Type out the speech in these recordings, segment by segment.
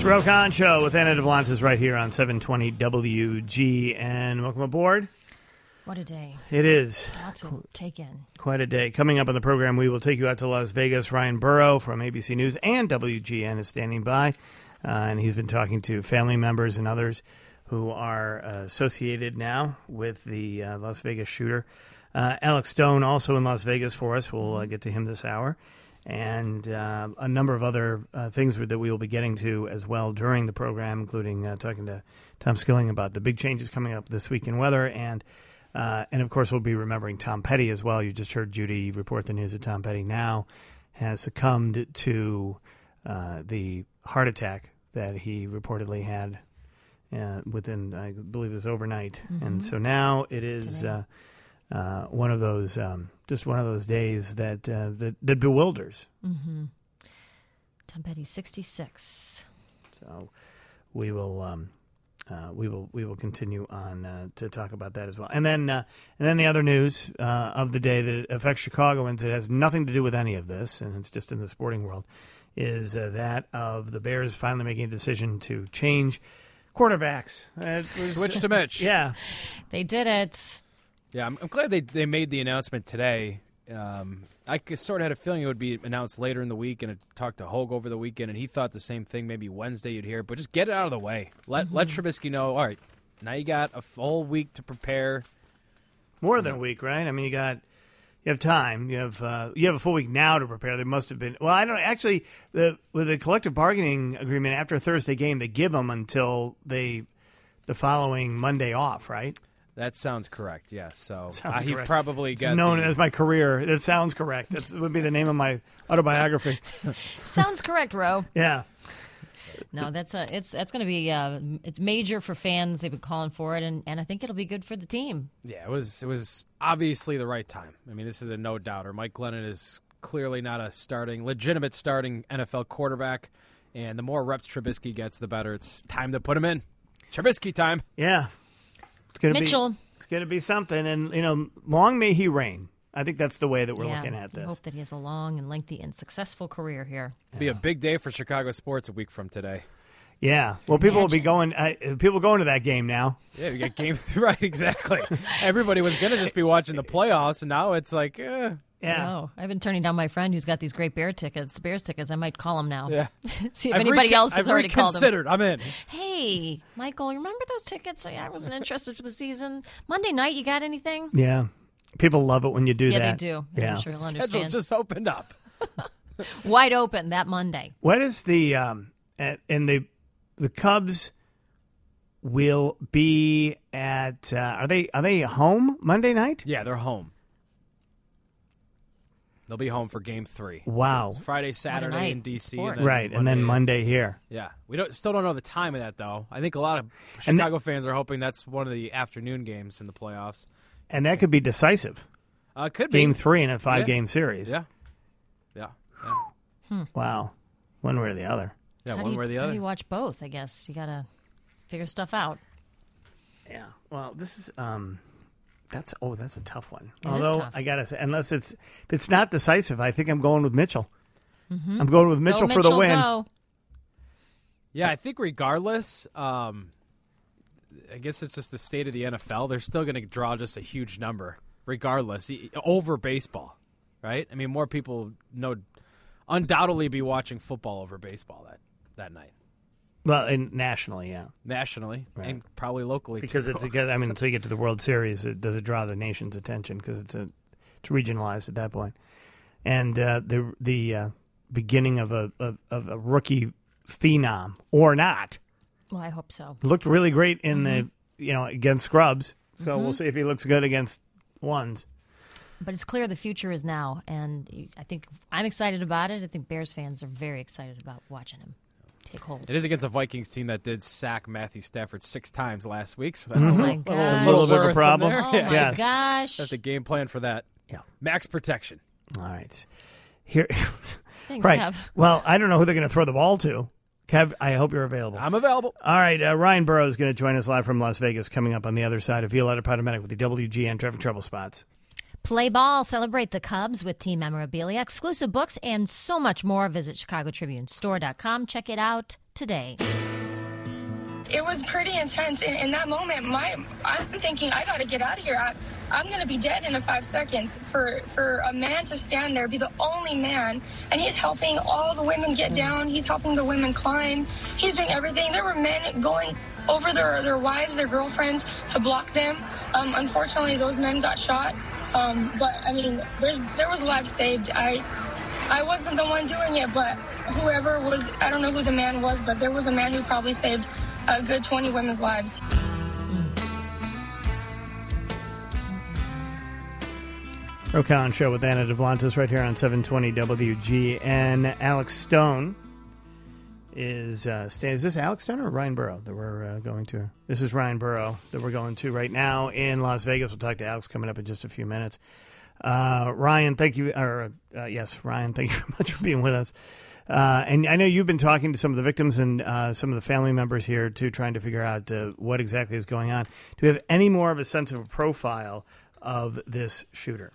It's Roe Khan Show with Anna Devlantis right here on 720 WGN. Welcome aboard. What a day. It is. A lot to take in. Quite a day. Coming up on the program, we will take you out to Las Vegas. Ryan Burrow from ABC News and WGN is standing by, and he's been talking to family members and others who are associated now with the Las Vegas shooter. Alex Stone also in Las Vegas for us. We'll get to him this hour. And a number of other things that we will be getting to as well during the program, including talking to Tom Skilling about the big changes coming up this week in weather. And of course, we'll be remembering Tom Petty as well. You just heard Judy report the news that Tom Petty now has succumbed to the heart attack that he reportedly had within, I believe it was overnight. Mm-hmm. And so now it is one of those, just one of those days that bewilders. Mm-hmm. Tom Petty, 66. So we will continue on to talk about that as well. And then the other news of the day that affects Chicagoans, it has nothing to do with any of this, and it's just in the sporting world, is that of the Bears finally making a decision to change quarterbacks. Switch to Mitch. Yeah. They did it. Yeah, I'm glad they made the announcement today. I sort of had a feeling it would be announced later in the week, and I talked to Hogue over the weekend, and he thought the same thing. Maybe Wednesday you'd hear it, but just get it out of the way. Let Trubisky know, all right, now you got a full week to prepare. More than a week, right? I mean, you have time. You have a full week now to prepare. There must have been. Well, I don't actually. With the collective bargaining agreement after a Thursday game, they give them until the following Monday off, right? That sounds correct. Yes. So he correct. probably got known as my career. That sounds correct. That would be the name of my autobiography. Sounds correct, Ro. Yeah. No, that's going to be it's major for fans. They've been calling for it, and I think it'll be good for the team. Yeah, it was obviously the right time. I mean, this is a no doubter. Mike Glennon is clearly not a legitimate starting NFL quarterback, and the more reps Trubisky gets, the better. It's time to put him in. Trubisky time. Yeah. It's going to be something, and long may he reign. I think that's the way that we're looking at this. I hope that he has a long and lengthy and successful career here. It'll be a big day for Chicago sports a week from today. Yeah, well, people will be going. People going to that game now. Yeah, we got game 3 right. Exactly. Everybody was going to just be watching the playoffs, and now it's like, yeah. No, I've been turning down my friend who's got these great Bears tickets. I might call him now. Yeah. See if anybody else has already called him. I'm in. Hey, Michael, you remember those tickets? I wasn't interested for the season. Monday night, you got anything? Yeah. People love it when you do that. Yeah, they do. Yeah. I'm sure you'll Schedule understand. just opened up. Wide open that Monday. What is the the Cubs will be at? Are they home Monday night? Yeah, they're home. They'll be home for Game 3. Wow. It's Friday, Saturday in D.C. And then Monday here. Yeah. We still don't know the time of that, though. I think a lot of Chicago fans are hoping that's one of the afternoon games in the playoffs. And that could be decisive. Could be. Game 3 in a 5-game series. Yeah. Wow. One way or the other. Yeah, one way or the other. How do you watch both, I guess? You got to figure stuff out. Yeah. Well, this is that's a tough one. Although tough. I gotta say, unless if it's not decisive, I think I'm going with Mitchell. Mm-hmm. I'm going with Mitchell for the win. Go. Yeah, I think regardless, I guess it's just the state of the NFL. They're still going to draw just a huge number, regardless, over baseball, right? I mean, more people undoubtedly be watching football over baseball that night. Well, nationally, yeah. Nationally, right. And probably locally, because too. until you get to the World Series, does it draw the nation's attention because it's regionalized at that point, and the beginning of a rookie phenom or not. Well, I hope so. Looked really great in against scrubs, so we'll see if he looks good against ones. But it's clear the future is now, and I think I'm excited about it. I think Bears fans are very excited about watching him take hold. It is against a Vikings team that did sack Matthew Stafford 6 times last week, so that's a little bit of a problem. Oh, my gosh. That's the game plan for that. Yeah. Max protection. All right. Here. Thanks, right. Kev. Well, I don't know who they're going to throw the ball to. Kev, I hope you're available. I'm available. All right. Ryan Burrow is going to join us live from Las Vegas coming up on the other side of Violetta Potomatic with the WGN Traffic Trouble Spots. Play ball, celebrate the Cubs with team memorabilia, exclusive books, and so much more. Visit ChicagoTribuneStore.com. Check it out today. It was pretty intense. In that moment, I'm thinking, I got to get out of here. I'm going to be dead in 5 seconds. For a man to stand there, be the only man, and he's helping all the women get down. He's helping the women climb. He's doing everything. There were men going over their wives, their girlfriends, to block them. Unfortunately, those men got shot. But, I mean, there was lives saved. I wasn't the one doing it, but whoever was, I don't know who the man was, but there was a man who probably saved a good 20 women's lives. Ro Khan Show with Anna Devlantis right here on 720 WGN. Alex Stone is this Alex Stone or Ryan Burrow that we're going to? This is Ryan Burrow that we're going to right now in Las Vegas. We'll talk to Alex coming up in just a few minutes. Ryan, thank you. Yes, Ryan, thank you very much for being with us. And I know you've been talking to some of the victims and some of the family members here, too, trying to figure out what exactly is going on. Do we have any more of a sense of a profile of this shooter?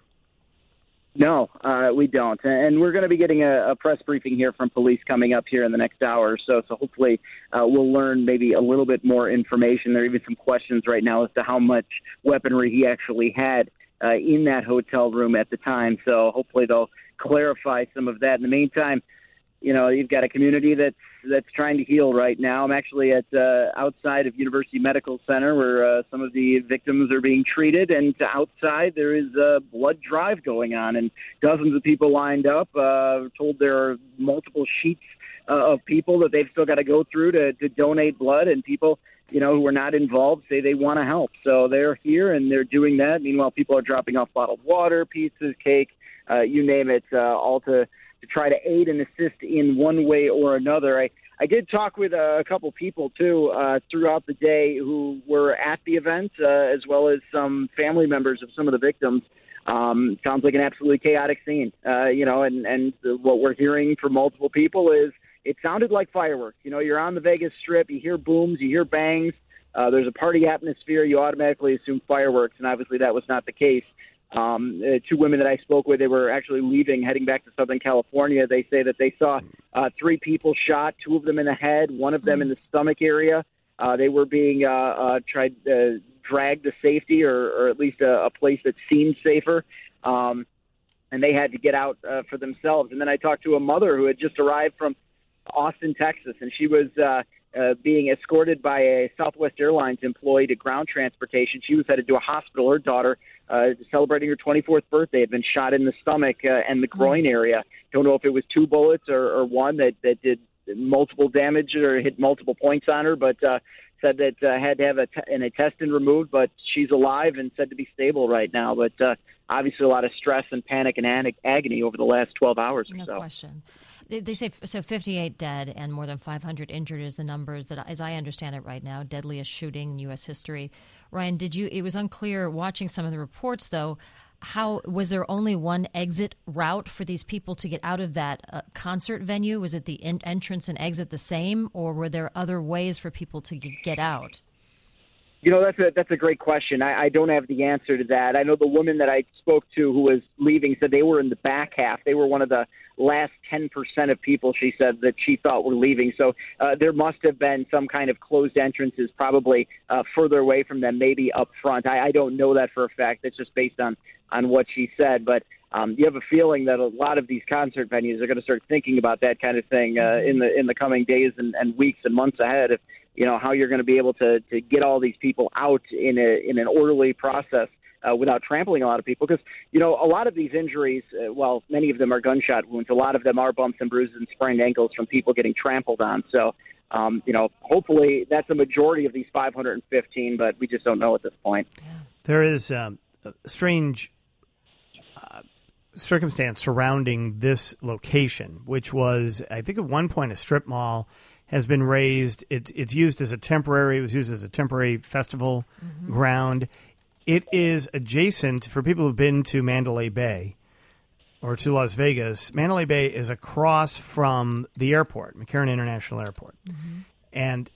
No, we don't. And we're going to be getting a press briefing here from police coming up here in the next hour or so. So hopefully we'll learn maybe a little bit more information. There are even some questions right now as to how much weaponry he actually had in that hotel room at the time. So hopefully they'll clarify some of that. In the meantime, you know, you've got a community that's trying to heal right now. I'm actually at outside of University Medical Center where some of the victims are being treated, and outside there is a blood drive going on, and dozens of people lined up. Told there are multiple sheets of people that they've still got to go through to donate blood, and people, you know, who are not involved say they want to help. So they're here and they're doing that. Meanwhile, people are dropping off bottled water, pizzas, cake, you name it, all to try to aid and assist in one way or another. I did talk with a couple people, too, throughout the day who were at the event, as well as some family members of some of the victims. Sounds like an absolutely chaotic scene, you know, and what we're hearing from multiple people is it sounded like fireworks. You know, you're on the Vegas Strip, you hear booms, you hear bangs, there's a party atmosphere, you automatically assume fireworks, and obviously that was not the case. Two women that I spoke with, they were actually leaving, heading back to Southern California. They say that they saw 3 people shot, 2 of them in the head, 1 of them in the stomach area. They were being dragged to safety or at least a place that seemed safer, and they had to get out for themselves. And then I talked to a mother who had just arrived from Austin, Texas, and she was being escorted by a Southwest Airlines employee to ground transportation. She was headed to a hospital. Her daughter, celebrating her 24th birthday, had been shot in the stomach and the groin area. Don't know if it was 2 bullets or 1 that did multiple damage or hit multiple points on her, but said that had to have an intestine removed, but she's alive and said to be stable right now. But obviously a lot of stress and panic and agony over the last 12 hours or so. No question. They say 58 dead and more than 500 injured is the numbers that, as I understand it right now, deadliest shooting in U.S. history. Ryan, it was unclear watching some of the reports, though, how was there only one exit route for these people to get out of that concert venue? Was it the entrance and exit the same, or were there other ways for people to get out? You know, that's a great question. I don't have the answer to that. I know the woman that I spoke to who was leaving said they were in the back half. They were one of the last 10% of people, she said, that she thought were leaving. So there must have been some kind of closed entrances probably further away from them, maybe up front. I don't know that for a fact. That's just based on what she said. But you have a feeling that a lot of these concert venues are going to start thinking about that kind of thing in the coming days and weeks and months ahead. If you know how you're going to be able to get all these people out in an orderly process without trampling a lot of people. Because, you know, a lot of these injuries, while many of them are gunshot wounds, a lot of them are bumps and bruises and sprained ankles from people getting trampled on. So, you know, hopefully that's a majority of these 515, but we just don't know at this point. There is a strange circumstance surrounding this location, which was, I think, at one point a strip mall. Has been raised. It's used as a temporary. It was used as a temporary festival ground. It is adjacent for people who've been to Mandalay Bay or to Las Vegas. Mandalay Bay is across from the airport, McCarran International Airport, and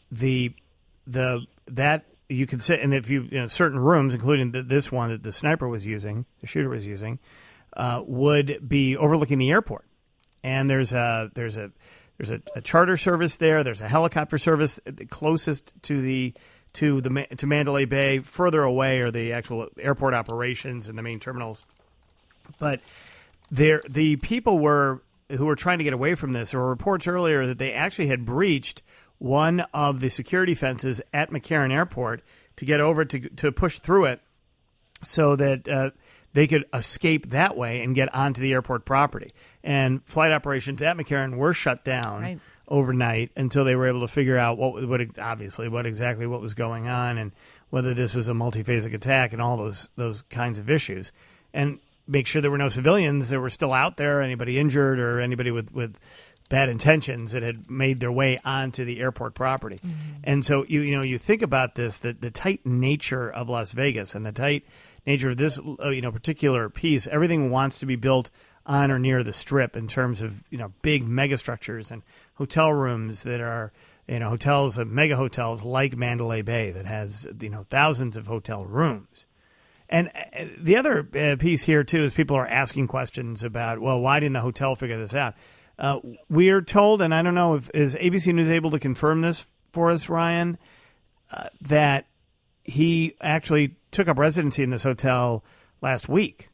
that you can sit. And if certain rooms, including this one that the sniper was using, the shooter was using, would be overlooking the airport. And there's a there's a charter service there. There's a helicopter service closest to Mandalay Bay. Further away are the actual airport operations and the main terminals. But the people who were trying to get away from this. There were reports earlier that they actually had breached one of the security fences at McCarran Airport to get over to push through it so that they could escape that way and get onto the airport property. And flight operations at McCarran were shut down overnight until they were able to figure out what exactly was going on and whether this was a multiphasic attack and all those kinds of issues. And make sure there were no civilians that were still out there, anybody injured or anybody with bad intentions that had made their way onto the airport property. Mm-hmm. And so you think about this, the tight nature of Las Vegas and the tight nature of this particular piece. Everything wants to be built on or near the Strip in terms of big megastructures and hotel rooms that are hotels, mega hotels like Mandalay Bay that has thousands of hotel rooms. And the other piece here, too, is people are asking questions about, well, why didn't the hotel figure this out? We are told, and I don't know, is ABC News able to confirm this for us, Ryan, that he actually took up residency in this hotel last week?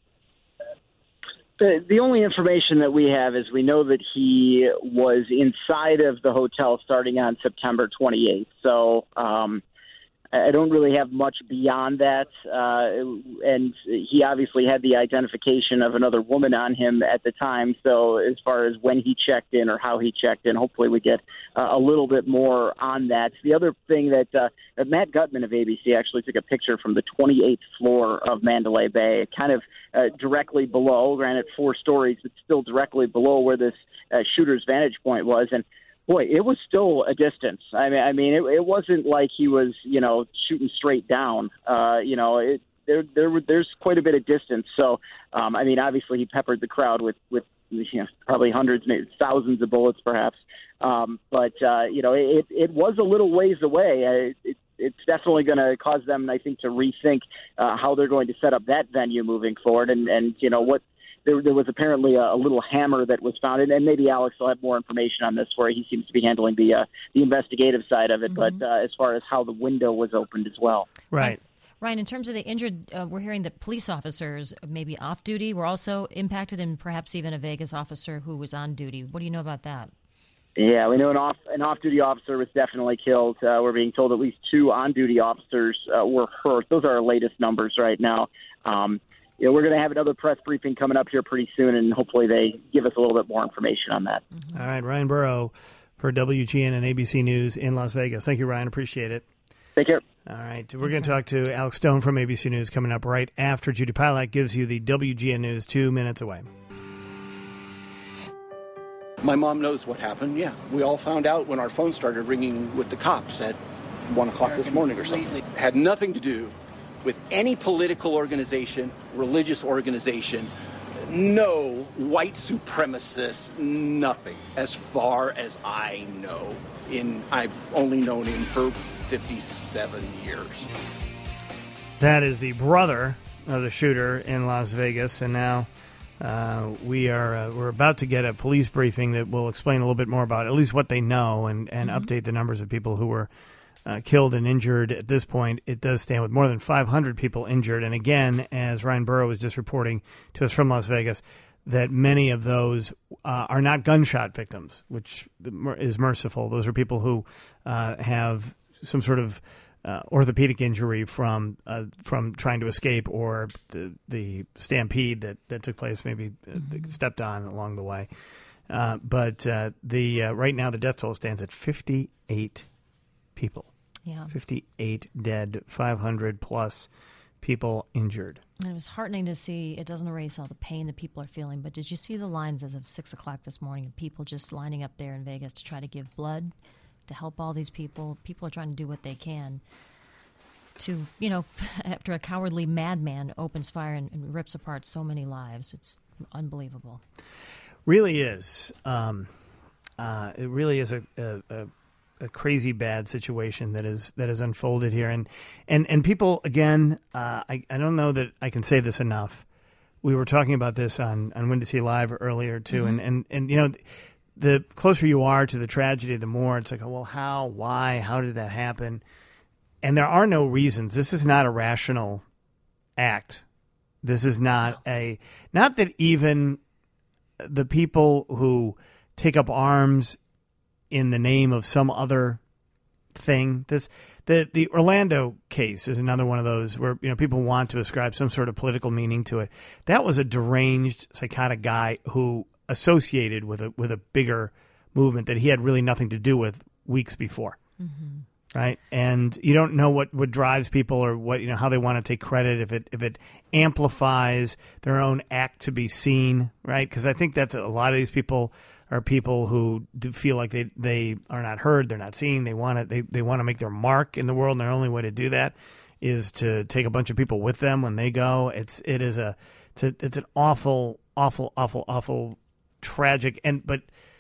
The only information that we have is we know that he was inside of the hotel starting on September 28th. So I don't really have much beyond that. And he obviously had the identification of another woman on him at the time. So as far as when he checked in or how he checked in, hopefully we get a little bit more on that. The other thing that Matt Gutman of ABC actually took a picture from the 28th floor of Mandalay Bay, kind of directly below, granted 4 stories, but still directly below where this shooter's vantage point was. And boy, it was still a distance. I mean, it wasn't like he was, shooting straight down. There's quite a bit of distance. So, obviously he peppered the crowd with probably hundreds, maybe thousands of bullets, perhaps. But it was a little ways away. It's definitely going to cause them, I think, to rethink how they're going to set up that venue moving forward. And what. There was apparently a little hammer that was found, and maybe Alex will have more information on this, where he seems to be handling the investigative side of it. Mm-hmm. But as far as how the window was opened as well, right. Ryan, in terms of the injured, we're hearing that police officers, maybe off duty, were also impacted, and perhaps even a Vegas officer who was on duty. What do you know about that? Yeah, we know an off-duty officer was definitely killed. We're being told at least 2 on-duty officers were hurt. Those are our latest numbers right now. We're going to have another press briefing coming up here pretty soon, and hopefully they give us a little bit more information on that. Mm-hmm. All right, Ryan Burrow for WGN and ABC News in Las Vegas. Thank you, Ryan. Appreciate it. Take care. All right, we're going to talk to Alex Stone from ABC News coming up right after Judy Pilak gives you the WGN News 2 minutes away. My mom knows what happened, yeah. We all found out when our phone started ringing with the cops at 1 o'clock this morning or something. It had nothing to do with any political organization, religious organization, no white supremacist, nothing, as far as I know. I've only known him for 57 years. That is the brother of the shooter in Las Vegas, and now we're about to get a police briefing that will explain a little bit more about at least what they know and update the numbers of people who were killed and injured. At this point, it does stand with more than 500 people injured. And again, as Ryan Burrow was just reporting to us from Las Vegas, that many of those are not gunshot victims, which is merciful. Those are people who have some sort of orthopedic injury from trying to escape, or the stampede that took place, maybe stepped on along the way. But right now the death toll stands at 58 people. Yeah. 58 dead, 500 plus people injured. And it was heartening to see. It doesn't erase all the pain that people are feeling, but did you see the lines as of 6 o'clock this morning of people just lining up there in Vegas to try to give blood, to help all these people? People are trying to do what they can to, after a cowardly madman opens fire and rips apart so many lives. It's unbelievable. Really is. It really is a crazy bad situation that is unfolded here, and people, again, I don't know that I can say this enough. We were talking about this on Win to See Live earlier too, and the closer you are to the tragedy, the more it's like, well, how, why, how did that happen? And there are no reasons. This is not a rational act. This is not not that even the people who take up arms in the name of some other thing. The Orlando case is another one of those where people want to ascribe some sort of political meaning to it. That was a deranged, psychotic guy who associated with a bigger movement that he had really nothing to do with weeks before. Mm-hmm. Right, and you don't know what drives people or what how they want to take credit if it amplifies their own act to be seen, right? Because I think that's a lot of these people are people who do feel like they are not heard, they're not seen. They want to make their mark in the world, and their only way to do that is to take a bunch of people with them when they go. It's an awful tragic but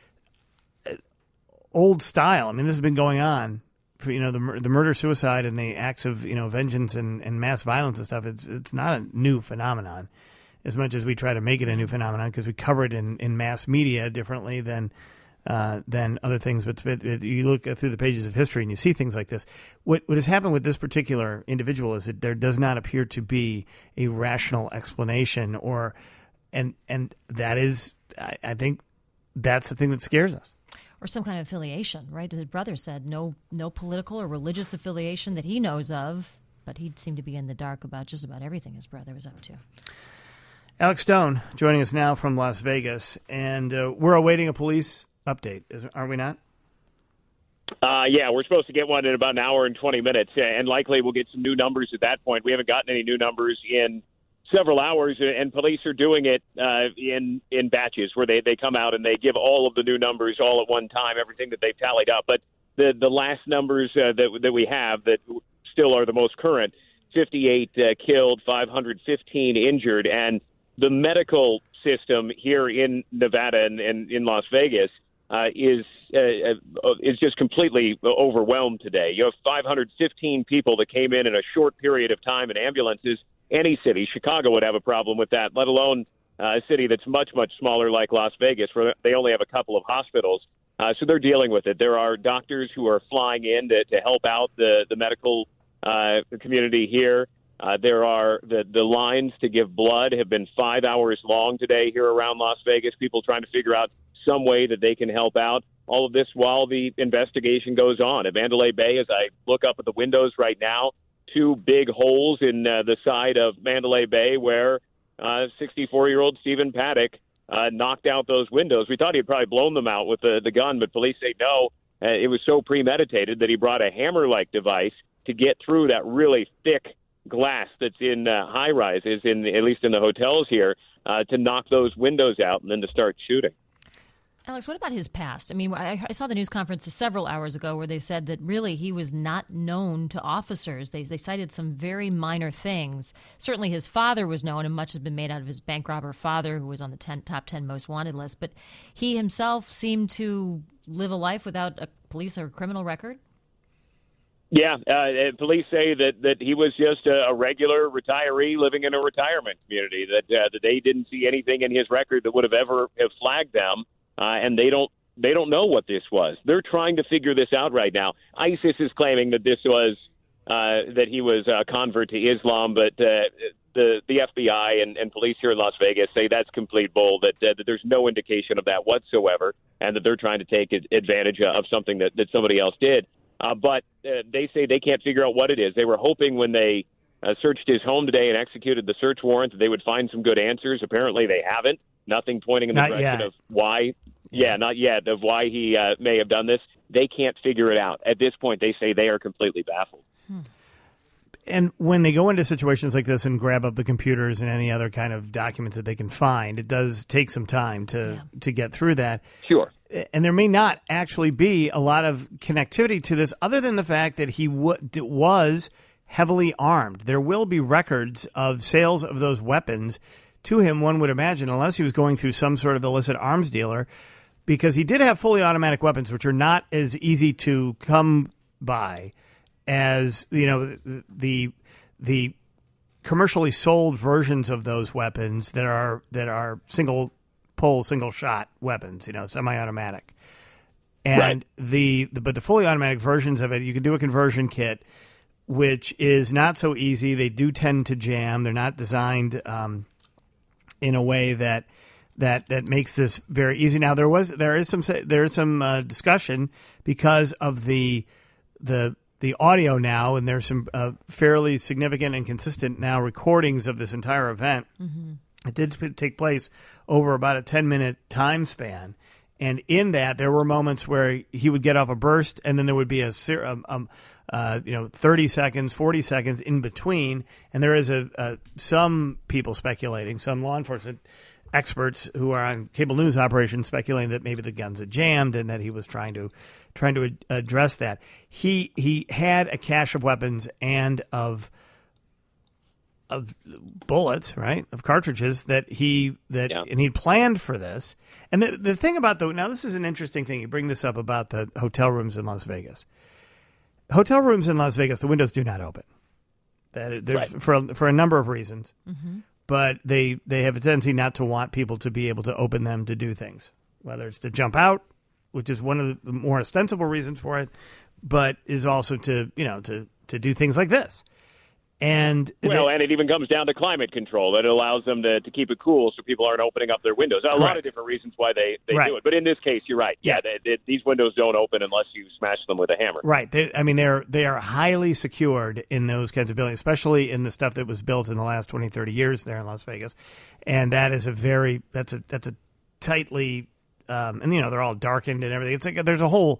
old style. I mean, this has been going on. For, the murder, suicide, and the acts of vengeance and mass violence and stuff. It's not a new phenomenon, as much as we try to make it a new phenomenon because we cover it in mass media differently than other things. But you look through the pages of history and you see things like this. What has happened with this particular individual is that there does not appear to be a rational explanation, and that is, I think, that's the thing that scares us. Or some kind of affiliation, right? His brother said no political or religious affiliation that he knows of, but he seemed to be in the dark about just about everything his brother was up to. Alex Stone joining us now from Las Vegas, and we're awaiting a police update, are we not? Yeah, we're supposed to get one in about an hour and 20 minutes, and likely we'll get some new numbers at that point. We haven't gotten any new numbers in several hours, and police are doing it in batches where they come out and they give all of the new numbers all at one time, everything that they've tallied up. But the last numbers that we have that still are the most current, 58 killed, 515 injured, and the medical system here in Nevada and in Las Vegas is just completely overwhelmed today. You have 515 people that came in a short period of time in ambulances. Any city, Chicago would have a problem with that, let alone a city that's much, much smaller like Las Vegas, where they only have a couple of hospitals. So they're dealing with it. There are doctors who are flying in to help out the medical community here. There are the lines to give blood have been 5 hours long today here around Las Vegas, people trying to figure out some way that they can help out. All of this while the investigation goes on. At Mandalay Bay, as I look up at the windows right now, 2 big holes in the side of Mandalay Bay where 64-year-old Stephen Paddock knocked out those windows. We thought he had probably blown them out with the gun, but police say no. It was so premeditated that he brought a hammer-like device to get through that really thick glass that's in high-rises, at least in the hotels here, to knock those windows out and then to start shooting. Alex, what about his past? I mean, I saw the news conference several hours ago where they said that really he was not known to officers. They cited some very minor things. Certainly his father was known, and much has been made out of his bank robber father, who was on the top 10 most wanted list. But he himself seemed to live a life without a police or criminal record? Yeah, police say that he was just a regular retiree living in a retirement community, that they didn't see anything in his record that would have ever flagged them. And they don't know what this was. They're trying to figure this out right now. ISIS is claiming that this was that he was a convert to Islam, but the FBI and police here in Las Vegas say that's complete bull. That there's no indication of that whatsoever, and that they're trying to take advantage of something that somebody else did. But they say they can't figure out what it is. They were hoping when they searched his home today and executed the search warrant that they would find some good answers. Apparently, they haven't. Nothing pointing in the direction of why. Yeah, not yet, of why he may have done this. They can't figure it out. At this point, they say they are completely baffled. And when they go into situations like this and grab up the computers and any other kind of documents that they can find, it does take some time to get through that. Sure. And there may not actually be a lot of connectivity to this other than the fact that he was heavily armed. There will be records of sales of those weapons to him, one would imagine, unless he was going through some sort of illicit arms dealer, because he did have fully automatic weapons, which are not as easy to come by as, the commercially sold versions of those weapons that are single pull single shot weapons, semi-automatic. And but the fully automatic versions of it, you can do a conversion kit, which is not so easy. They do tend to jam. They're not designed in a way that makes this very easy. Now there is some discussion because of the audio now, and there's some fairly significant and consistent now recordings of this entire event. Mm-hmm. It did take place over about a 10-minute time span. And in that, there were moments where he would get off a burst, and then there would be 30 seconds, 40 seconds in between. And there is some people speculating, some law enforcement experts who are on cable news operations speculating that maybe the guns had jammed and that he was trying to address that. He had a cache of weapons and of bullets, right? Of cartridges and he planned for this. And the thing about now this is an interesting thing. You bring this up about the hotel rooms in Las Vegas. Hotel rooms in Las Vegas, the windows do not open. For a number of reasons. Mm-hmm. But they have a tendency not to want people to be able to open them to do things, whether it's to jump out, which is one of the more ostensible reasons for it, but is also to do things like this. And it even comes down to climate control. That allows them to keep it cool so people aren't opening up their windows. A lot of different reasons why they do it. But in this case, you're right. Yeah, these windows don't open unless you smash them with a hammer. Right. They are highly secured in those kinds of buildings, especially in the stuff that was built in the last 20, 30 years there in Las Vegas. And that is that's a tightly and they're all darkened and everything. It's like there's a whole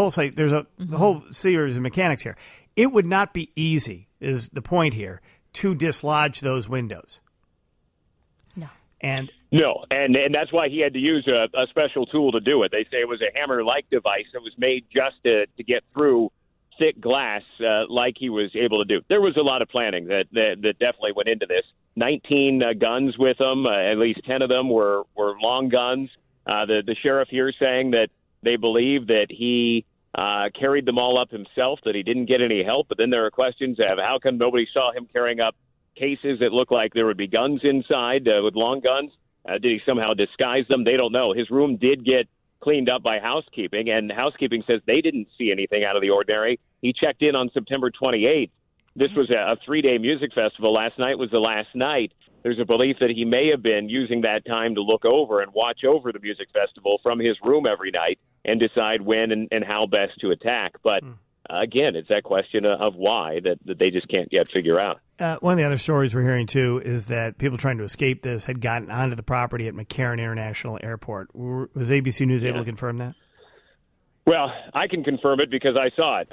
series of mechanics here. It would not be easy, is the point here, to dislodge those windows. No. And that's why he had to use a special tool to do it. They say it was a hammer-like device that was made just to get through thick glass like he was able to do. There was a lot of planning that definitely went into this. 19 guns with him. At least 10 of them were long guns. The sheriff here saying that they believe that he carried them all up himself, that he didn't get any help. But then there are questions of how come nobody saw him carrying up cases that look like there would be guns inside with long guns? Did he somehow disguise them? They don't know. His room did get cleaned up by housekeeping, and housekeeping says they didn't see anything out of the ordinary. He checked in on September 28th. This was a 3-day music festival. Last night was the last night. There's a belief that he may have been using that time to look over and watch over the music festival from his room every night and decide when and how best to attack. But again, it's that question of why that they just can't yet figure out. One of the other stories we're hearing, too, is that people trying to escape this had gotten onto the property at McCarran International Airport. Was ABC News able to confirm that? Well, I can confirm it because I saw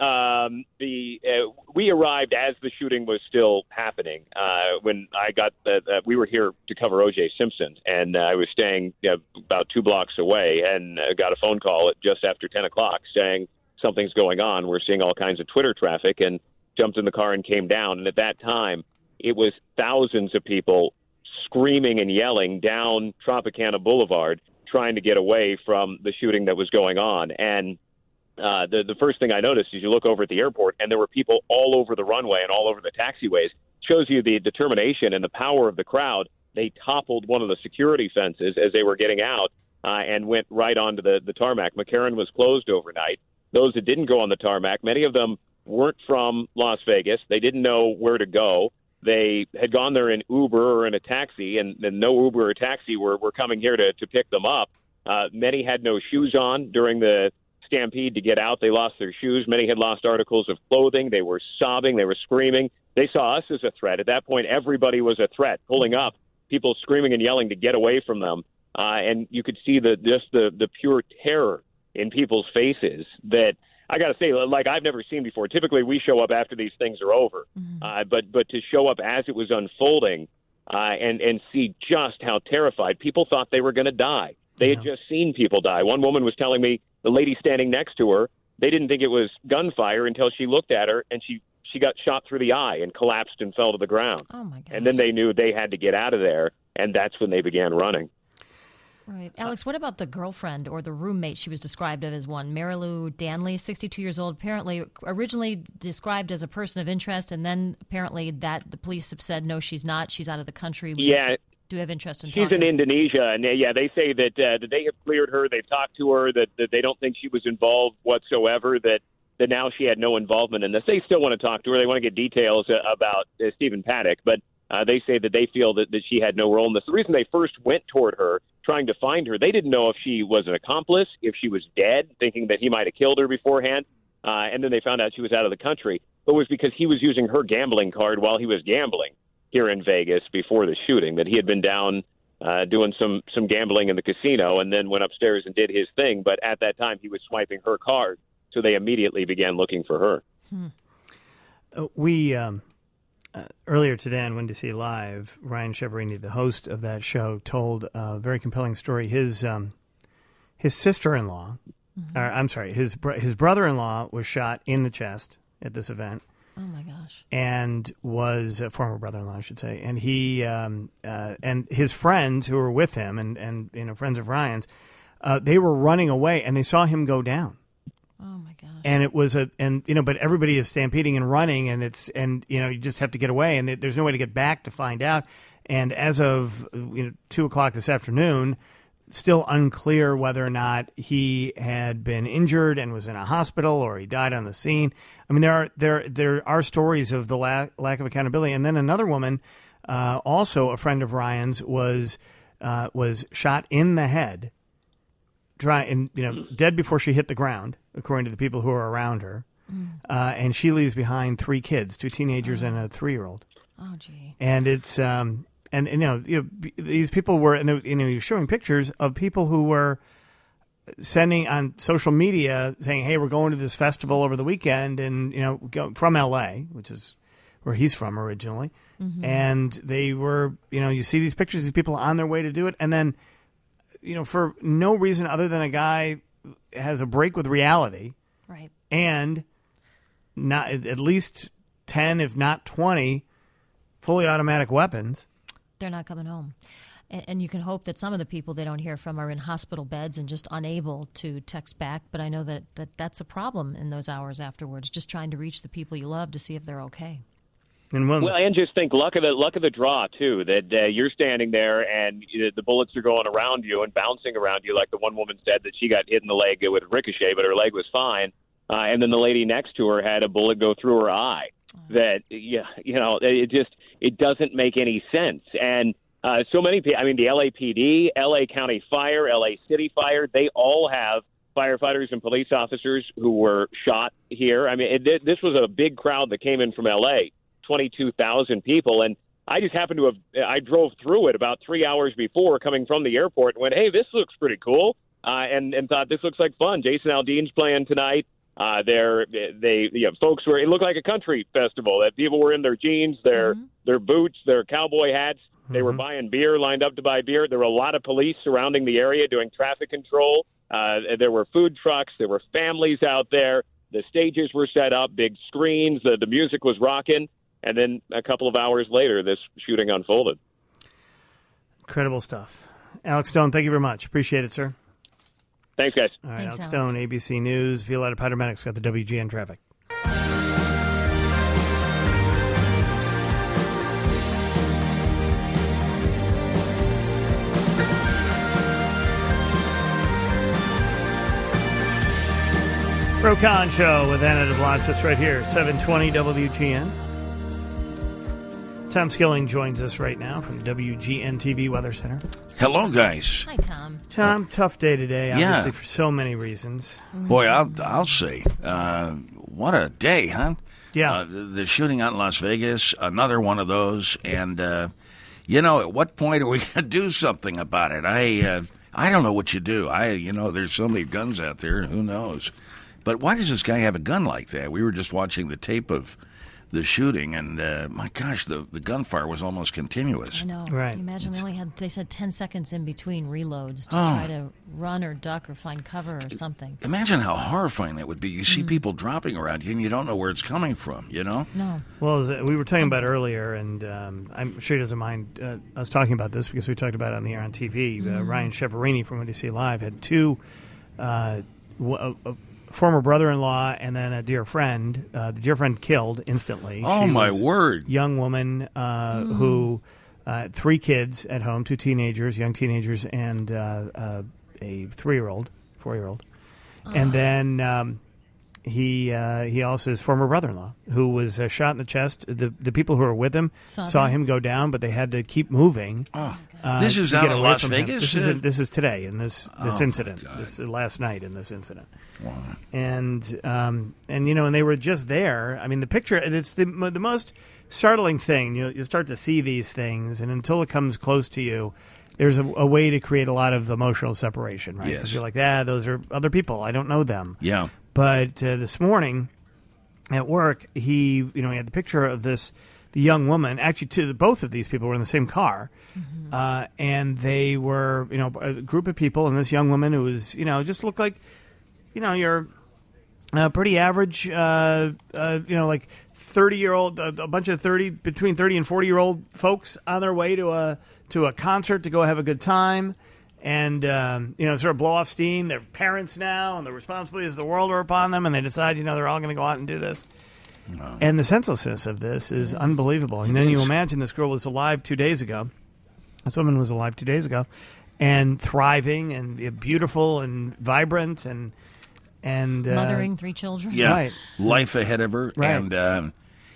it. We arrived as the shooting was still happening. When I got we were here to cover O.J. Simpson, and I was staying about 2 blocks away, and got a phone call at just after 10 o'clock saying something's going on. We're seeing all kinds of Twitter traffic, and jumped in the car and came down. And at that time, it was thousands of people screaming and yelling down Tropicana Boulevard, trying to get away from the shooting that was going on. And the first thing I noticed is you look over at the airport, and there were people all over the runway and all over the taxiways. Shows you the determination and the power of the crowd. They toppled one of the security fences as they were getting out and went right onto the tarmac. McCarran was closed overnight. Those that didn't go on the tarmac, many of them weren't from Las Vegas. They didn't know where to go. They had gone there in Uber or in a taxi, and no Uber or taxi were coming here to pick them up. Many had no shoes on during the stampede to get out. They lost their shoes. Many had lost articles of clothing. They were sobbing. They were screaming. They saw us as a threat. At that point, everybody was a threat, pulling up, people screaming and yelling to get away from them. And you could see the pure terror in people's faces that, I got to say, like I've never seen before. Typically, we show up after these things are over. Mm-hmm. But to show up as it was unfolding and see just how terrified people thought they were going to die. They had just seen people die. One woman was telling me the lady standing next to her, they didn't think it was gunfire until she looked at her, and she got shot through the eye and collapsed and fell to the ground. Oh, my gosh. And then they knew they had to get out of there, and that's when they began running. Right. Alex, what about the girlfriend or the roommate she was described as one? Marilou Danley, 62 years old, apparently originally described as a person of interest, and then apparently that the police have said, no, she's not. She's out of the country. Yeah, do have interest in She's talking. in Indonesia, and they say that they have cleared her. They've talked to her, that they don't think she was involved whatsoever, that now she had no involvement in this. They still want to talk to her. They want to get details about Stephen Paddock, but they say that they feel that she had no role in this. The reason they first went toward her, trying to find her, they didn't know if she was an accomplice, if she was dead, thinking that he might have killed her beforehand, and then they found out she was out of the country. But it was because he was using her gambling card while he was gambling here in Vegas before the shooting, that he had been down doing some gambling in the casino and then went upstairs and did his thing. But at that time, he was swiping her card, so they immediately began looking for her. We earlier today on Windy Live, Ryan Cheverini, the host of that show, told a very compelling story. His sister-in-law, or I'm sorry, his brother-in-law was shot in the chest at this event. Oh my gosh! And was a former brother-in-law, I should say. And he and his friends who were with him, and friends of Ryan's, they were running away, and they saw him go down. Oh my gosh! And it was but everybody is stampeding and running, and you just have to get away, and there's no way to get back to find out. And as of 2:00 this afternoon, still unclear whether or not he had been injured and was in a hospital or he died on the scene. I mean, there are stories of the lack of accountability. And then another woman, also a friend of Ryan's, was shot in the head, dead before she hit the ground, according to the people who are around her. And she leaves behind 3 kids, 2 teenagers and a 3-year-old. Oh, gee. And it's these people were, and you're showing pictures of people who were sending on social media saying, "Hey, we're going to this festival over the weekend," and from L.A., which is where he's from originally, and they were, you see these pictures, these people on their way to do it, and then, for no reason other than a guy has a break with reality, right, and not at least 10, if not 20, fully automatic weapons. They're not coming home. And you can hope that some of the people they don't hear from are in hospital beds and just unable to text back. But I know that's a problem in those hours afterwards, just trying to reach the people you love to see if they're okay. And just think luck of the draw, too, that you're standing there and the bullets are going around you and bouncing around you, like the one woman said that she got hit in the leg with a ricochet, but her leg was fine. And then the lady next to her had a bullet go through her eye. It doesn't make any sense. And so many people, the LAPD, LA County Fire, LA City Fire, they all have firefighters and police officers who were shot here. This was a big crowd that came in from LA, 22,000 people. And I just happened to I drove through it about 3 hours before coming from the airport and went, hey, this looks pretty cool. And thought this looks like fun. Jason Aldean's playing tonight. Folks were, it looked like a country festival, that people were in their jeans, their boots, their cowboy hats. They were buying beer, lined up to buy beer. There were a lot of police surrounding the area doing traffic control. There were food trucks. There were families out there. The stages were set up, big screens. The music was rocking. And then a couple of hours later, this shooting unfolded. Incredible stuff. Alex Stone, thank you very much. Appreciate it, sir. Thanks, guys. All right, Alex Stone, ABC News. Violetta Patermedic's got the WGN traffic. Pro-Con Show with Anna DeBlantis right here, 720 WGN. Tom Skilling joins us right now from the WGN TV Weather Center. Hello, guys. Hi, Tom. Tom, tough day today, obviously, for so many reasons. Boy, I'll say, what a day, huh? Yeah. The shooting out in Las Vegas, another one of those, and, at what point are we going to do something about it? I don't know what you do. There's so many guns out there, who knows? But why does this guy have a gun like that? We were just watching the tape of the shooting, and my gosh, the gunfire was almost continuous. I know. Right. Can you imagine they said 10 seconds in between reloads to try to run or duck or find cover or something. Imagine how horrifying that would be. You see people dropping around you, and you don't know where it's coming from, No. Well, as we were talking about earlier, and I'm sure he doesn't mind us talking about this because we talked about it on the air on TV. Ryan Cheverini from WDC Live had 2 former brother-in-law and then a dear friend. The dear friend killed instantly. Oh, she my was word. Young woman who 3 kids at home, 2 teenagers, young teenagers, and a 3-year-old, 4-year-old. And then he also his former brother-in-law, who was shot in the chest. The people who were with him saw him go down, but they had to keep moving. This is out in Las Vegas? This is today in this incident. This last night in this incident. Wow. And they were just there. I mean, the picture, it's the most startling thing. You start to see these things, and until it comes close to you, there's a way to create a lot of emotional separation, right? Because you're like, those are other people. I don't know them. Yeah. But this morning at work, he had the picture of the young woman. Actually, both of these people were in the same car, and they were, a group of people, and this young woman who was, just looked like, you're pretty average, like 30-year-old, a bunch of between 30 and 40-year-old folks on their way to a concert to go have a good time. And, sort of blow off steam. They're parents now, and the responsibilities of the world are upon them, and they decide, they're all going to go out and do this. No. And the senselessness of this is unbelievable. And then you imagine this girl was alive 2 days ago. This woman was alive 2 days ago and thriving and beautiful and vibrant and mothering 3 children. Yeah, right. Life ahead of her. Right. And,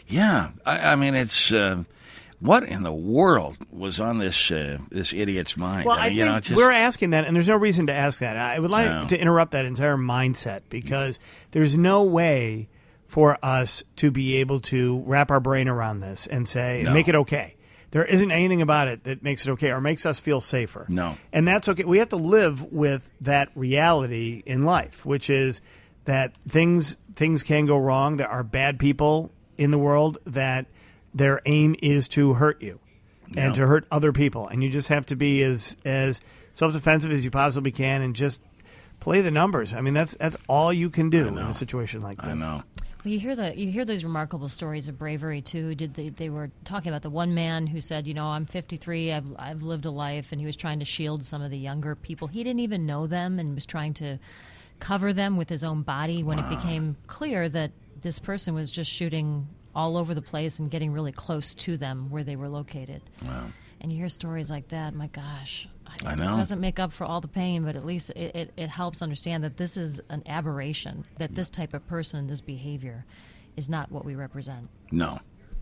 I mean, it's... what in the world was on this idiot's mind? Well, I think we're asking that, and there's no reason to ask that. I would like to interrupt that entire mindset because there's no way for us to be able to wrap our brain around this and say, make it okay. There isn't anything about it that makes it okay or makes us feel safer. No. And that's okay. We have to live with that reality in life, which is that things can go wrong. There are bad people in the world that their aim is to hurt you and to hurt other people. And you just have to be as self-defensive as you possibly can and just play the numbers. I mean, that's all you can do in a situation like this. I know. Well, you hear those remarkable stories of bravery too. They were talking about the one man who said, I'm 53, I've lived a life, and he was trying to shield some of the younger people. He didn't even know them and was trying to cover them with his own body when it became clear that this person was just shooting all over the place and getting really close to them where they were located. Wow. And you hear stories like that, my gosh. I know. It doesn't make up for all the pain, but at least it helps understand that this is an aberration, that this type of person, this behavior, is not what we represent. No.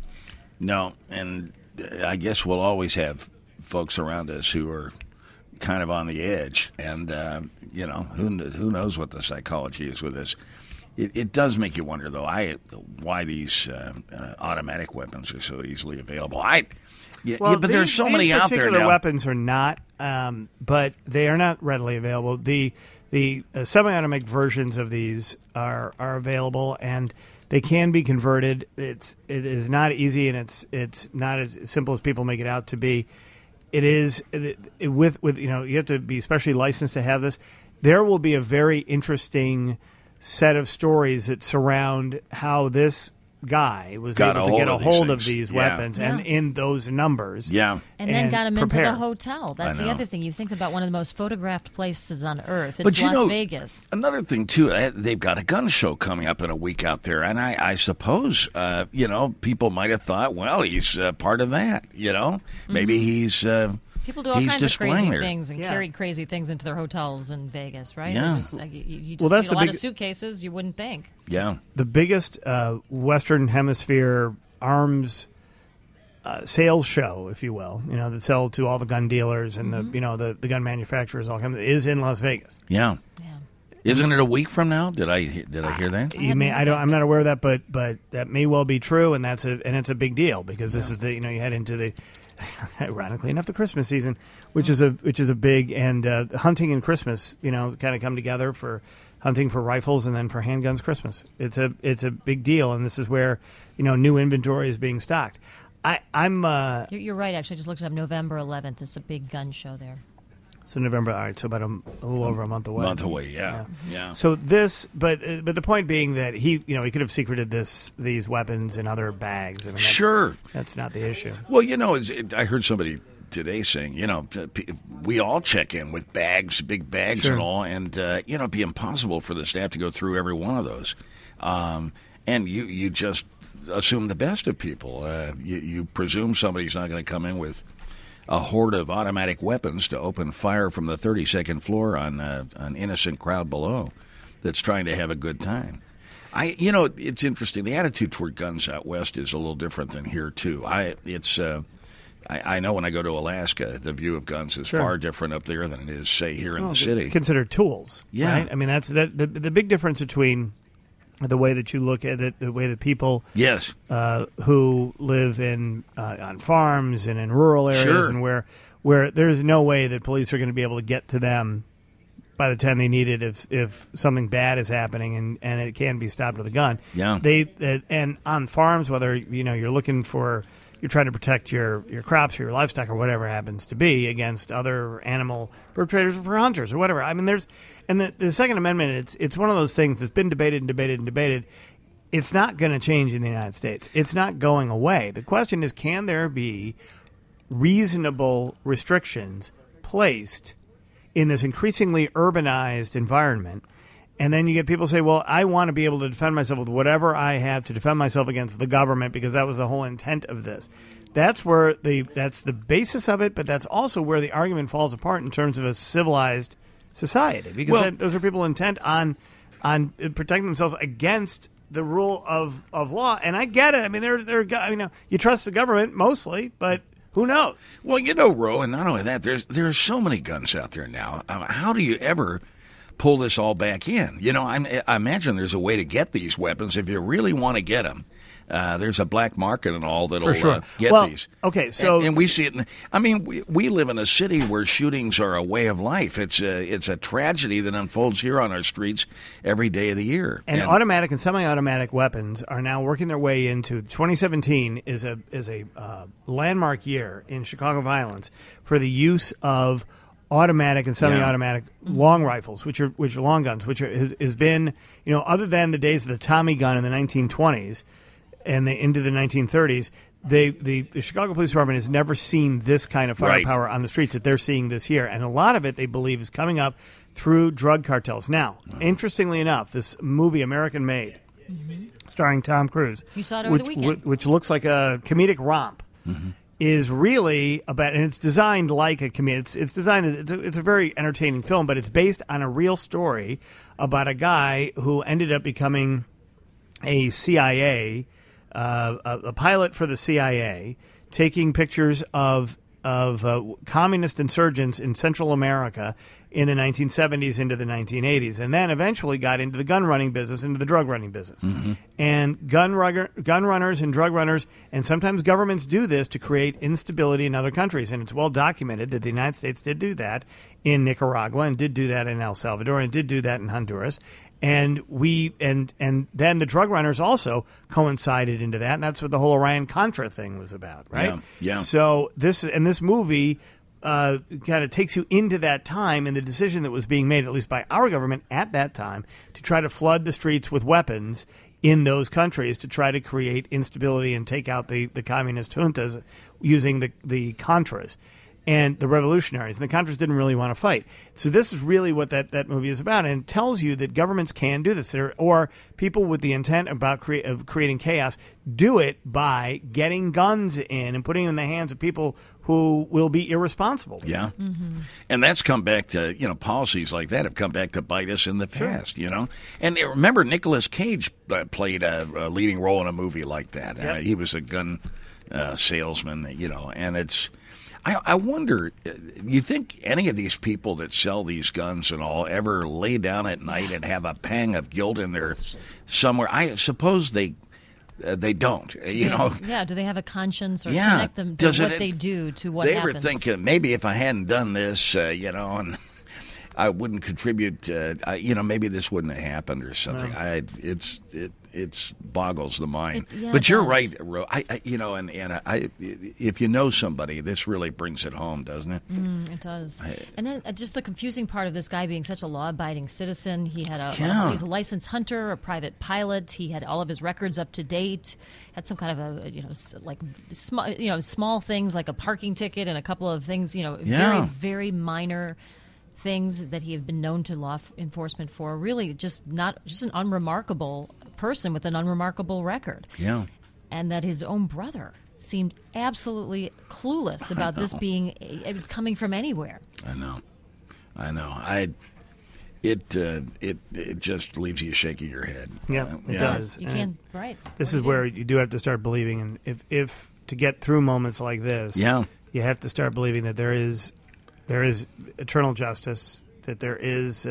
And I guess we'll always have folks around us who are kind of on the edge. And, who knows what the psychology is with this. It does make you wonder, though, why these automatic weapons are so easily available. But there's so many out there now. These particular weapons are not, but they are not readily available. The semi-automatic versions of these are available, and they can be converted. It is not easy, and it's not as simple as people make it out to be. It is with you have to be specially licensed to have this. There will be a very interesting set of stories that surround how this guy was able to get a hold of these weapons and in those numbers. Yeah. And then got him into the hotel. That's the other thing. You think about one of the most photographed places on earth. It's Las Vegas. Another thing, too, they've got a gun show coming up in a week out there. And I suppose, people might have thought, well, he's part of that, Maybe he's... People do all kinds of crazy there. things and carry crazy things into their hotels in Vegas, right? Yeah. You just need a lot of suitcases, you wouldn't think. Yeah. The biggest Western Hemisphere arms sales show, if you will, that sell to all the gun dealers and the gun manufacturers all come is in Las Vegas. Yeah. Isn't it a week from now? Did I hear that? I'm not aware of that, but that may well be true, and it's a big deal because this is you head into the ironically enough the Christmas season, which is a big and hunting and Christmas kind of come together for hunting for rifles and then for handguns Christmas. It's a big deal, and this is where new inventory is being stocked. You're right. Actually, I just looked it up. November 11th. It's a big gun show there. So November, all right. So about a little over a month away. Yeah. So this, but the point being that he could have secreted these weapons in other bags. I mean, that's not the issue. Well, I heard somebody today saying, we all check in with bags, big bags and all, and it'd be impossible for the staff to go through every one of those. And you just assume the best of people. You presume somebody's not going to come in with a horde of automatic weapons to open fire from the 32nd floor on an innocent crowd below that's trying to have a good time. It's interesting. The attitude toward guns out west is a little different than here too. I know when I go to Alaska, the view of guns is far different up there than it is, say, here in the city. Considered tools. Yeah, right? I mean that's the big difference between the way that you look at it, the way that people who live on farms and in rural areas and where there's no way that police are going to be able to get to them by the time they need it if something bad is happening and it can be stopped with a gun. Yeah. And on farms, whether you're trying to protect your crops or your livestock or whatever it happens to be against other animal perpetrators or for hunters or whatever. I mean, the Second Amendment. It's one of those things that's been debated and debated and debated. It's not going to change in the United States. It's not going away. The question is, can there be reasonable restrictions placed in this increasingly urbanized environment? And then you get people say, well, I want to be able to defend myself with whatever I have to defend myself against the government because that was the whole intent of this. That's the basis of it, but that's also where the argument falls apart in terms of a civilized society because those are people intent on protecting themselves against the rule of law. And I get it. I mean, you trust the government mostly, but who knows? Well, Ro, and not only that, there are so many guns out there now. How do you ever pull this all back in? I imagine there's a way to get these weapons if you really want to get them. There's a black market and all that'll get these. Okay, so and we see it. We live in a city where shootings are a way of life. It's a tragedy that unfolds here on our streets every day of the year. And automatic and semi-automatic weapons are now working their way into 2017 is a landmark year in Chicago violence for the use of automatic and semi-automatic long rifles, which are long guns, which has been, other than the days of the Tommy gun in the 1920s and into the 1930s, the Chicago Police Department has never seen this kind of firepower on the streets that they're seeing this year. And a lot of it, they believe, is coming up through drug cartels. Now, interestingly enough, this movie, American Made, starring Tom Cruise, you saw it over the weekend, which looks like a comedic romp, is really about, and it's designed like a comedic. It's designed. It's a very entertaining film, but it's based on a real story about a guy who ended up becoming a CIA, a pilot for the CIA, taking pictures of communist insurgents in Central America in the 1970s into the 1980s, and then eventually got into the gun running business, into the drug running business. And gun runners and drug runners, and sometimes governments do this to create instability in other countries. And it's well documented that the United States did do that in Nicaragua and did do that in El Salvador and did do that in Honduras. And then the drug runners also coincided into that, and that's what the whole Iran-Contra thing was about, right? Yeah. So this movie kind of takes you into that time and the decision that was being made, at least by our government at that time, to try to flood the streets with weapons in those countries to try to create instability and take out the communist juntas using the Contras and the revolutionaries. And the Contras didn't really want to fight. So this is really what that movie is about. And it tells you that governments can do this. Or people with the intent of creating chaos do it by getting guns in and putting them in the hands of people who will be irresponsible. Yeah. And that's come back to, policies like that have come back to bite us in the past, And remember, Nicolas Cage played a leading role in a movie like that. Yep. He was a gun salesman, and it's... I wonder, you think any of these people that sell these guns and all ever lay down at night and have a pang of guilt in their somewhere? I suppose they don't, Yeah, do they have a conscience or connect them to what they do to what happens? They ever think, maybe if I hadn't done this, and I wouldn't contribute, maybe this wouldn't have happened or something. No. It boggles the mind. But you're right, Ro. If you know somebody, this really brings it home, doesn't it? It does. And then just the confusing part of this guy being such a law-abiding citizen. He had he was a licensed hunter, a private pilot. He had all of his records up to date. Had some kind of small things like a parking ticket and a couple of things. Very very minor things that he had been known to law enforcement for. Really, just an unremarkable person with an unremarkable record. Yeah. And that his own brother seemed absolutely clueless about this being coming from anywhere. I know. It just leaves you shaking your head. Yeah, it does. You can't. Right. This is where you do have to start believing, and if to get through moments like this, you have to start believing that there is eternal justice, that there is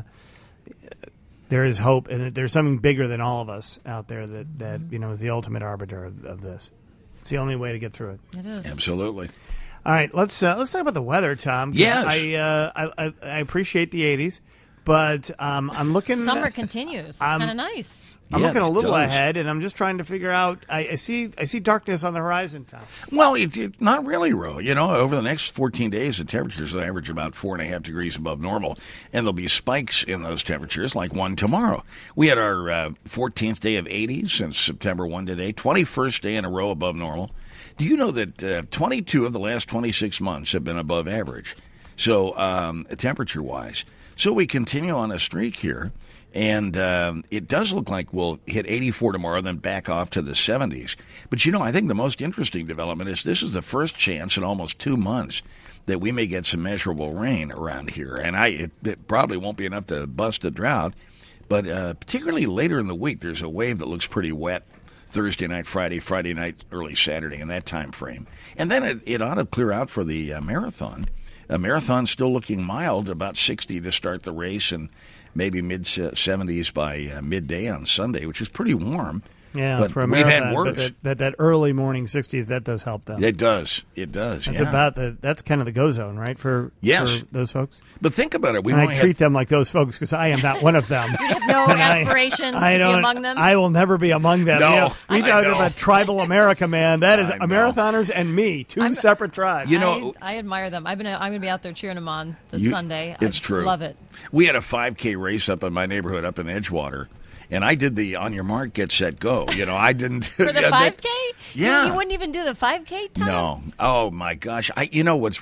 hope, and that there's something bigger than all of us out there that is the ultimate arbiter of this. It's the only way to get through it. It is. Absolutely. All right, let's talk about the weather, Tom. Yes. I appreciate the 80s, but I'm looking. Summer continues. It's kind of nice. I'm looking a little does. ahead, and I'm just trying to figure out. I see darkness on the horizon, Tom. Well, not really, Ro. Over the next 14 days, the temperatures will average about 4.5 degrees above normal, and there'll be spikes in those temperatures, like one tomorrow. We had our 14th day of 80s since September 1 today, 21st day in a row above normal. Do you know that 22 of the last 26 months have been above average? So temperature-wise. So we continue on a streak here. And it does look like we'll hit 84 tomorrow, then back off to the 70s. But, I think the most interesting development is this is the first chance in almost 2 months that we may get some measurable rain around here. And it probably won't be enough to bust a drought. But particularly later in the week, there's a wave that looks pretty wet. Thursday night, Friday night, early Saturday, in that time frame. And then it ought to clear out for the marathon. A marathon still looking mild, about 60 to start the race, and maybe mid-70s by midday on Sunday, which is pretty warm. Yeah, but for a we've marathon, had worse. But that early morning 60s, that does help, though. It does. That's that's kind of the go zone, right, for those folks? But think about it. I treat them like those folks because I am not one of them. You have no aspirations to be among them? I will never be among them. No, we talk about tribal America, man. That is marathoners and me, two separate tribes. I admire them. I'm going to be out there cheering them on this Sunday. It's true. Love it. We had a 5K race up in my neighborhood up in Edgewater. And I did the on your mark, get set, go. I didn't. For the 5K? Yeah. You wouldn't even do the 5K, Tom? No. Oh, my gosh. What's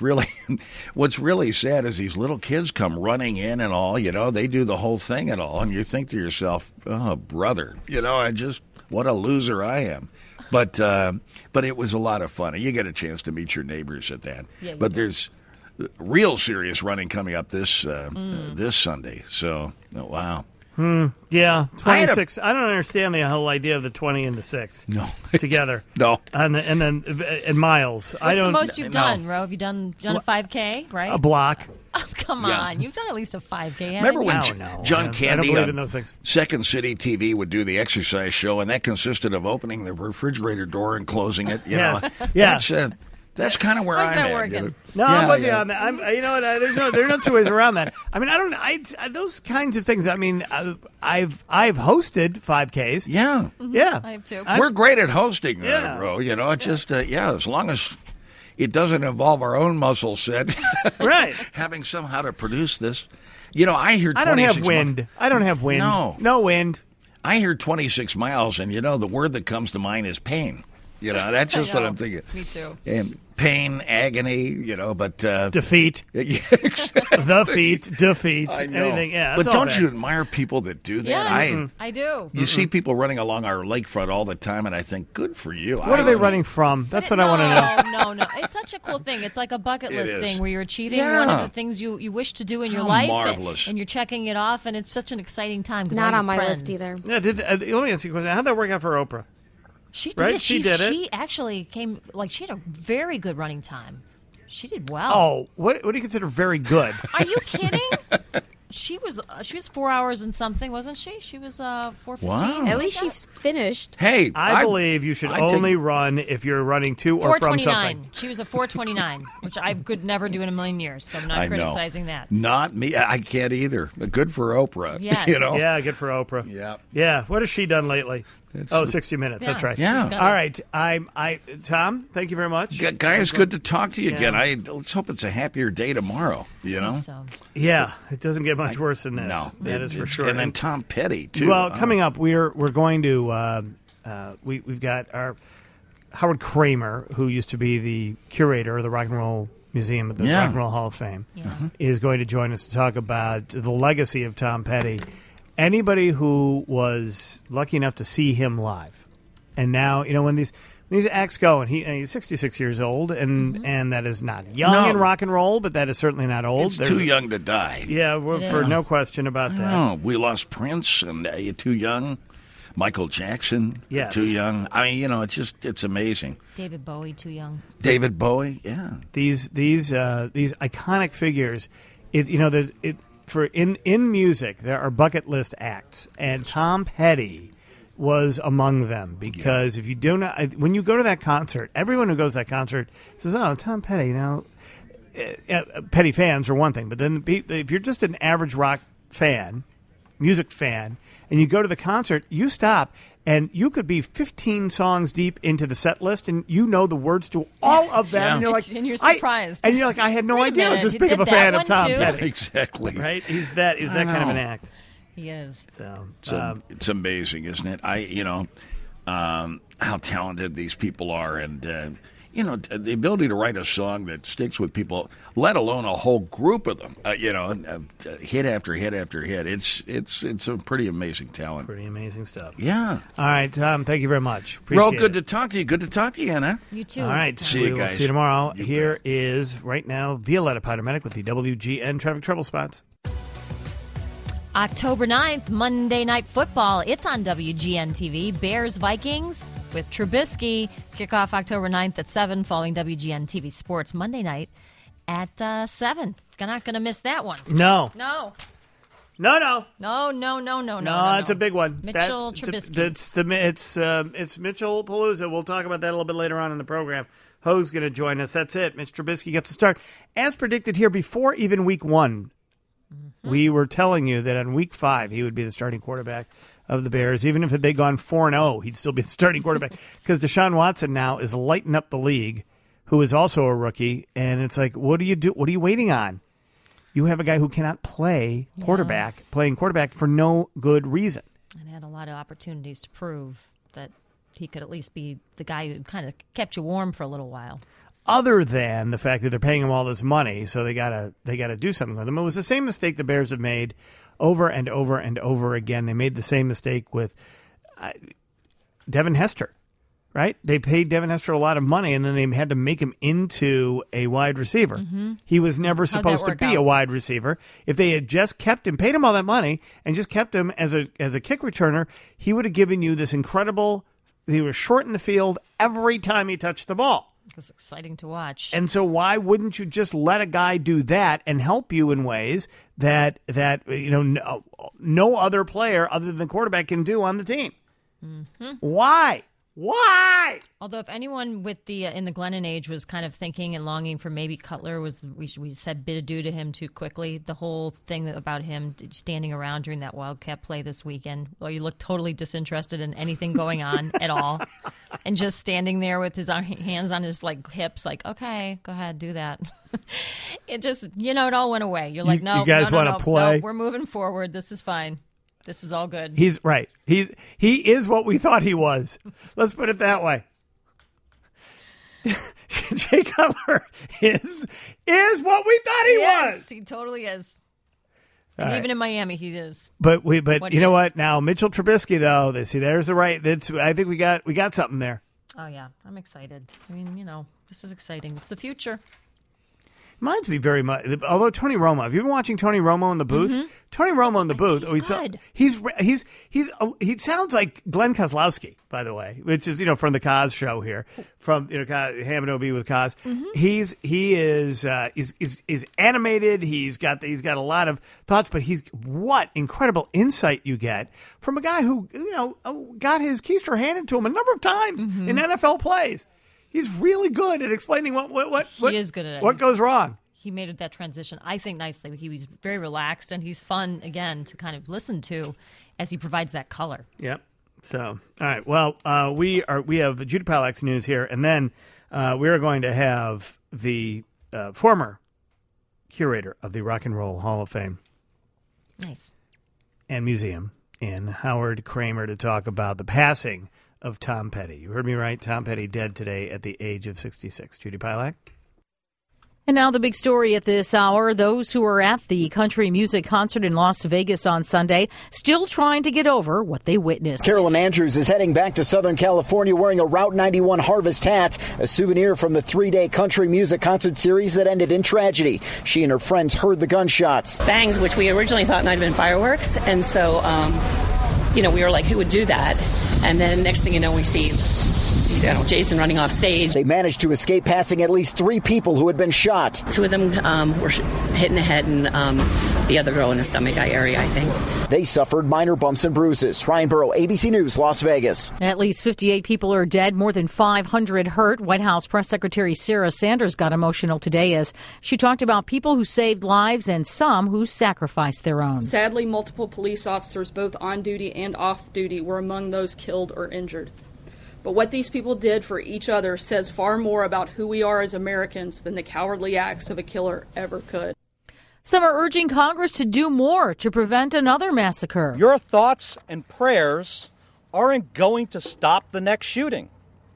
really sad is these little kids come running in and all, they do the whole thing and all. And you think to yourself, oh, brother, what a loser I am. But it was a lot of fun. And you get a chance to meet your neighbors at that. Yeah, but there's real serious running coming up this Sunday. So, wow. Yeah, 26. I don't understand the whole idea of the 20 and the 6. No. Together. No. And miles. What's the most you've done, Ro? Have you done a 5K, right? A block. Oh, come on. You've done at least a 5K. Remember when John Candy I don't believe in those things. Second City TV would do the exercise show, and that consisted of opening the refrigerator door and closing it? Yeah. That's kind of where I'm at. Working? No, I'm with you on that. You know what? There's no two ways around that. I mean, those kinds of things. I mean, I've hosted 5Ks. Yeah, yeah, I have too. We're great at hosting, Ro. It's just as long as it doesn't involve our own muscle set, right? Having somehow to produce this. I hear 26 I don't have wind. I don't have wind. No wind. I hear 26 miles, and the word that comes to mind is pain. That's just what I'm thinking. Me too. And pain, agony, but defeat. Defeat. I know. Anything. Yeah. But don't you admire people that do that? Yes, I do. You see people running along our lakefront all the time, and I think, good for you. What are they running from? That's what I want to know. No. It's such a cool thing. It's like a bucket list thing where you're achieving one of the things you wish to do in your life. Marvelous. And you're checking it off, and it's such an exciting time. Not on my list either. Yeah. Let me ask you a question. How'd that work out for Oprah? She did. Right? She did it. She actually came. She had a very good running time. She did well. Oh, what do you consider very good? Are you kidding? She was 4 hours and something, wasn't she? She was 4:15. Wow. At least she's finished. Hey, I believe you should only run if you're running to or from something. She was a 4:29, which I could never do in a million years. So I'm not criticizing that. Not me. I can't either. But good for Oprah. Yes. Yeah, good for Oprah. Yeah. Yeah. What has she done lately? 60 Minutes. Yeah, that's right. Yeah. All right. Tom, thank you very much. Guys, good to talk to you again. Let's hope it's a happier day tomorrow. So. Yeah, it doesn't get much worse than this. No, that is for sure. And then Tom Petty too. Well, coming up, we're going to we've got our Howard Kramer, who used to be the curator of the Rock and Roll Museum at the Rock and Roll Hall of Fame, is going to join us to talk about the legacy of Tom Petty. Anybody who was lucky enough to see him live, and now when These acts go, and he's 66 years old, and that is not young No. in rock and roll, but that is certainly not old. It's too young to die. Yeah, for is. no question about that. Oh, we lost Prince, and you're too young. Michael Jackson, Yes. too young. I mean, it's amazing. David Bowie, too young. David Bowie, yeah. These iconic figures, in music there are bucket list acts, and Tom Petty was among them because if you do not, when you go to that concert, everyone who goes to that concert says, "Oh, Tom Petty." Now, Petty fans are one thing, but then if you're just an average rock fan, music fan, and you go to the concert, you stop. And you could be 15 songs deep into the set list, and you know the words to all of them. Yeah. And you're like, And you're surprised. and you're like, I had no Wait a idea I was minute, this he big of did a fan that of Tom one too? Petty. Exactly. Right? He's that kind of an act. He is. So, It's amazing, isn't it? How talented these people are, and the ability to write a song that sticks with people, let alone a whole group of them. Hit after hit after hit. It's a pretty amazing talent. pretty amazing stuff. Yeah. All right, Tom, thank you very much. Appreciate Well, good it. to talk to you. Good to talk to you, Anna. You too. All right, See we you will guys. see you tomorrow. You Here bet. is, right now, Violetta Podomedic with the WGN Traffic Trouble Spots. October 9th, Monday Night Football. It's on WGN TV. Bears-Vikings with Trubisky. Kickoff October 9th at 7, following WGN TV Sports Monday night at 7. You're not going to miss that one. No. No. No. No, It's a big one. Mitchell Trubisky. It's Mitchell Palooza. We'll talk about that a little bit later on in the program. Ho's going to join us. That's it. Mitch Trubisky gets to start. As predicted here before even week 1, we were telling you that on week 5 he would be the starting quarterback of the Bears. Even if they'd gone 4-0, he'd still be the starting quarterback because Deshaun Watson now is lighting up the league, who is also a rookie. And it's like, what do you do? What are you waiting on? You have a guy who cannot play quarterback, playing quarterback for no good reason. And had a lot of opportunities to prove that he could at least be the guy who kind of kept you warm for a little while. Other than the fact that they're paying him all this money, so they gotta do something with him. It was the same mistake the Bears have made over and over and over again. They made the same mistake with Devin Hester, right? They paid Devin Hester a lot of money, and then they had to make him into a wide receiver. He was never supposed to work be out? a wide receiver. If they had just kept him, paid him all that money, and just kept him as a kick returner, he would have given you this incredible. He was short in the field every time he touched the ball. It was exciting to watch. And so why wouldn't you just let a guy do that and help you in ways that no other player other than quarterback can do on the team? Why? Although if anyone with the in the Glennon age was kind of thinking and longing for maybe Cutler, we said bid adieu to him too quickly. The whole thing about him standing around during that Wildcat play this weekend, well, you look totally disinterested in anything going on at all, and just standing there with his hands on his hips, like, okay, go ahead, do that. It just it all went away. You're like, no, you guys no, wanna play? No, we're moving forward. This is fine. This is all good. He's right. He is what we thought he was. Let's put it that way. Jay Cutler is what we thought he was. He totally is. And All even right. in Miami, he is. But What you he know is. what? Now Mitchell Trubisky though, there's the right. I think we got something there. Oh yeah, I'm excited. I mean, this is exciting. It's the future. Reminds me very much. Although Tony Romo, have you been watching Tony Romo in the booth? Tony Romo in the booth. He's good. He sounds like Glenn Kozlowski, by the way, which is from the Kaz show here, from Ham and OB with Kaz. He is animated. He's got a lot of thoughts, but what incredible insight you get from a guy who got his keister handed to him a number of times in NFL plays. He's really good at explaining what He is good at it. what goes wrong. He made that transition, I think, nicely. He was very relaxed, and he's fun again to kind of listen to as he provides that color. Yep. So, all right. Well, we have Judy Palak's news here, and then we are going to have the former curator of the Rock and Roll Hall of Fame Nice. and Museum in Howard Kramer to talk about the passing of Tom Petty. You heard me right. Tom Petty dead today at the age of 66. Judy Pilak. And now the big story at this hour. Those who were at the country music concert in Las Vegas on Sunday still trying to get over what they witnessed. Carolyn Andrews is heading back to Southern California wearing a Route 91 Harvest hat, a souvenir from the 3-day country music concert series that ended in tragedy. She and her friends heard the gunshots. Bangs, which we originally thought might have been fireworks. And so, we were like, who would do that? And then next thing you know, we see Jason running off stage. They managed to escape, passing at least 3 people who had been shot. 2 of them were hit in the head and the other girl in the stomach area, I think. They suffered minor bumps and bruises. Ryan Burrow, ABC News, Las Vegas. At least 58 people are dead, more than 500 hurt. White House Press Secretary Sarah Sanders got emotional today as she talked about people who saved lives and some who sacrificed their own. Sadly, multiple police officers, both on duty and off duty, were among those killed or injured. But what these people did for each other says far more about who we are as Americans than the cowardly acts of a killer ever could. Some are urging Congress to do more to prevent another massacre. Your thoughts and prayers aren't going to stop the next shooting.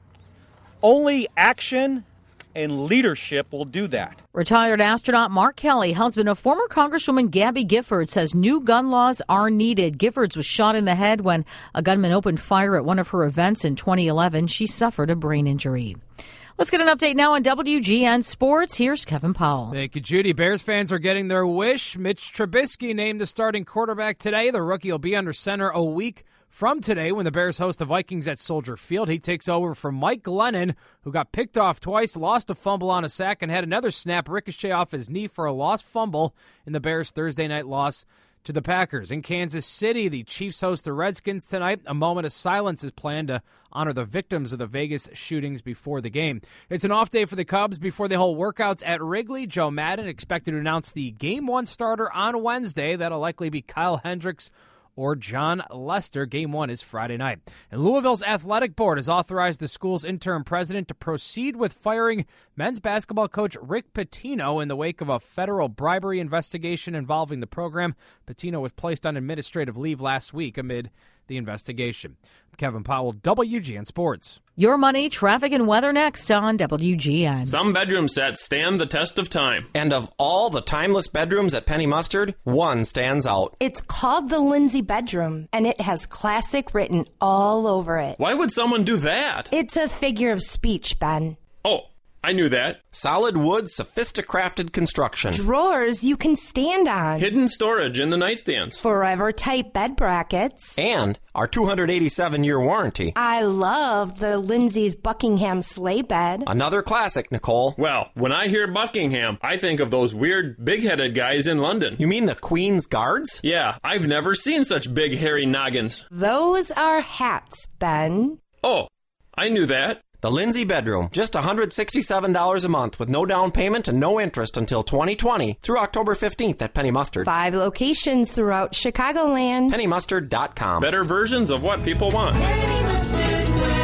Only action and leadership will do that. Retired astronaut Mark Kelly, husband of former Congresswoman Gabby Giffords, says new gun laws are needed. Giffords was shot in the head when a gunman opened fire at one of her events in 2011. She suffered a brain injury. Let's get an update now on WGN Sports. Here's Kevin Powell. Thank you, Judy. Bears fans are getting their wish. Mitch Trubisky named the starting quarterback today. The rookie will be under center a week from today when the Bears host the Vikings at Soldier Field. He takes over from Mike Glennon, who got picked off twice, lost a fumble on a sack, and had another snap ricochet off his knee for a lost fumble in the Bears' Thursday night loss to the Packers. In Kansas City, the Chiefs host the Redskins tonight. A moment of silence is planned to honor the victims of the Vegas shootings before the game. It's an off day for the Cubs before they hold workouts at Wrigley. Joe Madden expected to announce the Game 1 starter on Wednesday. That'll likely be Kyle Hendricks or John Lester. Game 1 is Friday night. And Louisville's athletic board has authorized the school's interim president to proceed with firing men's basketball coach Rick Pitino in the wake of a federal bribery investigation involving the program. Pitino was placed on administrative leave last week amid the investigation. Kevin Powell, WGN Sports. Your money, traffic, and weather next on WGN. Some bedroom sets stand the test of time. And of all the timeless bedrooms at Penny Mustard, one stands out. It's called the Lindsay bedroom, and it has classic written all over it. Why would someone do that? It's a figure of speech, Ben. Oh, I knew that. Solid wood, sophisticrafted construction. Drawers you can stand on. Hidden storage in the nightstands. Forever tight bed brackets. And our 287-year warranty. I love the Lindsay's Buckingham sleigh bed. Another classic, Nicole. Well, when I hear Buckingham, I think of those weird big-headed guys in London. You mean the Queen's Guards? Yeah, I've never seen such big hairy noggins. Those are hats, Ben. Oh, I knew that. The Lindsay bedroom, just $167 a month with no down payment and no interest until 2020 through October 15th at Penny Mustard. 5 locations throughout Chicagoland. PennyMustard.com. Better versions of what people want. Penny Mustard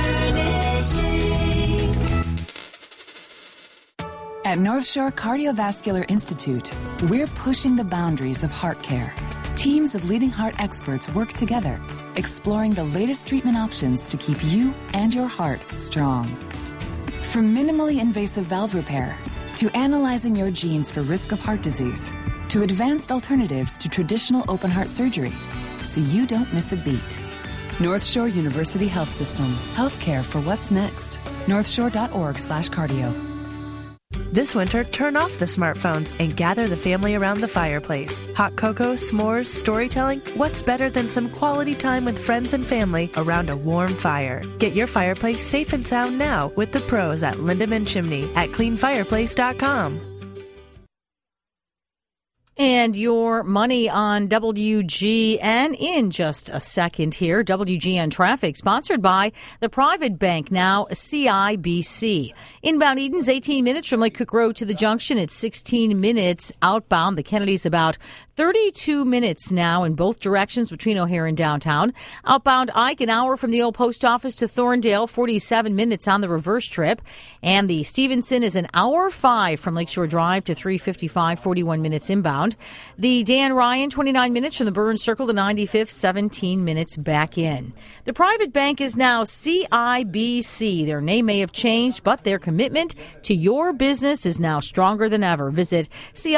Furnishing. At North Shore Cardiovascular Institute, we're pushing the boundaries of heart care. Teams of leading heart experts work together, exploring the latest treatment options to keep you and your heart strong. From minimally invasive valve repair, to analyzing your genes for risk of heart disease, to advanced alternatives to traditional open heart surgery, so you don't miss a beat. North Shore University Health System. Healthcare for what's next. northshore.org/cardio. This winter, turn off the smartphones and gather the family around the fireplace. Hot cocoa, s'mores, storytelling. What's better than some quality time with friends and family around a warm fire? Get your fireplace safe and sound now with the pros at Lindemann Chimney at cleanfireplace.com. And your money on WGN in just a second here. WGN Traffic, sponsored by the private bank, now CIBC. Inbound Eden's 18 minutes from Lake Cook Road to the junction. It's 16 minutes outbound. The Kennedy's about 32 minutes now in both directions between O'Hare and downtown. Outbound Ike, an hour from the old post office to Thorndale, 47 minutes on the reverse trip. And the Stevenson is an hour 5 from Lakeshore Drive to 355, 41 minutes inbound. eastbound. The Dan Ryan, 29 minutes from the Burns Circle to 95th, 17 minutes back in. The private bank is now CIBC. Their name may have changed, but their commitment to your business is now stronger than ever. Visit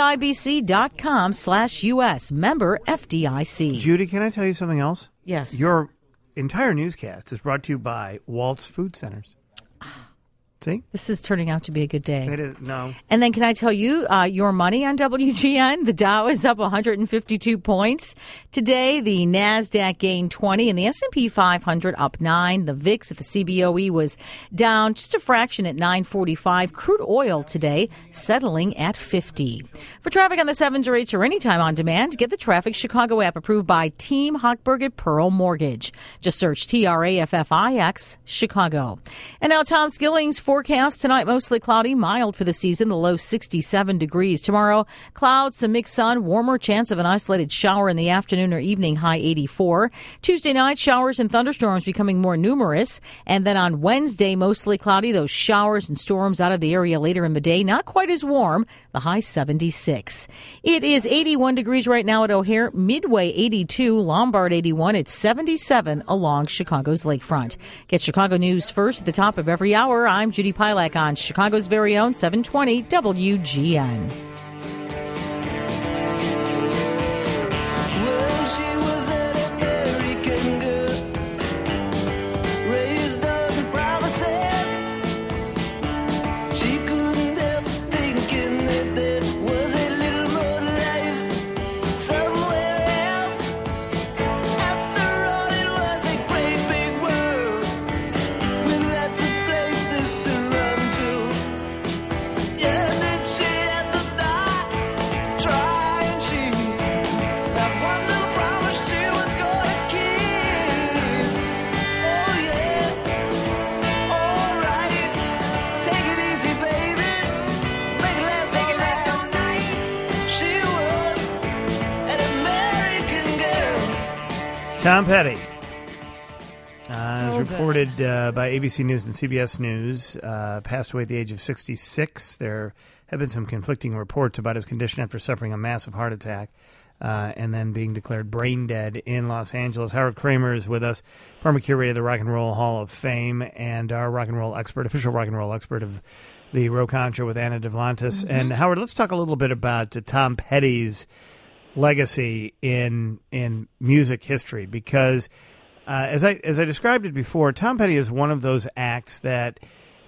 CIBC.com/US. Member FDIC. Judy, can I tell you something else? Yes. Your entire newscast is brought to you by Walt's Food Centers. See? This is turning out to be a good day. It is, no. And then can I tell you your money on WGN? The Dow is up 152 points. Today, the NASDAQ gained 20 and the S&P 500 up 9. The VIX at the CBOE was down just a fraction at 945. Crude oil today settling at 50. For traffic on the 7s or 8s or anytime on demand, get the Traffic Chicago app approved by Team Hochberg at Pearl Mortgage. Just search TRAFFIX Chicago. And now Tom Skilling's forecast tonight, mostly cloudy, mild for the season, the low 67 degrees. Tomorrow, clouds, some mixed sun, warmer, chance of an isolated shower in the afternoon or evening, high 84. Tuesday night, showers and thunderstorms becoming more numerous. And then on Wednesday, mostly cloudy, those showers and storms out of the area later in the day, not quite as warm, the high 76. It is 81 degrees right now at O'Hare, Midway 82, Lombard 81, it's 77 along Chicago's lakefront. Get Chicago news first at the top of every hour. I'm Judy Pilak on Chicago's very own 720 WGN. Tom Petty, as reported by ABC News and CBS News, passed away at the age of 66. There have been some conflicting reports about his condition after suffering a massive heart attack and then being declared brain dead in Los Angeles. Howard Kramer is with us, former curator of the Rock and Roll Hall of Fame and our rock and roll expert, official rock and roll expert of the Roe Contra with Anna Devlantis. Mm-hmm. And Howard, let's talk a little bit about Tom Petty's legacy in music history, because as I described it before, Tom Petty is one of those acts that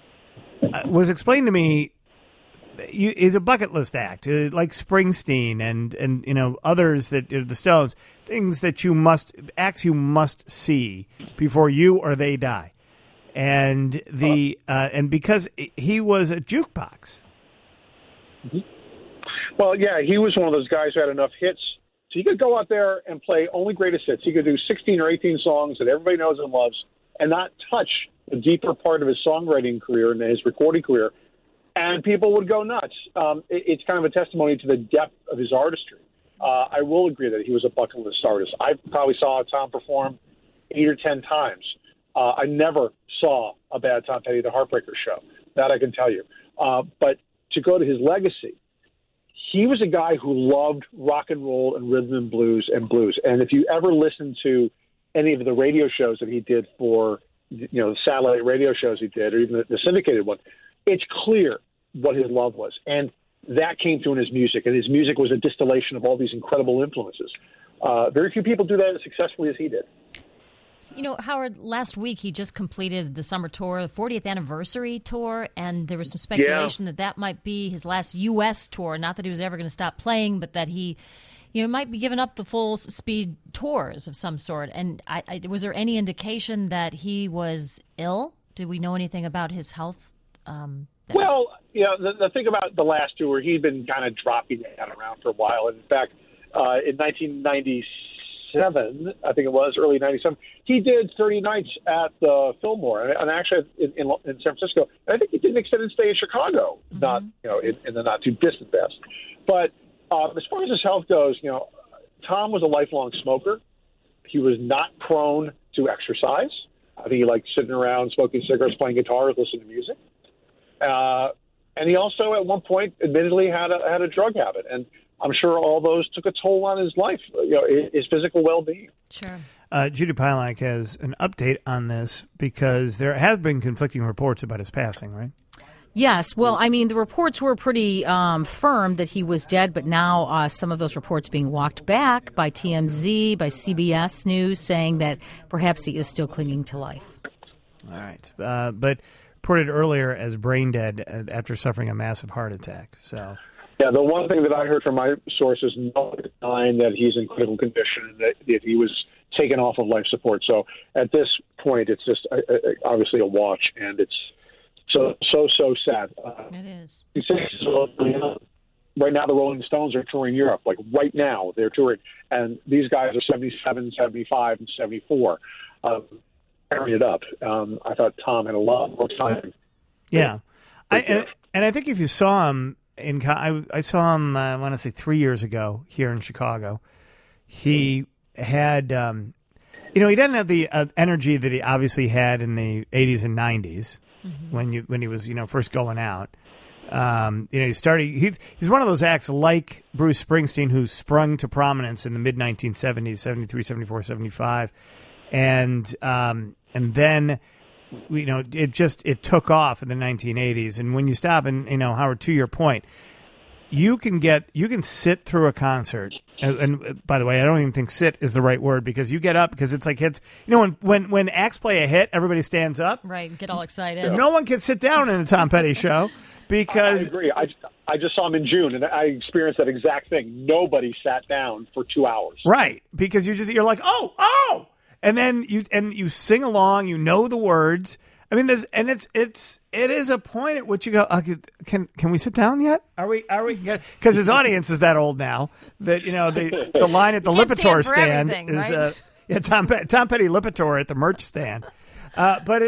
was explained to me is a bucket list act, like Springsteen and you know others that the Stones, things that acts you must see before you or they die, and and because he was a jukebox. Mm-hmm. Well, yeah, he was one of those guys who had enough hits. So he could go out there and play only greatest hits. He could do 16 or 18 songs that everybody knows and loves and not touch the deeper part of his songwriting career and his recording career. And people would go nuts. It's kind of a testimony to the depth of his artistry. I will agree that he was a bucket list artist. I probably saw Tom perform 8 or 10 times. I never saw a bad Tom Petty at the Heartbreakers show. That I can tell you. But to go to his legacy, he was a guy who loved rock and roll and rhythm and blues. And if you ever listen to any of the radio shows that he did for, the satellite radio shows he did, or even the syndicated one, it's clear what his love was. And that came through in his music. And his music was a distillation of all these incredible influences. Very few people do that as successfully as he did. You know, Howard, last week he just completed the summer tour, the 40th anniversary tour, and there was some speculation that might be his last U.S. tour. Not that he was ever going to stop playing, but that he, might be giving up the full speed tours of some sort. And was there any indication that he was ill? Did we know anything about his health? Well, the thing about the last tour, he'd been kind of dropping that around for a while. And in fact, in 1997, I think it was, early 97, he did 30 nights at the Fillmore, and actually in San Francisco. And I think he did an extended stay in Chicago, not in the not too distant past. But as far as his health goes, Tom was a lifelong smoker. He was not prone to exercise. I think he liked sitting around, smoking cigarettes, playing guitar, listening to music. And he also, at one point, admittedly had a drug habit. And I'm sure all those took a toll on his life, his physical well-being. Sure. Judy Pylak has an update on this because there has been conflicting reports about his passing, right? Yes. Well, I mean, the reports were pretty firm that he was dead, but now some of those reports being walked back by TMZ, by CBS News, saying that perhaps he is still clinging to life. All right. But reported earlier as brain dead after suffering a massive heart attack. So, yeah, the one thing that I heard from my sources, no denying that he's in critical condition and that he was taken off of life support. So at this point, it's just obviously a watch, and it's so sad. It is. Right now, the Rolling Stones are touring Europe. Like right now, they're touring, and these guys are 77, 75, and 74. Tearing it up. I thought Tom had a lot more time. Yeah, and I think if you saw him I saw him. I want to say 3 years ago here in Chicago. He had, he didn't have the energy that he obviously had in the 80s and 90s when he was first going out. He started. He's one of those acts like Bruce Springsteen who sprung to prominence in the mid 1970s, 73, 74, 75, and then it took off in the 1980s. And when you stop and Howard, to your point, you can sit through a concert. And by the way, I don't even think sit is the right word because you get up because it's like hits. When acts play a hit, everybody stands up. Right, get all excited. No one can sit down in a Tom Petty show because I agree. I just saw him in June, and I experienced that exact thing. Nobody sat down for 2 hours. Right, because you're like, oh, and then you sing along. You know the words. I mean, it is a point at which you go, can we sit down yet? Are we? Because his audience is that old now that the line at the Lipitor stand is right? Tom Petty Lipitor at the merch stand. But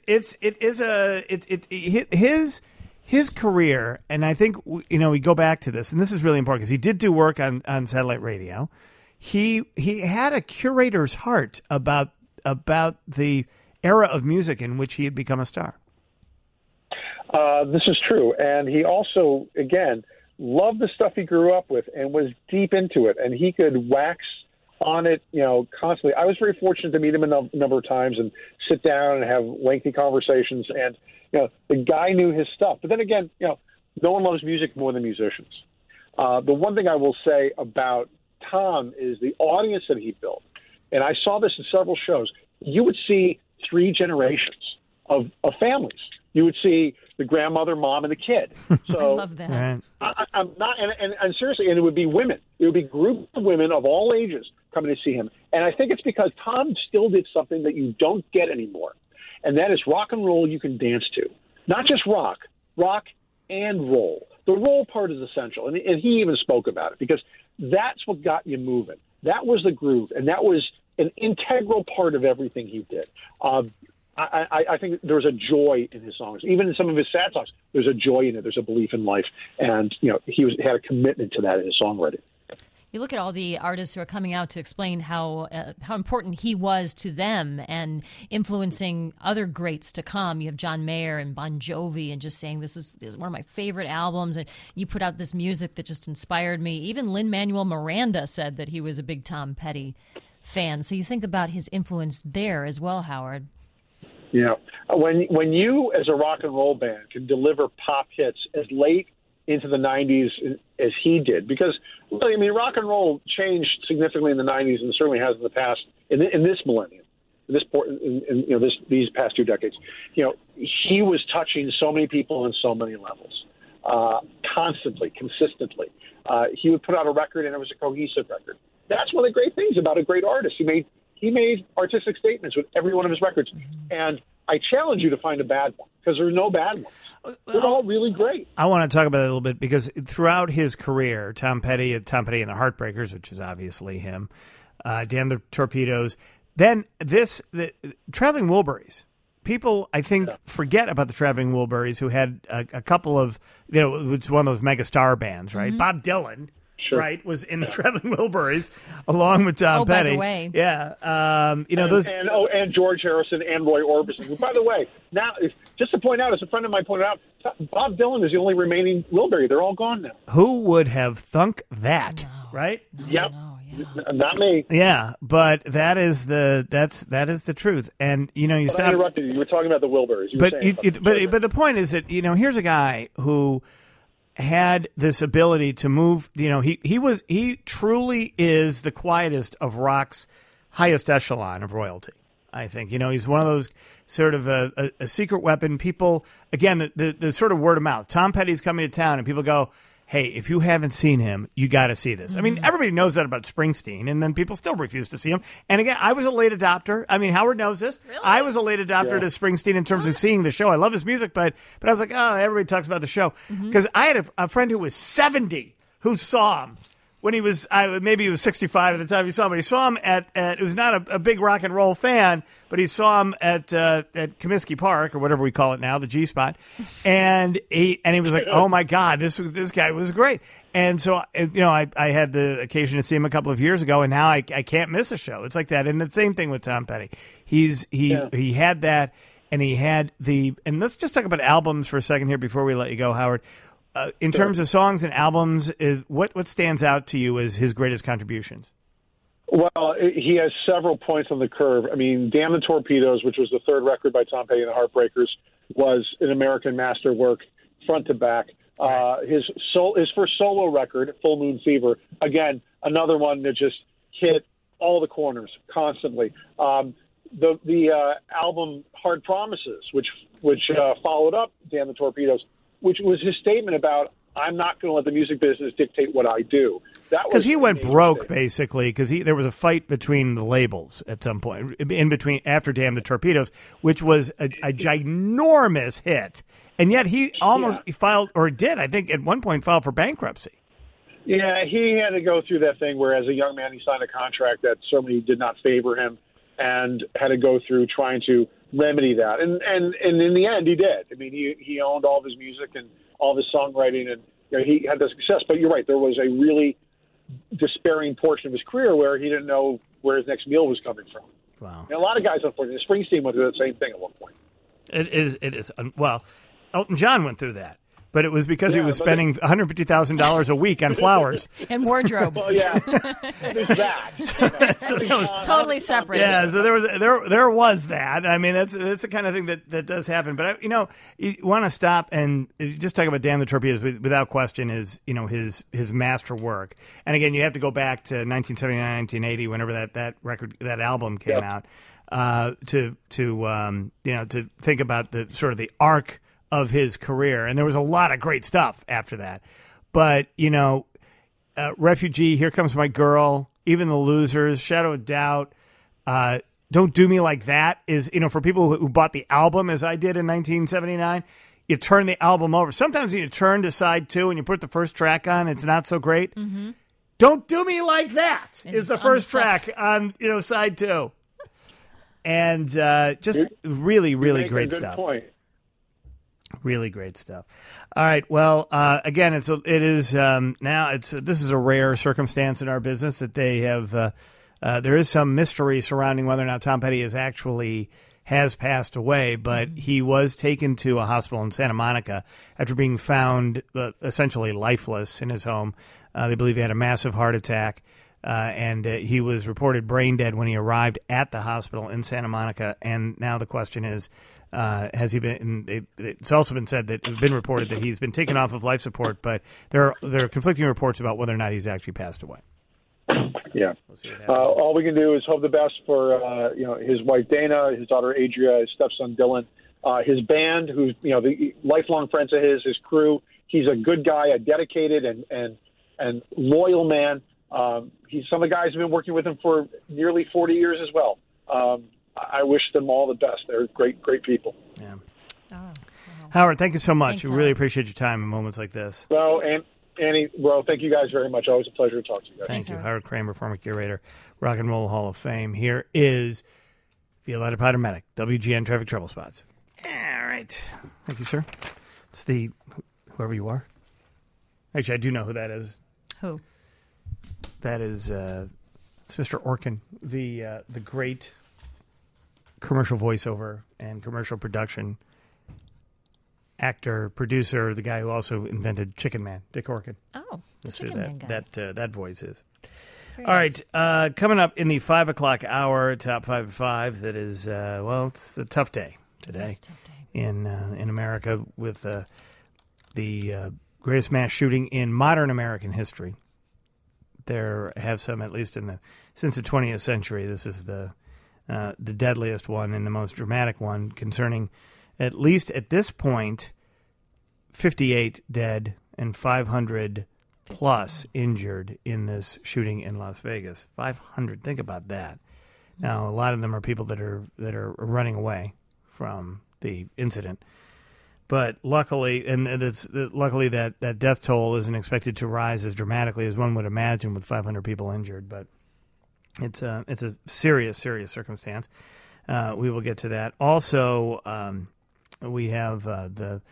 his career, and I think we go back to this, and this is really important because he did do work on satellite radio. He had a curator's heart about the era of music in which he had become a star. This is true. And he also, again, loved the stuff he grew up with and was deep into it. And he could wax on it, constantly. I was very fortunate to meet him a number of times and sit down and have lengthy conversations. And, the guy knew his stuff. But then again, no one loves music more than musicians. The one thing I will say about Tom is the audience that he built. And I saw this in several shows. You would see 3 generations of families. You would see the grandmother, mom, and the kid. So I love that. Right. I'm not, and seriously, and it would be women. It would be groups of women of all ages coming to see him. And I think it's because Tom still did something that you don't get anymore, and that is rock and roll you can dance to. Not just rock and roll. The roll part is essential, and he even spoke about it because that's what got you moving. That was the groove, and that was an integral part of everything he did. I think there's a joy in his songs. Even in some of his sad songs, there's a joy in it. There's a belief in life. And, he had a commitment to that in his songwriting. You look at all the artists who are coming out to explain how important he was to them and influencing other greats to come. You have John Mayer and Bon Jovi and just saying this is one of my favorite albums. And you put out this music that just inspired me. Even Lin-Manuel Miranda said that he was a big Tom Petty fan. So you think about his influence there as well, Howard. Yeah. When you, as a rock and roll band, can deliver pop hits as late into the 90s as he did, because, rock and roll changed significantly in the 90s and certainly has in the past, in this millennium, these past 2 decades. He was touching so many people on so many levels, constantly, consistently. He would put out a record and it was a cohesive record. That's one of the great things about a great artist. He made artistic statements with every one of his records. And I challenge you to find a bad one because there are no bad ones. They're all really great. I want to talk about that a little bit because throughout his career, Tom Petty and the Heartbreakers, which is obviously him, Damn the Torpedoes, then the Traveling Wilburys. People, I think, forget about the Traveling Wilburys who had a couple of, it's one of those mega star bands, right? Mm-hmm. Bob Dylan. Sure. Right, was in the Traveling Wilburys along with Tom Petty. By the way, yeah, and George Harrison and Roy Orbison. Who, by the way, now just to point out, as a friend of mine pointed out, Bob Dylan is the only remaining Wilbury. They're all gone now. Who would have thunk that, right? Yep. Not me. Yeah, but that is the truth. And you I stop. interrupted you. You were talking about the Wilburys. But the point is that here's a guy who had this ability to move. He truly is the quietest of rock's highest echelon of royalty. I think he's one of those sort of a secret weapon. People, again, the sort of word of mouth. Tom Petty's coming to town, and people go, hey, if you haven't seen him, you got to see this. I mean, everybody knows that about Springsteen, and then people still refuse to see him. And again, I was a late adopter. I mean, Howard knows this. Really? I was a late adopter to Springsteen in terms of seeing the show. I love his music, but I was like, oh, everybody talks about the show. Because I had a friend who was 70 who saw him when he was, maybe he was 65 at the time he saw him, but he saw him at it was not a big rock and roll fan, but he saw him at Comiskey Park, or whatever we call it now, the G-Spot, and he was like, oh my God, this guy was great. And so, I had the occasion to see him a couple of years ago, and now I can't miss a show. It's like that. And the same thing with Tom Petty. He had that, and he had and let's just talk about albums for a second here before we let you go, Howard. In terms of songs and albums, is what stands out to you as his greatest contributions? Well, he has several points on the curve. I mean, Damn the Torpedoes, which was the third record by Tom Petty and the Heartbreakers, was an American masterwork front to back. His first solo record, Full Moon Fever, again, another one that just hit all the corners constantly. The album Hard Promises, which followed up Damn the Torpedoes, which was his statement about, I'm not going to let the music business dictate what I do. That was because he went broke, basically, because there was a fight between the labels at some point, after Damn the Torpedoes, which was a ginormous hit. And yet he almost filed, or did, I think, at one point file for bankruptcy. Yeah, he had to go through that thing where, as a young man, he signed a contract that certainly did not favor him, and had to go through trying to remedy that. And in the end, he did. I mean, he owned all of his music and all of his songwriting, and he had the success. But you're right, there was a really despairing portion of his career where he didn't know where his next meal was coming from. Wow. And a lot of guys, unfortunately, Springsteen went through the same thing at one point. It is. Well, Elton John went through that. But it was because he was spending $150,000 a week on flowers and wardrobe. Well, yeah, that. Totally separate. Yeah, so there was that. I mean, that's the kind of thing that does happen. But you want to stop and just talk about Damn the Torpedoes. Without question, is his masterwork. And again, you have to go back to 1979, 1980, whenever that album came out, to think about the sort of the arc of his career. And there was a lot of great stuff after that. But, Refugee, Here Comes My Girl, Even the Losers, Shadow of Doubt, Don't Do Me Like That is, for people who bought the album as I did in 1979, you turn the album over. Sometimes you turn to side 2 and you put the first track on. It's not so great. Mm-hmm. Don't Do Me Like That is the first track on, side 2. And just really, really great stuff. Point. Really great stuff. All right. Well, again, this is a rare circumstance in our business that they have. There is some mystery surrounding whether or not Tom Petty has passed away, but he was taken to a hospital in Santa Monica after being found essentially lifeless in his home. They believe he had a massive heart attack. And he was reported brain dead when he arrived at the hospital in Santa Monica. And now the question is, has he been? It's also been said that it's been reported that he's been taken off of life support, but there are conflicting reports about whether or not he's actually passed away. Yeah. All we can do is hope the best for his wife Dana, his daughter Adria, his stepson Dylan, his band, who's the lifelong friends of his crew. He's a good guy, a dedicated and loyal man. Some of the guys have been working with him for nearly 40 years as well. I wish them all the best. They're great people. Yeah. Howard, thank you so much. We really appreciate your time in moments like this. Well, Annie, thank you guys very much. Always a pleasure to talk to you guys. Thank you. Howard Kramer, former curator, Rock and Roll Hall of Fame. Here is Violetta Potter-Medic, WGN Traffic Trouble Spots. All right. Thank you, sir. It's whoever you are. Actually, I do know who that is. Who? That is it's Mr. Orkin, the great commercial voiceover and commercial production actor, producer, the guy who also invented Chicken Man, Dick Orkin. Oh, the That's who Chicken Man guy. that voice is. Very All nice. right, coming up in the 5 o'clock hour, Top 5 at 5, that is, it's a tough day today, in America with the greatest mass shooting in modern American history. There have some, at least since the 20th century. This is the deadliest one and the most dramatic one, concerning, at least at this point, 58 dead and 500 plus injured in this shooting in Las Vegas. 500. Think about that. Now, a lot of them are people that are running away from the incident. But luckily, luckily that death toll isn't expected to rise as dramatically as one would imagine with 500 people injured. But it's a serious circumstance. We will get to that. Also, we have the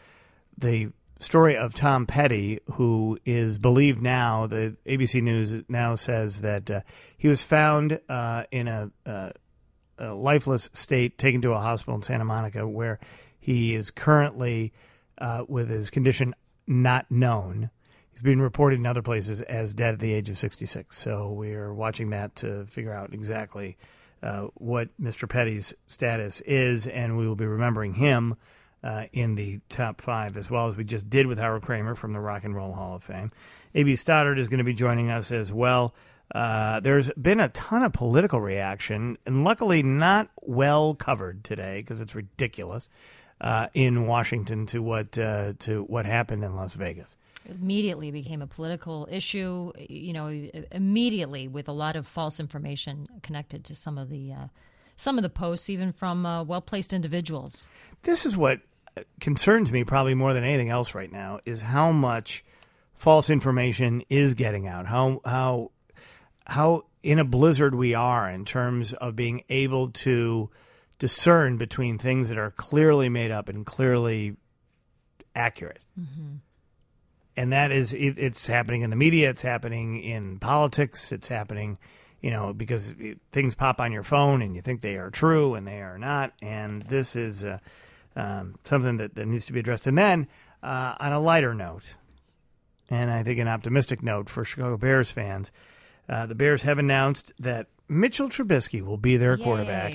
story of Tom Petty, who is believed now. The ABC News now says that he was found in a lifeless state, taken to a hospital in Santa Monica, where he is currently with his condition not known. He's been reported in other places as dead at the age of 66. So we are watching that to figure out exactly what Mr. Petty's status is, and we will be remembering him in the top 5, as well as we just did with Howard Kramer from the Rock and Roll Hall of Fame. A.B. Stoddard is going to be joining us as well. There's been a ton of political reaction, and luckily not well covered today because it's ridiculous in Washington to what happened in Las Vegas. It immediately became a political issue, immediately, with a lot of false information connected to some of the posts, even from well-placed individuals. This is what concerns me probably more than anything else right now, is how much false information is getting out, how in a blizzard we are in terms of being able to discern between things that are clearly made up and clearly accurate. Mm-hmm. And that is, it's happening in the media, it's happening in politics, it's happening, because things pop on your phone and you think they are true and they are not. And this is something that needs to be addressed. And then on a lighter note, and I think an optimistic note for Chicago Bears fans, the Bears have announced that Mitchell Trubisky will be their quarterback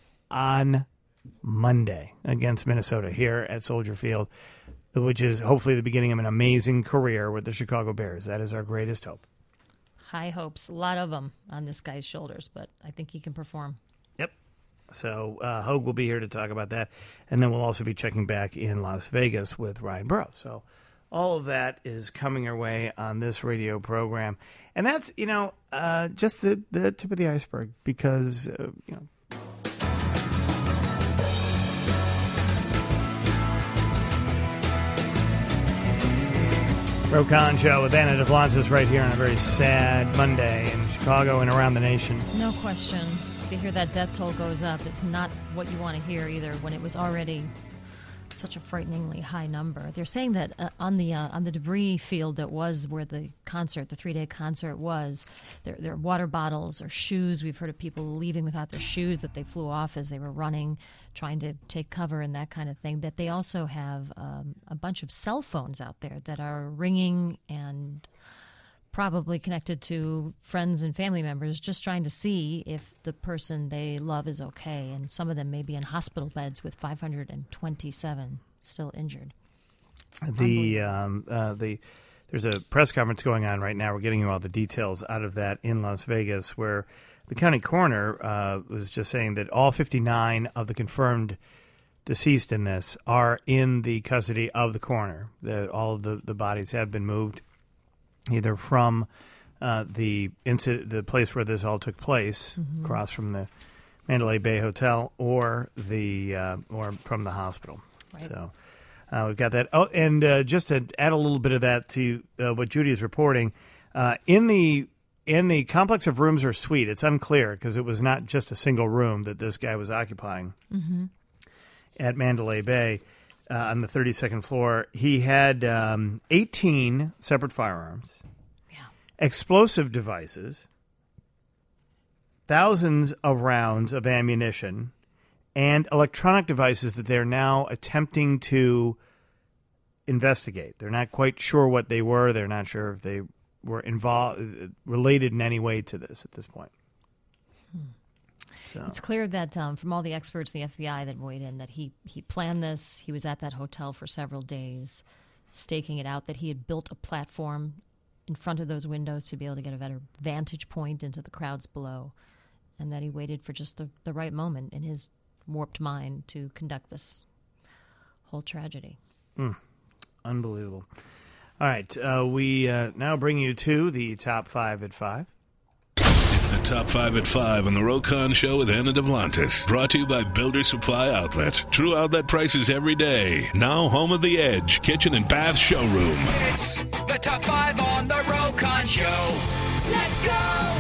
on Monday against Minnesota here at Soldier Field, which is hopefully the beginning of an amazing career with the Chicago Bears. That is our greatest hope. High hopes, a lot of them on this guy's shoulders, but I think he can perform. Yep. So Hogue will be here to talk about that, and then we'll also be checking back in Las Vegas with Ryan Burrow. So all of that is coming our way on this radio program, and that's just the tip of the iceberg, because Ro Khan Show with Anna Duplantis right here on a very sad Monday in Chicago and around the nation. No question. To hear that death toll goes up, it's not what you want to hear either, when it was already such a frighteningly high number. They're saying that on the debris field that was where the 3-day concert was, there are water bottles or shoes. We've heard of people leaving without their shoes that they flew off as they were running, trying to take cover and that kind of thing. That they also have a bunch of cell phones out there that are ringing and probably connected to friends and family members, just trying to see if the person they love is okay. And some of them may be in hospital beds with 527 still injured. There's a press conference going on right now. We're getting you all the details out of that in Las Vegas, where the county coroner was just saying that all 59 of the confirmed deceased in this are in the custody of the coroner. All of the bodies have been moved, either from the place where this all took place, mm-hmm. across from the Mandalay Bay Hotel, or from the hospital. Right. So we've got that. Oh, and just to add a little bit of that to what Judy is reporting, in the complex of rooms or suite, it's unclear because it was not just a single room that this guy was occupying, mm-hmm. at Mandalay Bay. On the 32nd floor, he had 18 separate firearms, explosive devices, thousands of rounds of ammunition, and electronic devices that they're now attempting to investigate. They're not quite sure what they were. They're not sure if they were related in any way to this at this point. So it's clear that from all the experts, the FBI that weighed in, that he planned this. He was at that hotel for several days, staking it out, that he had built a platform in front of those windows to be able to get a better vantage point into the crowds below, and that he waited for just the right moment in his warped mind to conduct this whole tragedy. Unbelievable. All right, we now bring you to the Top 5 at 5. It's the Top 5 at 5 on the Rokon Show with Anna Devlantis. Brought to you by Builder Supply Outlet. True outlet prices every day. Now home of The Edge, kitchen and bath showroom. It's the Top 5 on the Rokon Show. Let's go!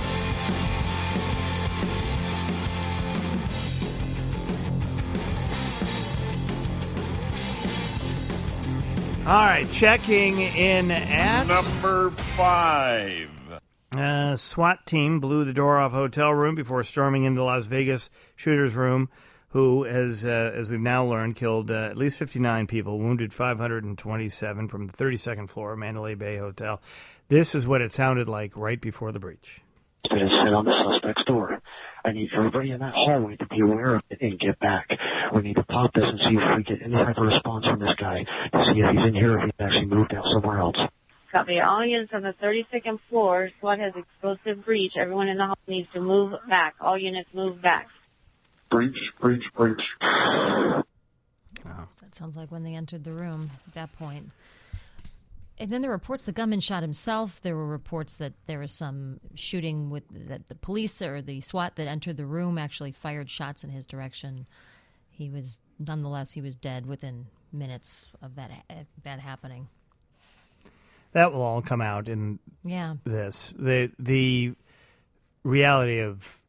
All right, checking in at number 5. SWAT team blew the door off a hotel room before storming into the Las Vegas shooter's room, who, as we've now learned, killed at least 59 people, wounded 527 from the 32nd floor of Mandalay Bay Hotel. This is what it sounded like right before the breach. Sit on the suspect's door. I need everybody in that hallway to be aware of it and get back. We need to pop this and see if we get any type of response from this guy to see if he's in here or if he's actually moved out somewhere else. Copy. All units on the 32nd floor. SWAT has explosive breach. Everyone in the hall needs to move back. All units move back. Breach. That sounds like when they entered the room at that point. And then there were reports the gunman shot himself. There were reports that there was some shooting that the police or the SWAT that entered the room actually fired shots in his direction. He was dead within minutes of that happening. That will all come out in this. The reality of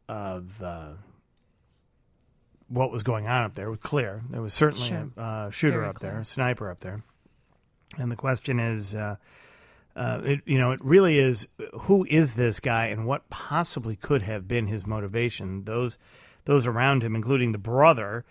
what was going on up there was clear. There was certainly a shooter Very up clear. there, a sniper up there. And the question is, it really is, who is this guy and what possibly could have been his motivation? Those around him, including the brother,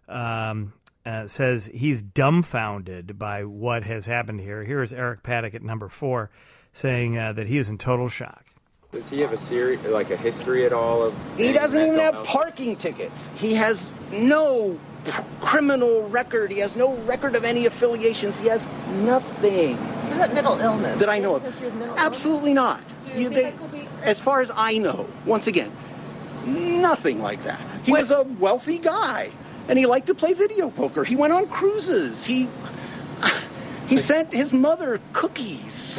says he's dumbfounded by what has happened here. Here is Eric Paddock at number 4 saying that he is in total shock. Does he have a history at all of? He doesn't even have parking tickets. He has no criminal record. He has no record of any affiliations. He has nothing. What about mental illness? That I know of. Absolutely not. Be... As far as I know, once again, nothing like that. He was a wealthy guy, and he liked to play video poker. He went on cruises. He sent his mother cookies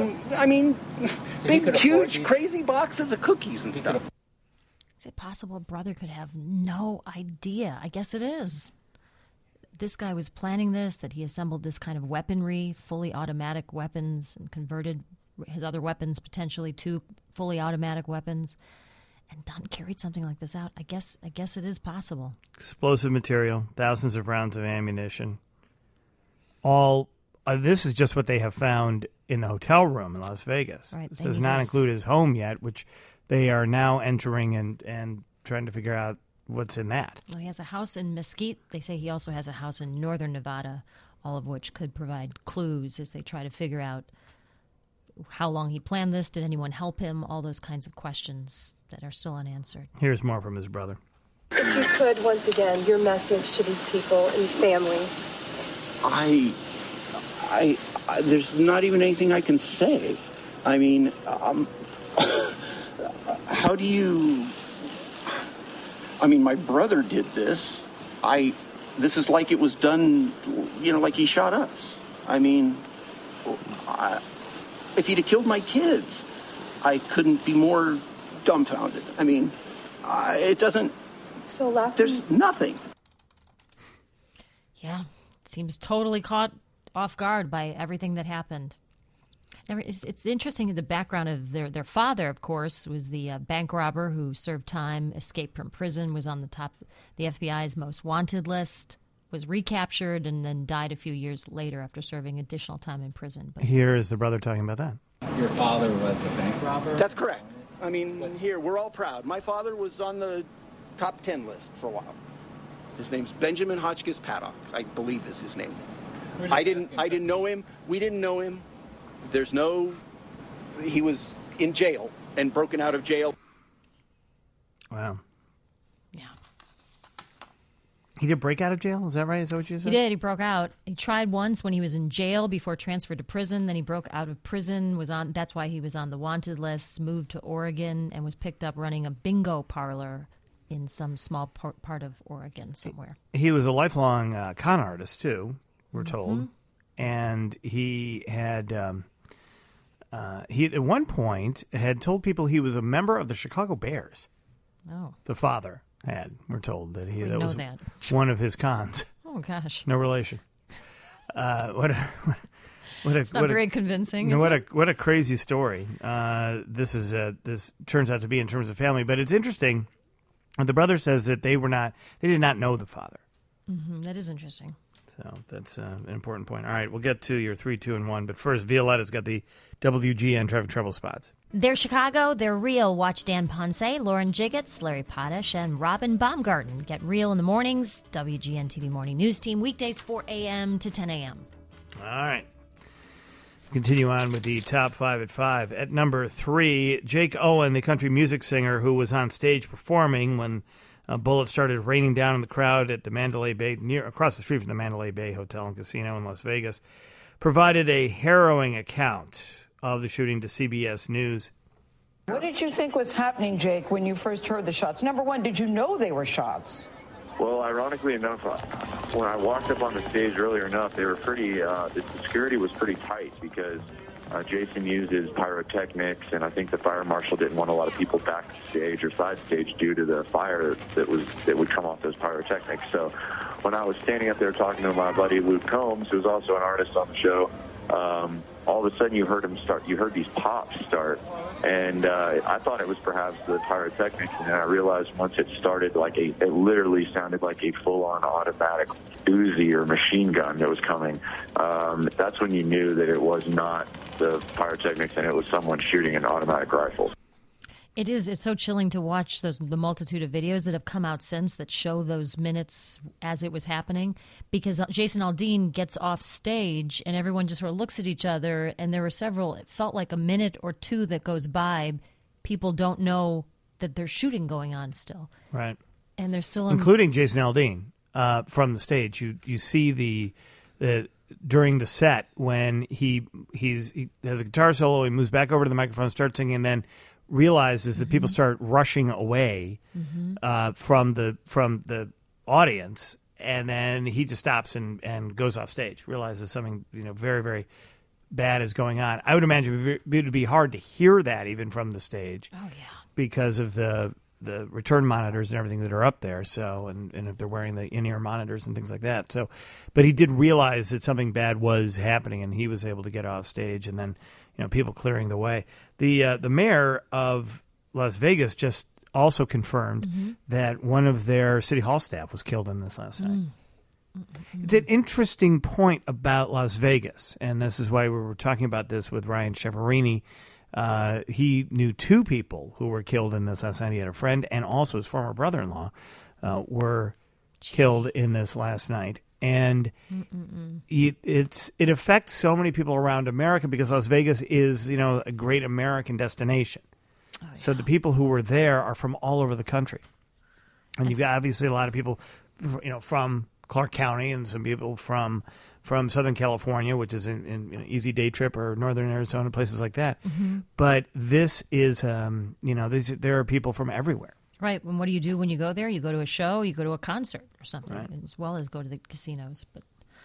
big, huge, crazy boxes of cookies and stuff. Is it possible a brother could have no idea? I guess it is. This guy was planning this, that he assembled this kind of weaponry, fully automatic weapons, and converted his other weapons potentially to fully automatic weapons, and Dunn carried something like this out. I guess it is possible. Explosive material, thousands of rounds of ammunition. All this is just what they have found in the hotel room in Las Vegas. Right, this does not include his home yet, which they are now entering and trying to figure out what's in that. Well, he has a house in Mesquite. They say he also has a house in northern Nevada, all of which could provide clues as they try to figure out how long he planned this. Did anyone help him? All those kinds of questions that are still unanswered. Here's more from his brother. If you could, once again, your message to these people and these families. There's not even anything I can say. I mean, how do you... I mean, my brother did this. This is like it was done, like he shot us. I mean, if he'd have killed my kids, I couldn't be more dumbfounded. I mean, it doesn't... There's nothing. Yeah, seems totally caught off guard by everything that happened. Now, it's interesting, the background of their father, of course, was the bank robber who served time, escaped from prison, was on the top of the FBI's most wanted list, was recaptured, and then died a few years later after serving additional time in prison. But here is the brother talking about that. Your father was a bank robber? That's correct. I mean, here, we're all proud. My father was on the top 10 list for a while. His name's Benjamin Hotchkiss Paddock, I believe is his name. I didn't know him. We didn't know him. He was in jail and broken out of jail. Wow. Yeah. He did break out of jail? Is that right? Is that what you said? He did. He broke out. He tried once when he was in jail before transferred to prison. Then he broke out of prison. That's why he was on the wanted list, moved to Oregon, and was picked up running a bingo parlor in some small part of Oregon somewhere. He was a lifelong con artist, too, we're told. And he had... he at one point had told people he was a member of the Chicago Bears. Oh. The father had. We're told that We that know was that. one of his cons. Oh, gosh. No relation. It's not very convincing. What a crazy story. This turns out to be in terms of family, but it's interesting. The brother says that they did not know the father. Mm-hmm. That is interesting. So that's an important point. All right, we'll get to your 3, 2, and 1. But first, Violetta's got the WGN traffic trouble spots. They're Chicago, they're real. Watch Dan Ponce, Lauren Jiggets, Larry Potash, and Robin Baumgarten. Get real in the mornings. WGN TV Morning News Team, weekdays 4 a.m. to 10 a.m. All right. Continue on with the top 5 at 5. At number 3, Jake Owen, the country music singer who was on stage performing when bullets started raining down on the crowd at the Mandalay Bay, across the street from the Mandalay Bay Hotel and Casino in Las Vegas, provided a harrowing account of the shooting to CBS News. What did you think was happening, Jake, when you first heard the shots? Number one, did you know they were shots? Well, ironically enough, when I walked up on the stage earlier enough, they were pretty, the security was pretty tight because Jason uses pyrotechnics, and I think the fire marshal didn't want a lot of people back stage or side stage due to the fire that would come off those pyrotechnics. So when I was standing up there talking to my buddy Luke Combs, who's also an artist on the show, all of a sudden you heard these pops start, and I thought it was perhaps the pyrotechnics, and then I realized once it started, it literally sounded like a full-on automatic Uzi or machine gun that was coming. That's when you knew that it was not the pyrotechnics and it was someone shooting an automatic rifle. It's so chilling to watch the multitude of videos that have come out since that show those minutes as it was happening, because Jason Aldean gets off stage and everyone just sort of looks at each other, and there were several, it felt like a minute or two that goes by. People don't know that there's shooting going on still. Right. And they're still including Jason Aldean from the stage. You see the during the set when he has a guitar solo, he moves back over to the microphone, starts singing, and then realizes that people start rushing away from the audience, and then he just stops and goes off stage, realizes something very, very bad is going on. I would imagine it would be hard to hear that even from the stage. Oh yeah, because of the return monitors and everything that are up there. So and if they're wearing the in-ear monitors and things like that. So, but he did realize that something bad was happening, and he was able to get off stage, and then people clearing the way. The mayor of Las Vegas just also confirmed that one of their city hall staff was killed in this last night. It's an interesting point about Las Vegas, and this is why we were talking about this with Ryan Cheverini. He knew 2 people who were killed in this last night. He had a friend and also his former brother-in-law were killed in this last night. And it affects so many people around America because Las Vegas is, a great American destination. Oh, yeah. So the people who were there are from all over the country. And you've got obviously a lot of people, from Clark County, and some people from Southern California, which is an easy day trip, or Northern Arizona, places like that. But this is, there are people from everywhere. Right. And what do you do when you go there? You go to a show, you go to a concert or something, as well as go to the casinos. But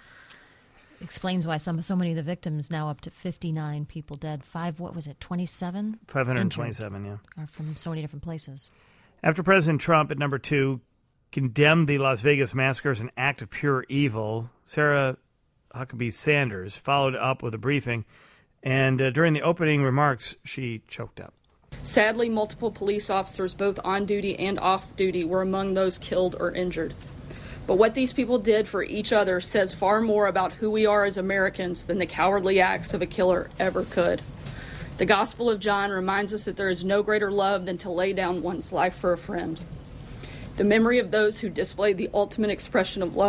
it explains why so many of the victims, now up to 59 people dead, 527? 527, yeah. Are from so many different places. After President Trump at number 2 condemned the Las Vegas massacre as an act of pure evil, Sarah Huckabee Sanders followed up with a briefing, and during the opening remarks, she choked up. Sadly, multiple police officers, both on duty and off duty, were among those killed or injured. But what these people did for each other says far more about who we are as Americans than the cowardly acts of a killer ever could. The Gospel of John reminds us that there is no greater love than to lay down one's life for a friend. The memory of those who displayed the ultimate expression of love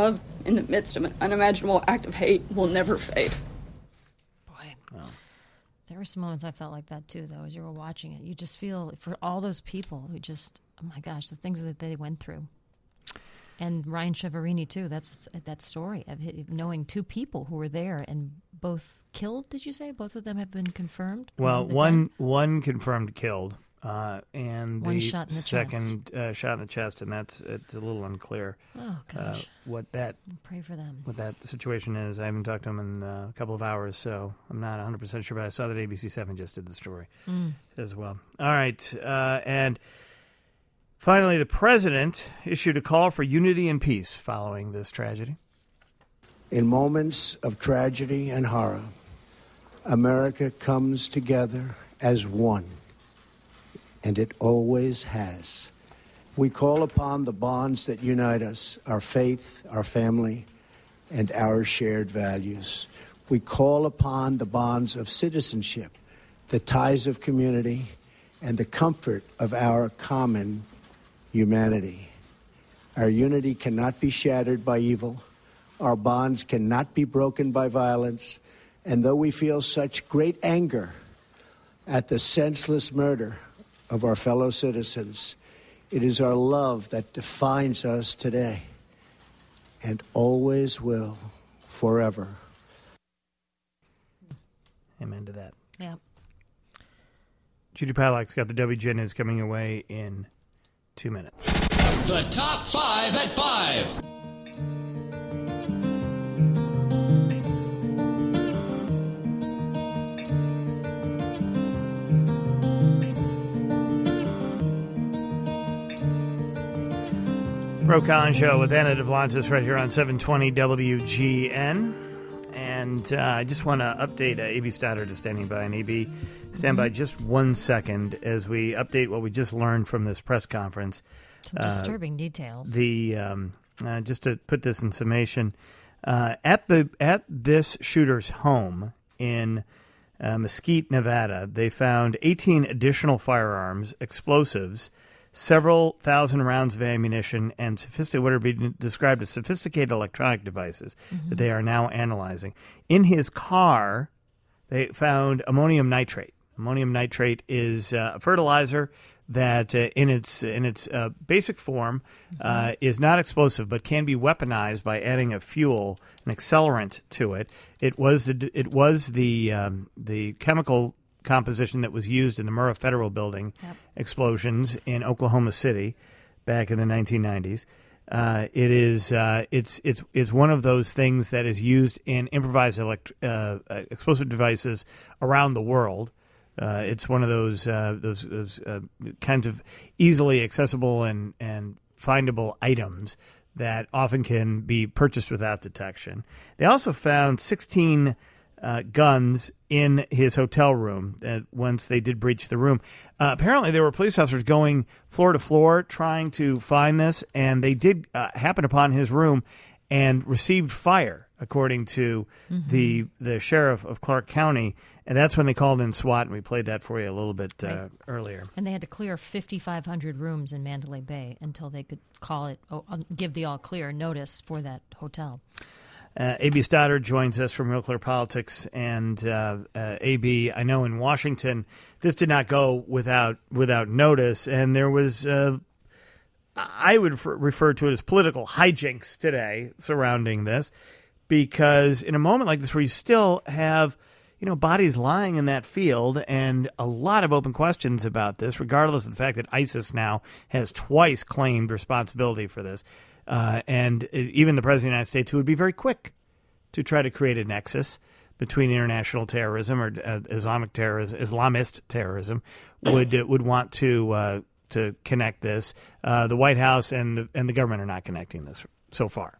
in the midst of an unimaginable act of hate will never fade. There were some moments I felt like that too, though, as you were watching it. You just feel for all those people who just, oh my gosh, the things that they went through. And Ryan Chiaverini too. That's that story of knowing two people who were there and both killed. Did you say both of them have been confirmed? Well, one confirmed killed, and one the shot in the second shot in the chest, and it's a little unclear. Oh gosh, what that pray for them. What that situation is. I haven't talked to him in a couple of hours, so I'm not 100% sure. But I saw that ABC7 just did the story as well. All right, and. Finally, the president issued a call for unity and peace following this tragedy. In moments of tragedy and horror, America comes together as one, and it always has. We call upon the bonds that unite us, our faith, our family, and our shared values. We call upon the bonds of citizenship, the ties of community, and the comfort of our common humanity. Our unity cannot be shattered by evil. Our bonds cannot be broken by violence. And though we feel such great anger at the senseless murder of our fellow citizens, it is our love that defines us today and always will, forever. Amen to that. Yeah. Judy Padlock's got the WGN News coming away in 2 minutes. The Top 5 at 5. Ro Khan Show with Anna Devlantis right here on 720 WGN. And I just want to update A.B. Stoddard is standing by. And A.B., stand by just 1 second as we update what we just learned from this press conference. Some disturbing details. Just to put this in summation, at this shooter's home in Mesquite, Nevada, they found 18 additional firearms, explosives, several thousand rounds of ammunition, and what are being described as sophisticated electronic devices that they are now analyzing. In his car, they found ammonium nitrate. Ammonium nitrate is a fertilizer that in its basic form is not explosive, but can be weaponized by adding a fuel, an accelerant to it. It was the chemical composition that was used in the Murrah Federal Building explosions in Oklahoma City back in the 1990s. It's one of those things that is used in improvised explosive devices around the world. It's one of those kinds of easily accessible and findable items that often can be purchased without detection. They also found 16 guns in his hotel room once they did breach the room. Apparently, there were police officers going floor to floor trying to find this, and they did happen upon his room and received fire, according to the sheriff of Clark County. And that's when they called in SWAT, and we played that for you a little bit earlier. And they had to clear 5,500 rooms in Mandalay Bay until they could give the all-clear notice for that hotel. A.B. Stoddard joins us from Real Clear Politics, and A.B., I know in Washington this did not go without notice, and there was, I would refer to it as political hijinks today surrounding this, because in a moment like this where you still have bodies lying in that field and a lot of open questions about this, regardless of the fact that ISIS now has twice claimed responsibility for this, and even the President of the United States, who would be very quick to try to create a nexus between international terrorism or Islamist terrorism, would want to connect this. The White House and the government are not connecting this so far.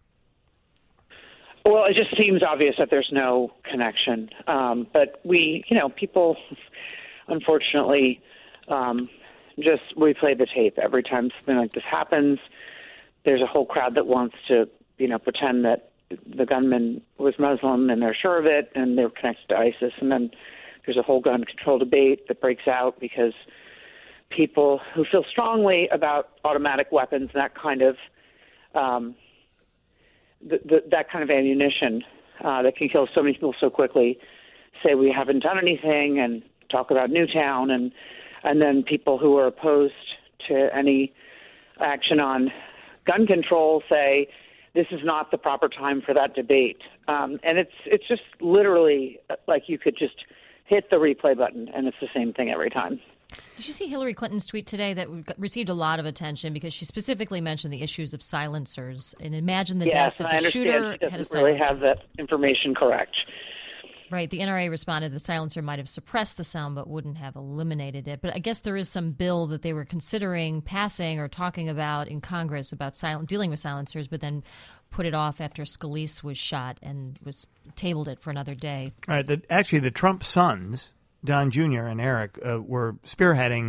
Well, it just seems obvious that there's no connection. But people, unfortunately, just replay the tape every time something like this happens. There's a whole crowd that wants to, pretend that the gunman was Muslim and they're sure of it and they're connected to ISIS. And then there's a whole gun control debate that breaks out because people who feel strongly about automatic weapons and that kind of that kind of ammunition that can kill so many people so quickly say we haven't done anything and talk about Newtown, and then people who are opposed to any action on gun control say this is not the proper time for that debate. And it's just literally like you could just hit the replay button and it's the same thing every time. Did you see Hillary Clinton's tweet today that received a lot of attention because she specifically mentioned the issues of silencers and imagine the deaths if the shooter she had a doesn't really silencer. have that information correct. Right. The NRA responded the silencer might have suppressed the sound but wouldn't have eliminated it. But I guess there is some bill that they were considering passing or talking about in Congress about dealing with silencers, but then put it off after Scalise was shot and tabled it for another day. All right. Actually, the Trump sons, Don Jr. and Eric, were spearheading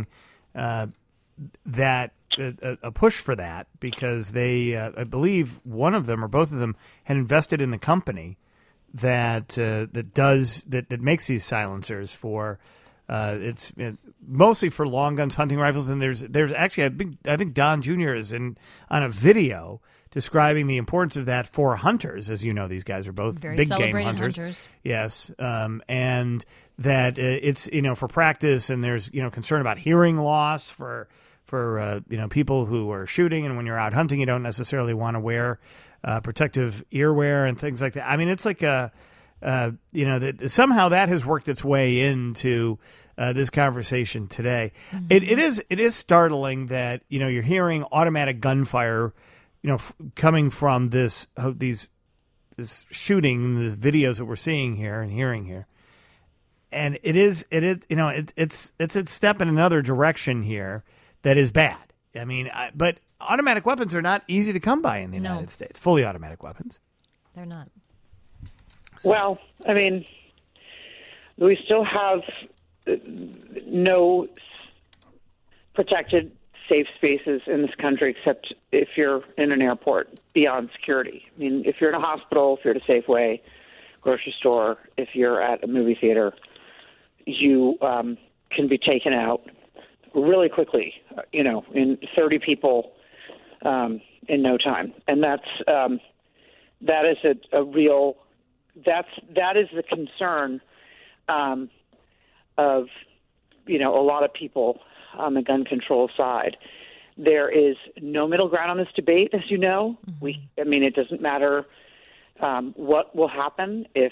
that a push for that because they, I believe, one of them or both of them had invested in the company that makes these silencers for it's mostly for long guns, hunting rifles, and there's actually I think Don Jr. is on a video describing the importance of that for hunters. As you know, these guys are both very big game celebrated hunters. Yes, and that it's for practice, and there's concern about hearing loss for people who are shooting, and when you're out hunting, you don't necessarily want to wear protective earwear and things like that. I mean, it's like somehow that has worked its way into this conversation today. Mm-hmm. It is startling that you're hearing automatic gunfire, coming from this shooting, the videos that we're seeing here and hearing here, and it's a step in another direction here that is bad. I mean, but automatic weapons are not easy to come by in the United States. Fully automatic weapons. They're not. Well, I mean, we still have no protected safe spaces in this country except if you're in an airport beyond security. I mean, if you're in a hospital, if you're at a Safeway, grocery store, if you're at a movie theater, you can be taken out really quickly, in 30 people in no time. And that is a real, that is the concern of, a lot of people on the gun control side. There is no middle ground on this debate, as you know. Mm-hmm. It doesn't matter what will happen if,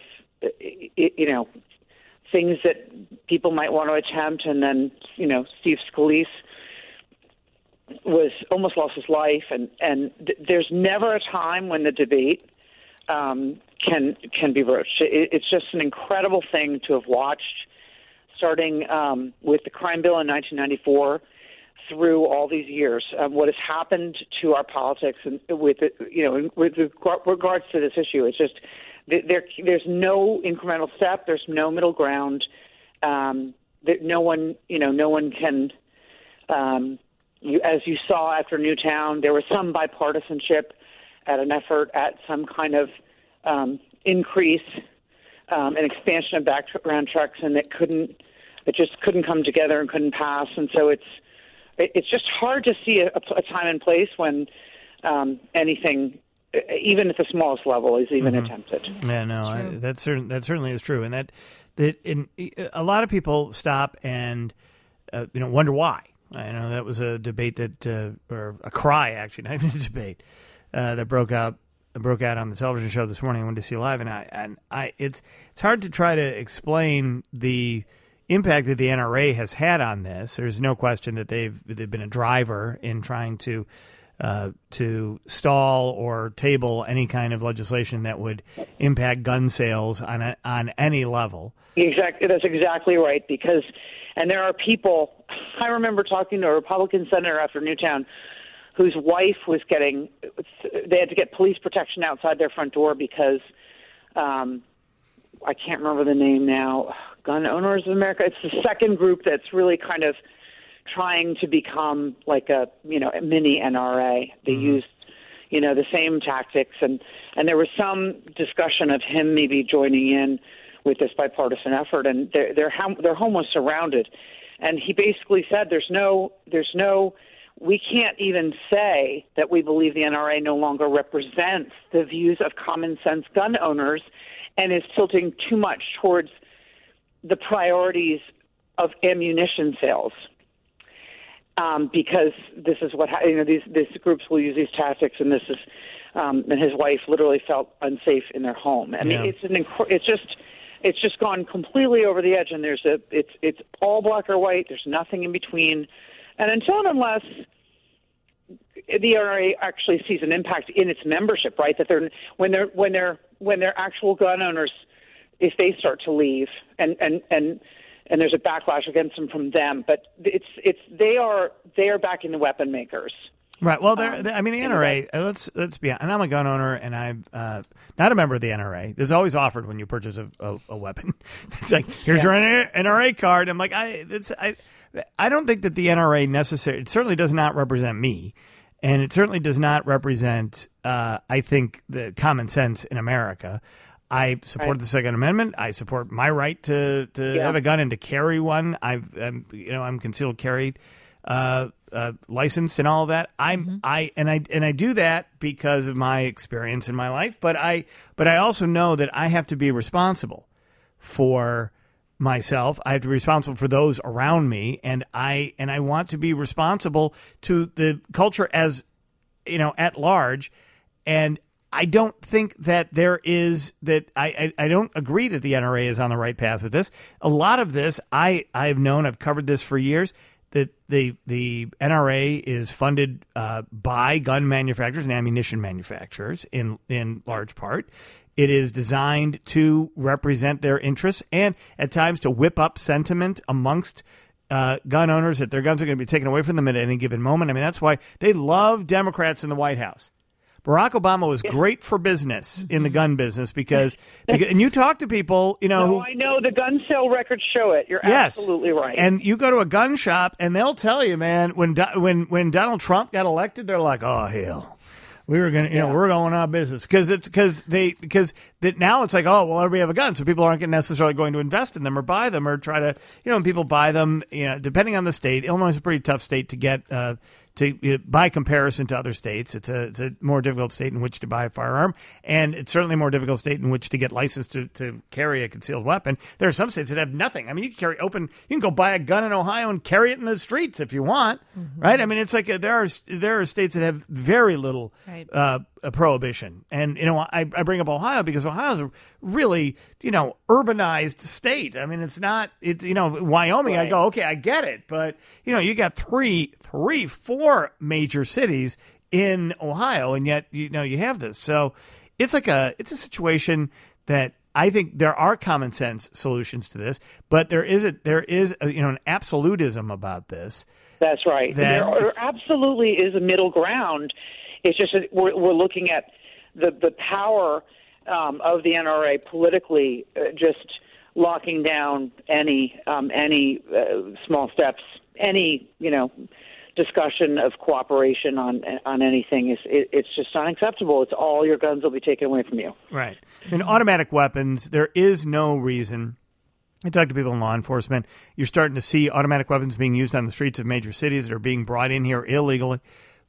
things that people might want to attempt, and then, Steve Scalise almost lost his life, and there's never a time when the debate can be broached. It's just an incredible thing to have watched, starting with the crime bill in 1994 through all these years. What has happened to our politics and with regards to this issue, it's just there's no incremental step. There's no middle ground. No one can. As you saw after Newtown, there was some bipartisanship at an effort at some kind of increase, an expansion of background checks, and it just couldn't come together and couldn't pass. And so it's just hard to see a time and place when anything, even at the smallest level, is even attempted. Yeah, no, that certainly is true, and that a lot of people stop and wonder why. I know that was a debate or a cry, actually, not even a debate, that broke out on the television show this morning. I went to see live, and it's hard to try to explain the impact that the NRA has had on this. There's no question that they've been a driver in trying to stall or table any kind of legislation that would impact gun sales on any level. Exactly, that's exactly right. And there are people. I remember talking to a Republican senator after Newtown, whose wife was they had to get police protection outside their front door because I can't remember the name now. Gun Owners of America. It's the second group that's really kind of trying to become like a mini NRA. They used the same tactics, and there was some discussion of him maybe joining in with this bipartisan effort, and their home was surrounded, and he basically said there's no we can't even say that we believe the NRA no longer represents the views of common sense gun owners and is tilting too much towards the priorities of ammunition sales. Because this is what these groups will use these tactics, and this is and his wife literally felt unsafe in their home. I mean, it's just gone completely over the edge, and it's all black or white. There's nothing in between, and until and unless the NRA actually sees an impact in its membership, right? That when they're actual gun owners, if they start to leave and there's a backlash against them from them, but they are backing the weapon makers. Right. Well, the NRA. Let's be honest. And I'm a gun owner, and I'm not a member of the NRA. There's always offered when you purchase a weapon. It's like, here's your NRA card. I'm like, I don't think that the NRA necessarily. It certainly does not represent me, and it certainly does not represent. I think the common sense in America. I support the Second Amendment. I support my right to have a gun and to carry one. I'm concealed carry licensed and all of that. I do that because of my experience in my life. But I also know that I have to be responsible for myself. I have to be responsible for those around me, and I want to be responsible to the culture as at large. And I don't think that there is that I don't agree that the NRA is on the right path with this. A lot of this I've known, I've covered this for years, that the NRA is funded by gun manufacturers and ammunition manufacturers in large part. It is designed to represent their interests and at times to whip up sentiment amongst gun owners that their guns are going to be taken away from them at any given moment. I mean, that's why they love Democrats in the White House. Barack Obama was great for business in the gun business because and you talk to people, I know the gun sale records show it. You're absolutely right. And you go to a gun shop and they'll tell you, man, when Donald Trump got elected, they're like, oh hell, we were going to, we're going out of business because now it's like, oh, well, everybody have a gun. So people aren't necessarily going to invest in them or buy them or try to, and people buy them, depending on the state. Illinois is a pretty tough state to get, by comparison to other states. It's a more difficult state in which to buy a firearm, and it's certainly a more difficult state in which to get licensed to carry a concealed weapon. There are some states that have nothing. I mean, you can go buy a gun in Ohio and carry it in the streets if you want, right? I mean, it's like there are states that have very little prohibition. And, I bring up Ohio because Ohio is a really, urbanized state. I mean, Wyoming, right. I go, okay, I get it. But, you got three, four major cities in Ohio, and yet, you have this. So it's a situation that I think there are common sense solutions to this, but there is an absolutism about this. That's right. There absolutely is a middle ground. It's just that we're looking at the power of the NRA politically, just locking down any small steps, any discussion of cooperation on anything it's just unacceptable. It's all your guns will be taken away from you. Right. In automatic weapons, there is no reason. I talk to people in law enforcement. You're starting to see automatic weapons being used on the streets of major cities that are being brought in here illegally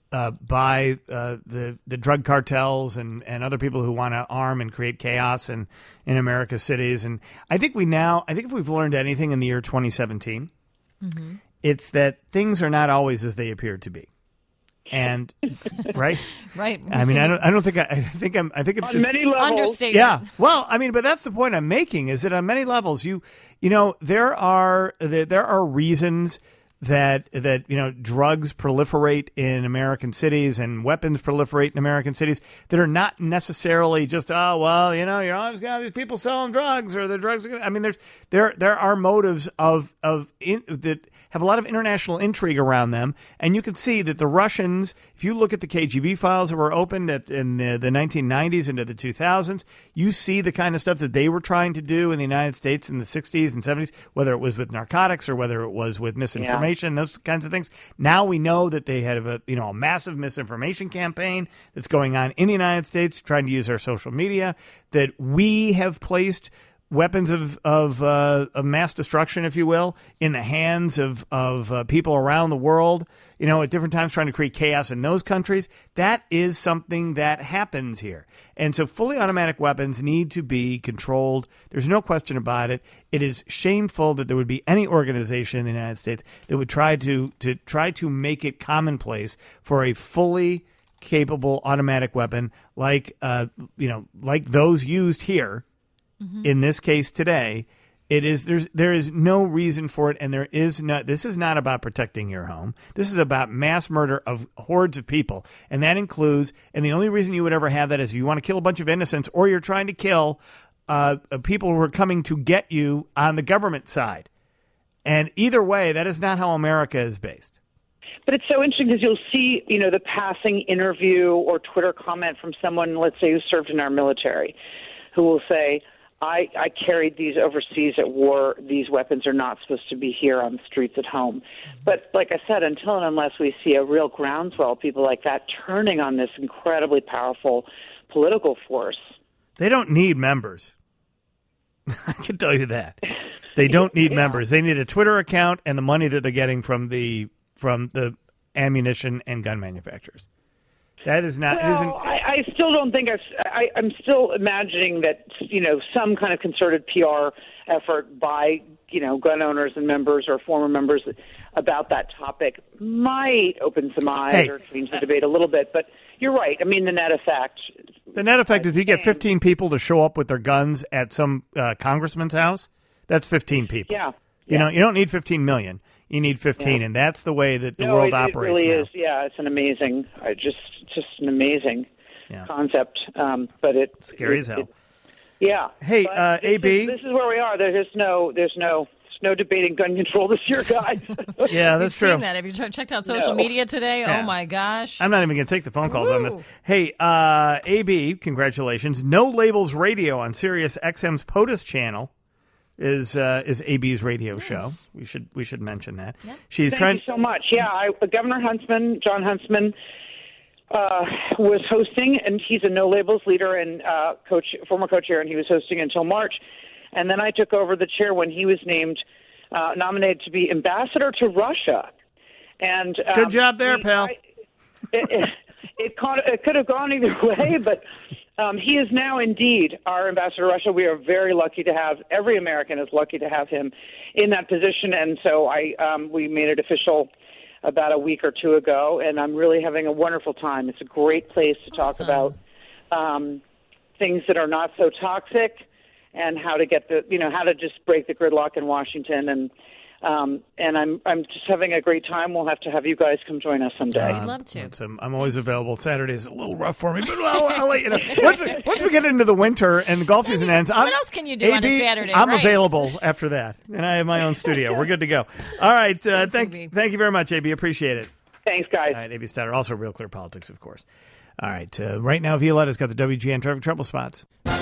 by the drug cartels and other people who want to arm and create chaos in America's cities. And I think if we've learned anything in the year 2017, it's that things are not always as they appear to be. And right. I mean, I think it's on many levels. Understatement. Yeah. Well, I mean, but that's the point I'm making is that on many levels, there are reasons that drugs proliferate in American cities and weapons proliferate in American cities that are not necessarily just you're always gonna have these people selling drugs or the drugs. I mean, there are motives that have a lot of international intrigue around them, and you can see that the Russians. If you look at the KGB files that were opened in the 1990s into the 2000s, you see the kind of stuff that they were trying to do in the United States in the 60s and 70s, whether it was with narcotics or whether it was with misinformation, those kinds of things. Now we know that they had a massive misinformation campaign that's going on in the United States, trying to use our social media, that we have placed weapons of mass destruction, if you will, in the hands of people around the world, at different times trying to create chaos in those countries. That is something that happens here. And so fully automatic weapons need to be controlled. There's no question about it. It is shameful that there would be any organization in the United States that would try to make it commonplace for a fully capable automatic weapon like those used here. In this case today, there is no reason for it, and this is not about protecting your home. This is about mass murder of hordes of people, and that includes, and the only reason you would ever have that is if you want to kill a bunch of innocents or you're trying to kill people who are coming to get you on the government side. And either way, that is not how America is based. But it's so interesting because you'll see, the passing interview or Twitter comment from someone, let's say, who served in our military, who will say, I carried these overseas at war. These weapons are not supposed to be here on the streets at home. But like I said, until and unless we see a real groundswell of people like that turning on this incredibly powerful political force. They don't need members. I can tell you that. They don't need members. They need a Twitter account and the money that they're getting from the ammunition and gun manufacturers. That is not. Well, it isn't. I still don't think I'm still imagining that some kind of concerted PR effort by gun owners and members or former members about that topic might open some eyes or change the debate a little bit. But you're right. I mean, the net effect. The net effect is if you get 15 people to show up with their guns at some congressman's house, that's 15 people. Yeah. You don't need 15 million. You need 15, and that's the way that the world operates. It really now. is. Yeah, it's an amazing, just an amazing concept. But it's scary as hell. Yeah. Hey, AB. This is where we are. There's no debating gun control this year, guys. Yeah, that's true. Seen that? Have you checked out social media today? Yeah. Oh my gosh! I'm not even going to take the phone calls on this. Hey, AB, congratulations! No Labels Radio on Sirius XM's POTUS channel is AB's radio show. We should mention that. Yep. Thank you so much. Yeah, Governor Huntsman, John Huntsman, was hosting, and he's a No Labels leader and former co-chair, and he was hosting until March. And then I took over the chair when he was nominated to be ambassador to Russia. And good job there, pal. It could have gone either way, but he is now indeed our ambassador to Russia. We are very lucky to have, every American is lucky to have him in that position. And so we made it official about a week or two ago, and I'm really having a wonderful time. It's a great place to talk about things that are not so toxic and how to get how to just break the gridlock in Washington. And I'm just having a great time. We'll have to have you guys come join us someday. We'd love to. I'm always available. Saturday's a little rough for me, but I'll let you know. Once we get into the winter and the golf season ends, what else can you do on a Saturday? I'm available after that, and I have my own studio. We're good to go. All right. Thank you very much, AB. Appreciate it. Thanks, guys. All right, AB Stouter, also Real Clear Politics, of course. All right. Right now, Violetta's got the WGN traffic trouble spots.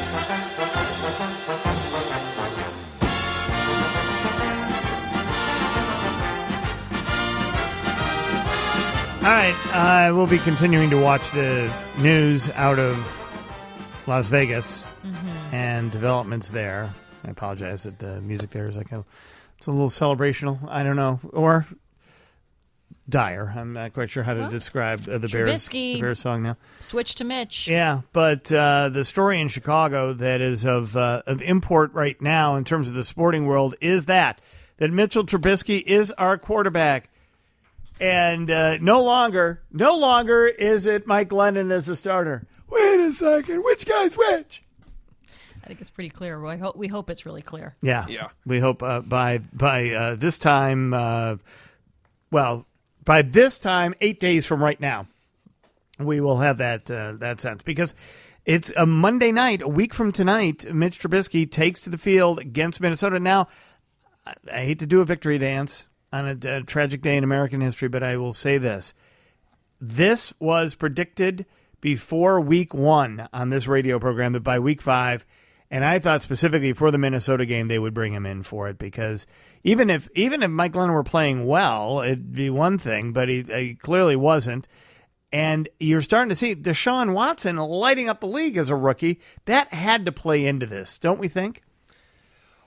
All right, we'll be continuing to watch the news out of Las Vegas and developments there. I apologize that the music there is it's a little celebrational. I don't know, or dire. I'm not quite sure how to describe the Bears song now. Switch to Mitch. Yeah, but the story in Chicago that is of import right now in terms of the sporting world is that Mitchell Trubisky is our quarterback. And no longer is it Mike Glennon as the starter. Wait a second, which guy's which? I think it's pretty clear. We hope it's really clear. Yeah. We hope by this time, by this time, 8 days from right now, we will have that sense because it's a Monday night, a week from tonight. Mitch Trubisky takes to the field against Minnesota. Now, I hate to do a victory dance on a tragic day in American history, but I will say this. This was predicted before week 1 on this radio program that by week 5, and I thought specifically for the Minnesota game, they would bring him in for it because even if Mike Glennon were playing well, it'd be one thing, but he clearly wasn't. And you're starting to see Deshaun Watson lighting up the league as a rookie. That had to play into this, don't we think?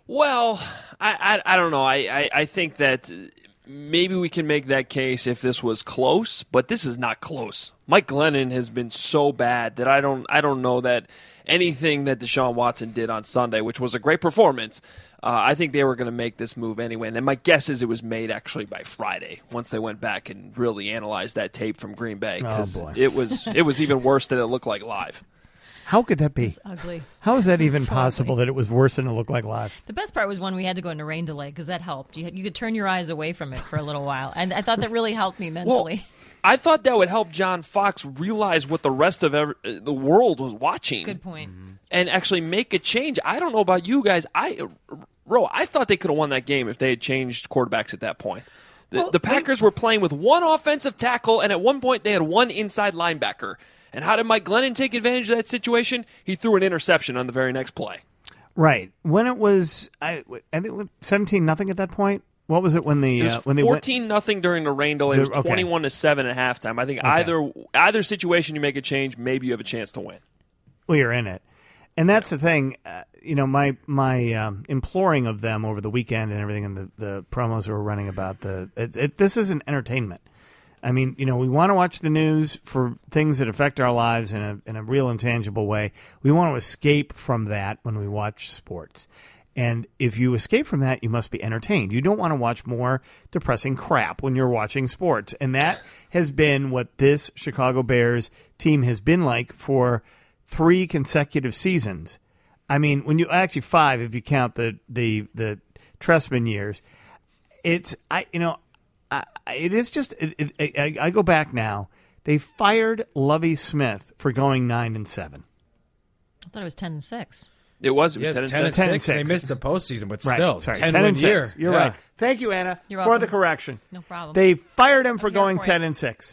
Well, I don't know. I think that maybe we can make that case if this was close, but this is not close. Mike Glennon has been so bad that I don't know that anything that Deshaun Watson did on Sunday, which was a great performance, I think they were going to make this move anyway. And my guess is it was made actually by Friday once they went back and really analyzed that tape from Green Bay. Oh, boy. It was even worse than it looked like live. How could that be? It's ugly. How is that even So possible ugly. that it was worse than it looked like live? The best part was when we had to go into rain delay because that helped. You could turn your eyes away from it for a little while. And I thought that really helped me mentally. Well, I thought that would help John Fox realize what the rest of the world was watching. Good point. And actually make a change. I don't know about you guys. I thought they could have won that game if they had changed quarterbacks at that point. The Packers were playing with one offensive tackle, and at one point they had one inside linebacker. And how did Mike Glennon take advantage of that situation? He threw an interception on the very next play. Right. When it was, I think it was 17-0 at that point. What was it when the It was when they 14-0 during the rain delay. It was Okay. 21-7 at halftime. I think either situation you make a change, maybe you have a chance to win. Well, you're in it, and that's the thing. My imploring of them over the weekend and everything, and the promos we were running about this isn't entertainment. I mean, we want to watch the news for things that affect our lives in a real and tangible way. We want to escape from that when we watch sports. And if you escape from that, you must be entertained. You don't want to watch more depressing crap when you're watching sports. And that has been what this Chicago Bears team has been like for 3 consecutive seasons. I mean, when you actually 5 if you count the Trestman years. I go back now. They fired Lovie Smith for going 9-7. I thought it was 10-6. It was 10-6. They missed the postseason, but Right. still, Sorry, 10-win year. You're right. Thank you, Anna, You're for welcome. the correction. No problem. They fired him for going for you. 10-6.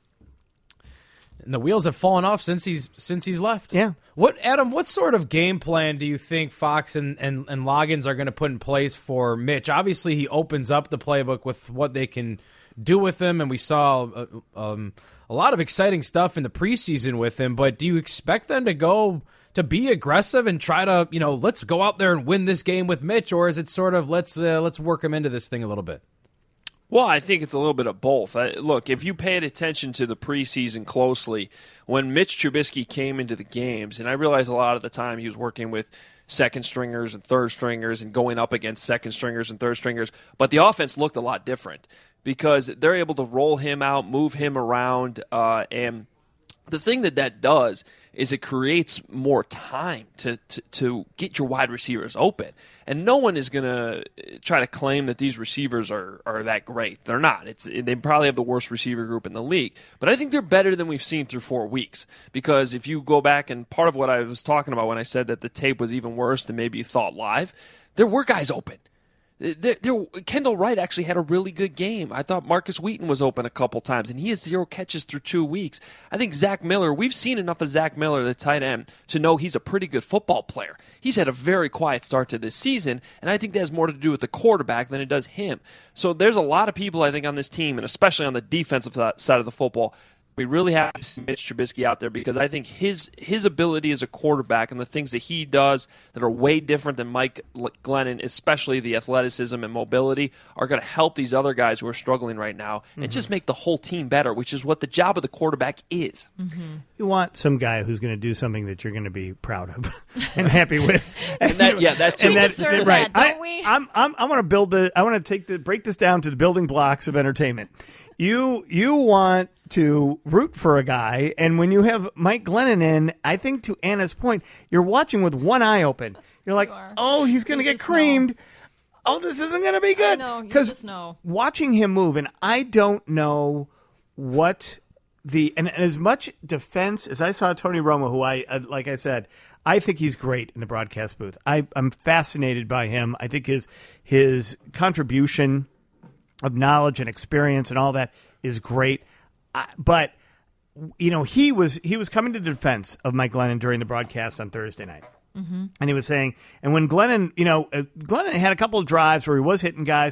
And the wheels have fallen off since he's left. Yeah. Adam? What sort of game plan do you think Fox and Loggins are going to put in place for Mitch? Obviously, he opens up the playbook with what they can do with him, and we saw a lot of exciting stuff in the preseason with him. But do you expect them to be aggressive and try to, let's go out there and win this game with Mitch, or is it sort of let's work him into this thing a little bit? Well, I think it's a little bit of both. Look, if you paid attention to the preseason closely, when Mitch Trubisky came into the games, and I realize a lot of the time he was working with second stringers and third stringers and going up against second stringers and third stringers, but the offense looked a lot different because they're able to roll him out, move him around, and the thing that does is it creates more time to get your wide receivers open. And no one is going to try to claim that these receivers are that great. They're not. They probably have the worst receiver group in the league. But I think they're better than we've seen through 4 weeks. Because if you go back, and part of what I was talking about when I said that the tape was even worse than maybe you thought live, there were guys open. Kendall Wright actually had a really good game. I thought Marcus Wheaton was open a couple times, and he has 0 catches through 2 weeks. I think Zach Miller, we've seen enough of Zach Miller, the tight end, to know he's a pretty good football player. He's had a very quiet start to this season, and I think that has more to do with the quarterback than it does him. So there's a lot of people, I think, on this team, and especially on the defensive side of the football, we really have to see Mitch Trubisky out there because I think his ability as a quarterback and the things that he does that are way different than Mike Glennon, especially the athleticism and mobility, are going to help these other guys who are struggling right now and just make the whole team better, which is what the job of the quarterback is. Mm-hmm. You want some guy who's going to do something that you're going to be proud of and happy with. And that's We deserve right. that, don't we? I want to break this down to the building blocks of entertainment. You want to root for a guy, and when you have Mike Glennon in, I think to Anna's point, you're watching with one eye open. You're like, oh, he's going to get creamed. Oh, this isn't going to be good. You just know. Watching him move, and I don't know what and as much defense as I saw Tony Romo, who like I said, I think he's great in the broadcast booth. I'm fascinated by him. I think his contribution of knowledge and experience and all that is great. But he was coming to the defense of Mike Glennon during the broadcast on Thursday night. Mm-hmm. And he was saying, and when Glennon had a couple of drives where he was hitting guys,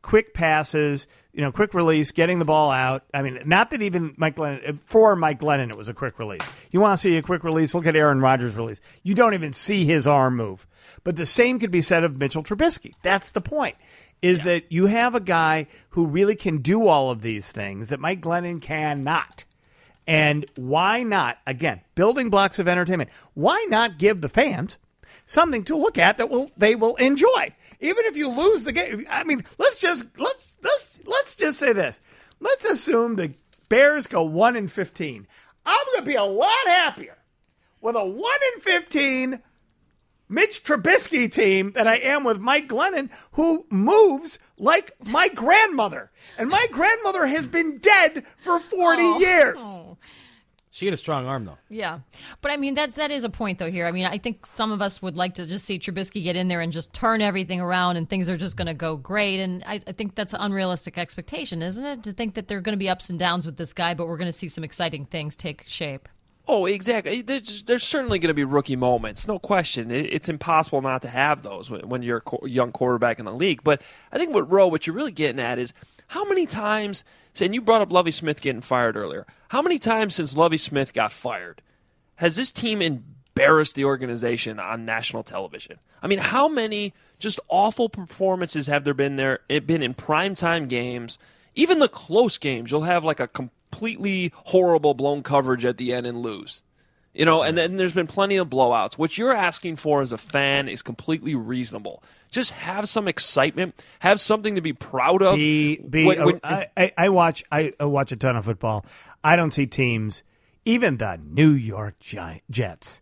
quick passes, quick release, getting the ball out. I mean, not that even Mike Glennon, it was a quick release. You want to see a quick release? Look at Aaron Rodgers' release. You don't even see his arm move. But the same could be said of Mitchell Trubisky. That's the point, is that you have a guy who really can do all of these things that Mike Glennon cannot. And why not, again, building blocks of entertainment, why not give the fans something to look at that they will enjoy? Even if you lose the game, I mean, let's just say this. Let's assume the Bears go 1-15. I'm going to be a lot happier with a 1-15 Mitch Trubisky team than I am with Mike Glennon, who moves like my grandmother. And my grandmother has been dead for 40 years. She had a strong arm, though. Yeah. But, I mean, that is a point, though, here. I mean, I think some of us would like to just see Trubisky get in there and just turn everything around and things are just going to go great. And I think that's an unrealistic expectation, isn't it? To think that there are going to be ups and downs with this guy, but we're going to see some exciting things take shape. Oh, exactly. There's certainly going to be rookie moments, no question. It's impossible not to have those when you're a young quarterback in the league. But I think what you're really getting at is how many times, and you brought up Lovie Smith getting fired earlier, how many times since Lovie Smith got fired has this team embarrassed the organization on national television? I mean, how many just awful performances have there been in primetime games? Even the close games, you'll have like a completely horrible blown coverage at the end and lose. And then there's been plenty of blowouts. What you're asking for as a fan is completely reasonable. Just have some excitement. Have something to be proud of. I watch a ton of football. I don't see teams, even the New York Jets.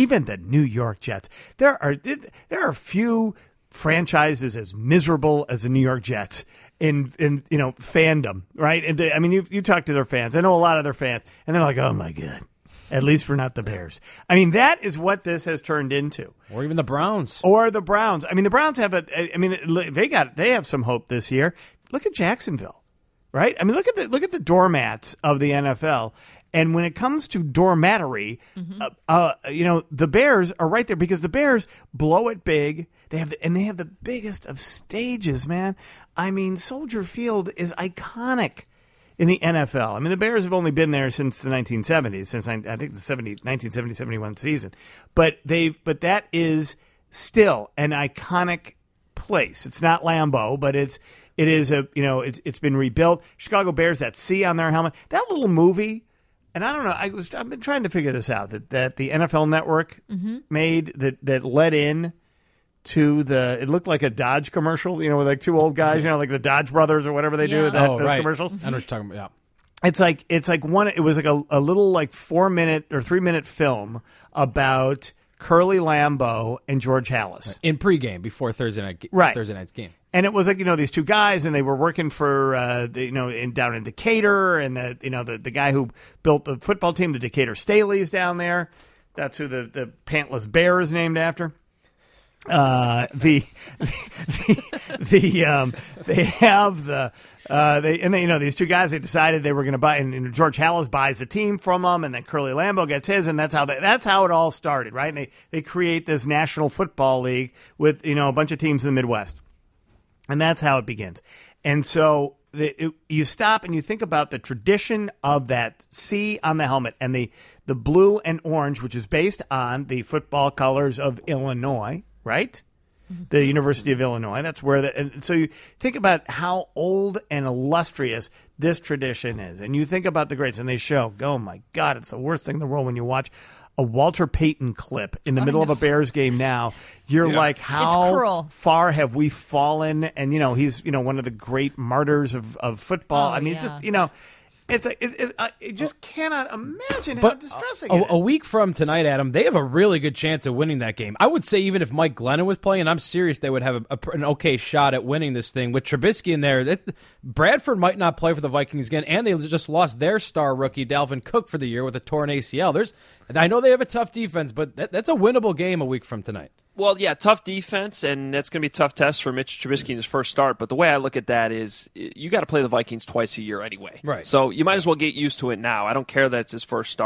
There are few franchises as miserable as the New York Jets in fandom, right? And you talk to their fans. I know a lot of their fans, and they're like, "Oh my God." At least we're not the Bears. I mean, that is what this has turned into. Or even the Browns. I mean, the Browns have they have some hope this year. Look at Jacksonville, right? I mean, look at the doormats of the NFL. And when it comes to doormattery, the Bears are right there because the Bears blow it big. They have the biggest of stages, man. I mean, Soldier Field is iconic in the NFL. I mean, the Bears have only been there since the 1970s, since I think the 1970-71 season. But that is still an iconic place. It's not Lambeau, but it's been rebuilt. Chicago Bears, that C on their helmet, that little movie. And I don't know. I've been trying to figure this out that the NFL Network made that led in to it looked like a Dodge commercial, with like two old guys, like the Dodge brothers or whatever they do with those commercials. I know what you're talking about. Yeah. It was like a little 4-minute or 3-minute film about Curly Lambeau and George Halas in pregame before Thursday night's game. And it was like, these two guys, and they were working for down in Decatur, and the guy who built the football team, the Decatur Staleys down there. That's who the Pantless Bear is named after. These two guys, they decided they were going to buy, and George Halas buys the team from them, and then Curly Lambeau gets his, and that's how it all started, right? And they create this National Football League with a bunch of teams in the Midwest, and that's how it begins. And so you stop and you think about the tradition of that C on the helmet and the blue and orange, which is based on the football colors of Illinois. Right? The University of Illinois. That's where and so you think about how old and illustrious this tradition is. And you think about the greats, and they show, oh my God, it's the worst thing in the world when you watch a Walter Payton clip in the middle of a Bears game now. You're like, how far have we fallen? And, he's, one of the great martyrs of football. It's just, you just cannot imagine how distressing it is. A week from tonight, Adam, they have a really good chance of winning that game. I would say even if Mike Glennon was playing, I'm serious they would have an okay shot at winning this thing. With Trubisky in there, Bradford might not play for the Vikings again, and they just lost their star rookie, Dalvin Cook, for the year with a torn ACL. I know they have a tough defense, but that's a winnable game a week from tonight. Well, yeah, tough defense, and that's going to be a tough test for Mitch Trubisky in his first start. But the way I look at that is you got to play the Vikings twice a year anyway. Right. So you might as well get used to it now. I don't care that it's his first start.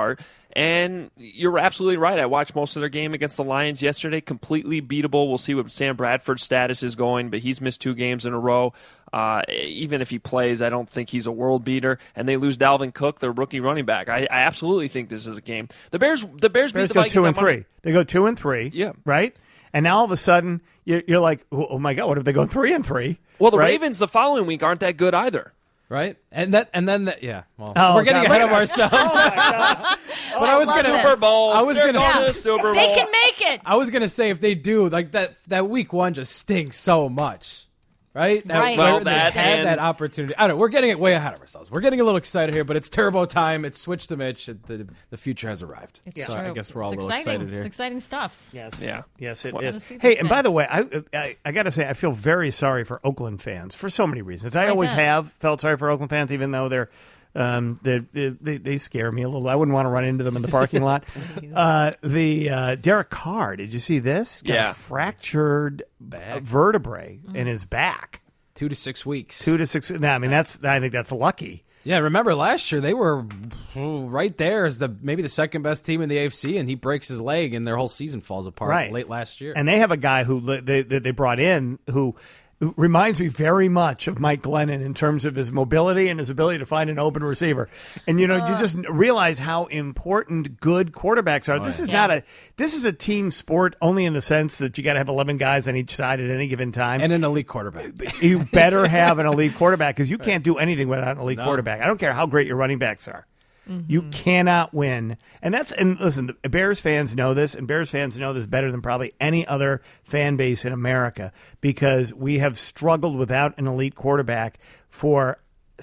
And you're absolutely right. I watched most of their game against the Lions yesterday. Completely beatable. We'll see what Sam Bradford's status is going, but he's missed 2 games in a row. Even if he plays, I don't think he's a world beater. And they lose Dalvin Cook, their rookie running back. I absolutely think this is a game. The Bears beat the Vikings. Go 2-3. They go 2-3. Yeah. Right? And now all of a sudden, you're like, oh my God, what if they go 3-3? Well, the right? Ravens the following week aren't that good either. Right? Well, we're getting ahead of ourselves. Oh my God. But I was going to Super Bowl. I was going to the Super Bowl. They can make it. I was going to say if they do, like that week 1 just stinks so much. Right? Right. Well, Well, they had that opportunity. I don't know. We're getting way ahead of ourselves. We're getting a little excited here, but it's turbo time. It's switch to Mitch. The future has arrived. It's so true. I guess we're all It's a little exciting. excited here. It's exciting stuff. Yes. Yeah. Yes, it Well, is. let's see Hey, this and thing. by the way, I got to say, I feel very sorry for Oakland fans for so many reasons. I Why is always that? have felt sorry for Oakland fans, even though they scare me a little. I wouldn't want to run into them in the parking lot. Derek Carr, did you see this? Got a fractured vertebrae in his back. 2 to 6 weeks. 2 to 6. No, I mean I think that's lucky. Yeah, remember last year they were right there as maybe the second best team in the AFC, and he breaks his leg and their whole season falls apart late last year. And they have a guy who they brought in who reminds me very much of Mike Glennon in terms of his mobility and his ability to find an open receiver. And you just realize how important good quarterbacks are. This is a team sport only in the sense that you got to have 11 guys on each side at any given time and an elite quarterback. You better have an elite quarterback because you can't do anything without an elite quarterback. I don't care how great your running backs are. You cannot win. And listen, the Bears fans know this, and Bears fans know this better than probably any other fan base in America because we have struggled without an elite quarterback for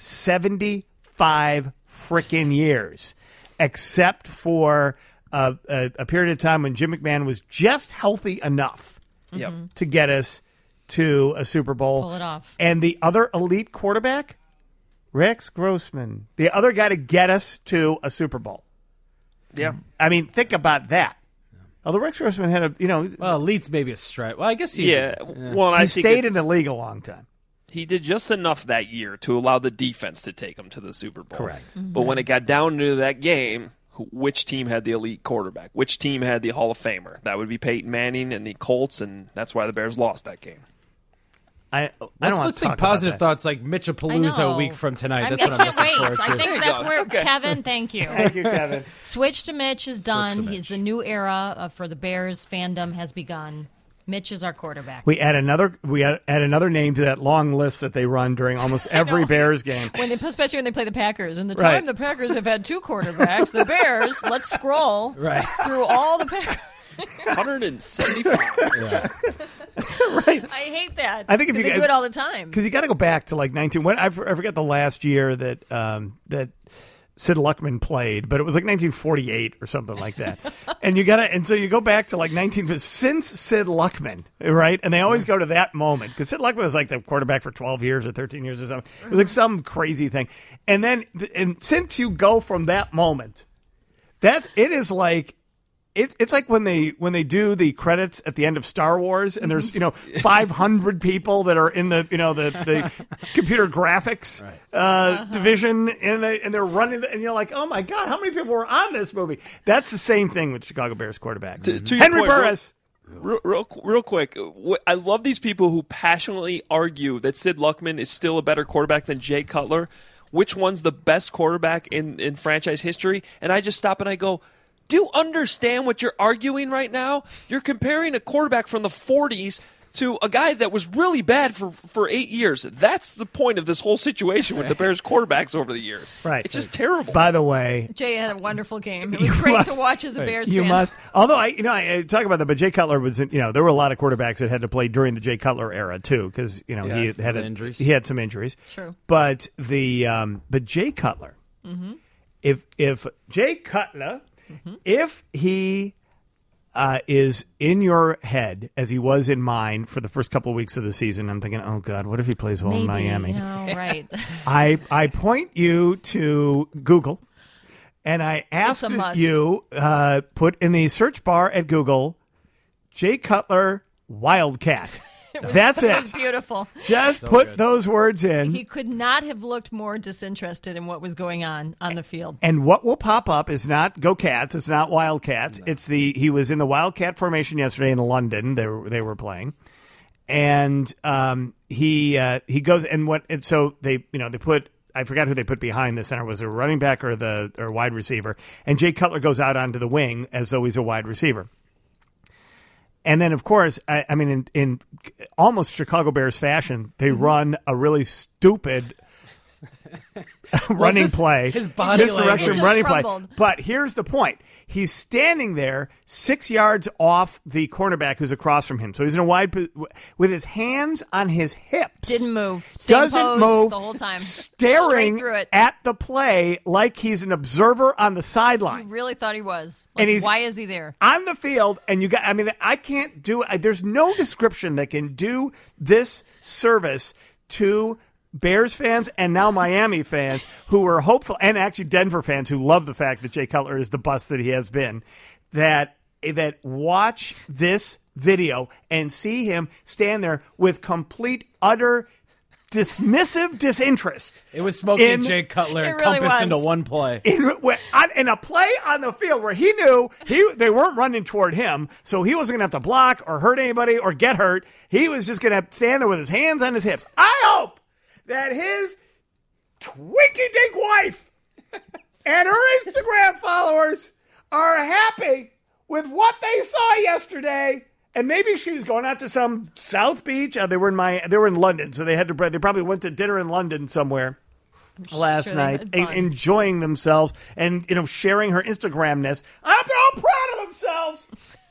75 freaking years, except for a period of time when Jim McMahon was just healthy enough to get us to a Super Bowl. Pull it off. And the other elite quarterback, Rex Grossman, the other guy to get us to a Super Bowl. Yeah. I mean, think about that. Although Rex Grossman had elite's maybe a stretch. Well, I guess he did. Well, he stayed in the league a long time. He did just enough that year to allow the defense to take him to the Super Bowl. Correct. Mm-hmm. But when it got down to that game, which team had the elite quarterback? Which team had the Hall of Famer? That would be Peyton Manning and the Colts, and that's why the Bears lost that game. Let's think positive thoughts like Mitchell-Palooza a week from tonight. That's what I'm looking forward to. I think that's where Kevin. Thank you. Thank you, Kevin. Switch to Mitch is done. He's the new era for the Bears fandom has begun. Mitch is our quarterback. We add another name to that long list that they run during almost every Bears game. Especially when they play the Packers. And the time the Packers have had 2 quarterbacks, the Bears. Let's scroll through all the Packers. 175. Right. I hate that. I think if you they do it all the time. Because you got to go back to like 19. I forget the last year that Sid Luckman played, but it was like 1948 or something like that. And so you go back to like since Sid Luckman, right? And they always go to that moment because Sid Luckman was like the quarterback for 12 years or 13 years or something. It was like some crazy thing. And then since you go from that moment, it is like. It's like when they do the credits at the end of Star Wars and there's 500 people that are in the the computer graphics division and they're running and you're like, oh my God, how many people were on this movie? That's the same thing with Chicago Bears quarterbacks. To Henry your point, Burris. Real quick, I love these people who passionately argue that Sid Luckman is still a better quarterback than Jay Cutler. Which one's the best quarterback in franchise history? And I just stop and I go, do you understand what you're arguing right now? You're comparing a quarterback from the 40s to a guy that was really bad for 8 years. That's the point of this whole situation with the Bears quarterbacks over the years. Right. It's just terrible. By the way, Jay had a wonderful game. It was great to watch as a Bears You fan. must. Although I talk about that, but Jay Cutler was there were a lot of quarterbacks that had to play during the Jay Cutler era too, because he had injuries. He had some injuries. True. But but Jay Cutler, if Jay Cutler. If he is in your head as he was in mine for the first couple of weeks of the season, I'm thinking, oh God, what if he plays well in Miami? Right. I point you to Google, and I ask that you put in the search bar at Google, Jay Cutler Wildcat. That's It it. was beautiful. Just put those words in. He could not have looked more disinterested in what was going on the field. And what will pop up is not Go Cats. It's not Wildcats. No. He was in the Wildcat formation yesterday in London. They were playing, and he goes and so they put. I forgot who they put behind the center. Was it a running back or wide receiver? And Jay Cutler goes out onto the wing as though he's a wide receiver. And then, of course, in almost Chicago Bears fashion, they run a really stupid running play. His body misdirection running play. crumbled. But here's the point. He's standing there 6 yards off the cornerback who's across from him. So he's in a wide with his hands on his hips. Didn't move. Same Doesn't pose move. the whole time. Staring Straight through it. at the play like he's an observer on the sideline. He really thought he was. And he's why is he there? on the field, and I can't do it. There's no description that can do this service to Bears fans and now Miami fans who were hopeful, and actually Denver fans who love the fact that Jay Cutler is the bust that he has been, that watch this video and see him stand there with complete, utter, dismissive disinterest. It was smoking Jay Cutler encompassed into one play. In a play on the field where he knew they weren't running toward him, so he wasn't going to have to block or hurt anybody or get hurt. He was just going to stand there with his hands on his hips. I hope that his twinky-dink wife and her Instagram followers are happy with what they saw yesterday. And maybe she was going out to some South Beach. They were in London, so they probably went to dinner in London somewhere last night, enjoying themselves and sharing her Instagramness. I hope they're all proud of themselves.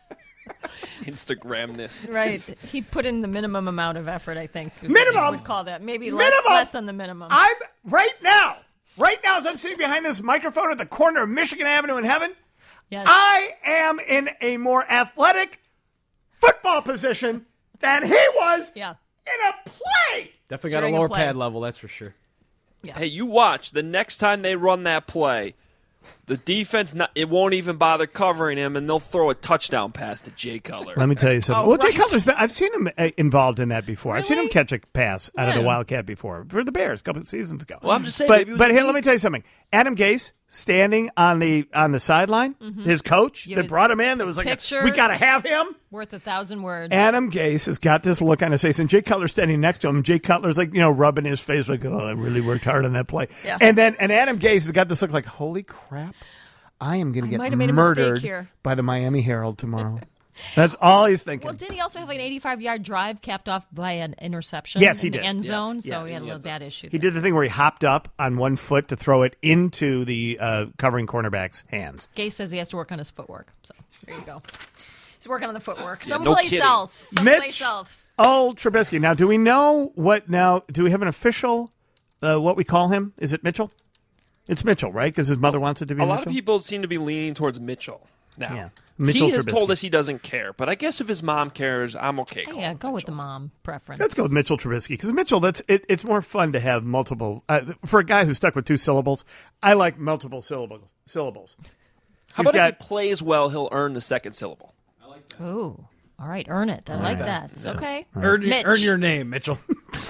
Instagramness. Right. He put in the minimum amount of effort, I think. Minimum. I would call that. Maybe less than the minimum. I'm right now as I'm sitting behind this microphone at the corner of Michigan Avenue in heaven, yes. I am in a more athletic football position than he was in a play. Definitely got a lower pad level, that's for sure. Yeah. Hey, you watch. The next time they run that play, the defense, it won't even bother covering him, and they'll throw a touchdown pass to Jay Cutler. Let me tell you something. Jay Cutler's I've seen him involved in that before. Really? I've seen him catch a pass out of the Wildcat before for the Bears a couple of seasons ago. Well, I'm just saying. But here, let me tell you something. Adam Gase standing on the sideline, his coach that brought him in, that was like, we got to have him. Worth 1,000 words. Adam Gase has got this look on his face, and Jay Cutler's standing next to him. Jay Cutler's like, rubbing his face like, oh, I really worked hard on that play. Yeah. And Adam Gase has got this look like, holy crap, I am going to get murdered by the Miami Herald tomorrow. That's all he's thinking. Well, didn't he also have an 85-yard drive capped off by an interception yes, he in did. the end zone? Yes. So he had a little bad issue. He did the thing where he hopped up on one foot to throw it into the covering cornerback's hands. Gase says he has to work on his footwork. So there you go. He's working on the footwork. Yeah, Someplace else. Mitch Trubisky. Now, do we know what now? Do we have an official, what we call him? Is it Mitchell? It's Mitchell, right? Because his mother wants it to be Mitchell? A lot of people seem to be leaning towards Mitchell now. Yeah. Mitchell he has Trubisky. told us he doesn't care, but I guess if his mom cares, I'm okay. Yeah, go with the mom preference. Let's go with Mitchell Trubisky because Mitchell. It's more fun to have multiple. For a guy who's stuck with two syllables, I like multiple syllables. How about if he plays well, he'll earn the second syllable? I like that. Ooh, all right, earn it. I like that. It's okay. Earn your name, Mitchell.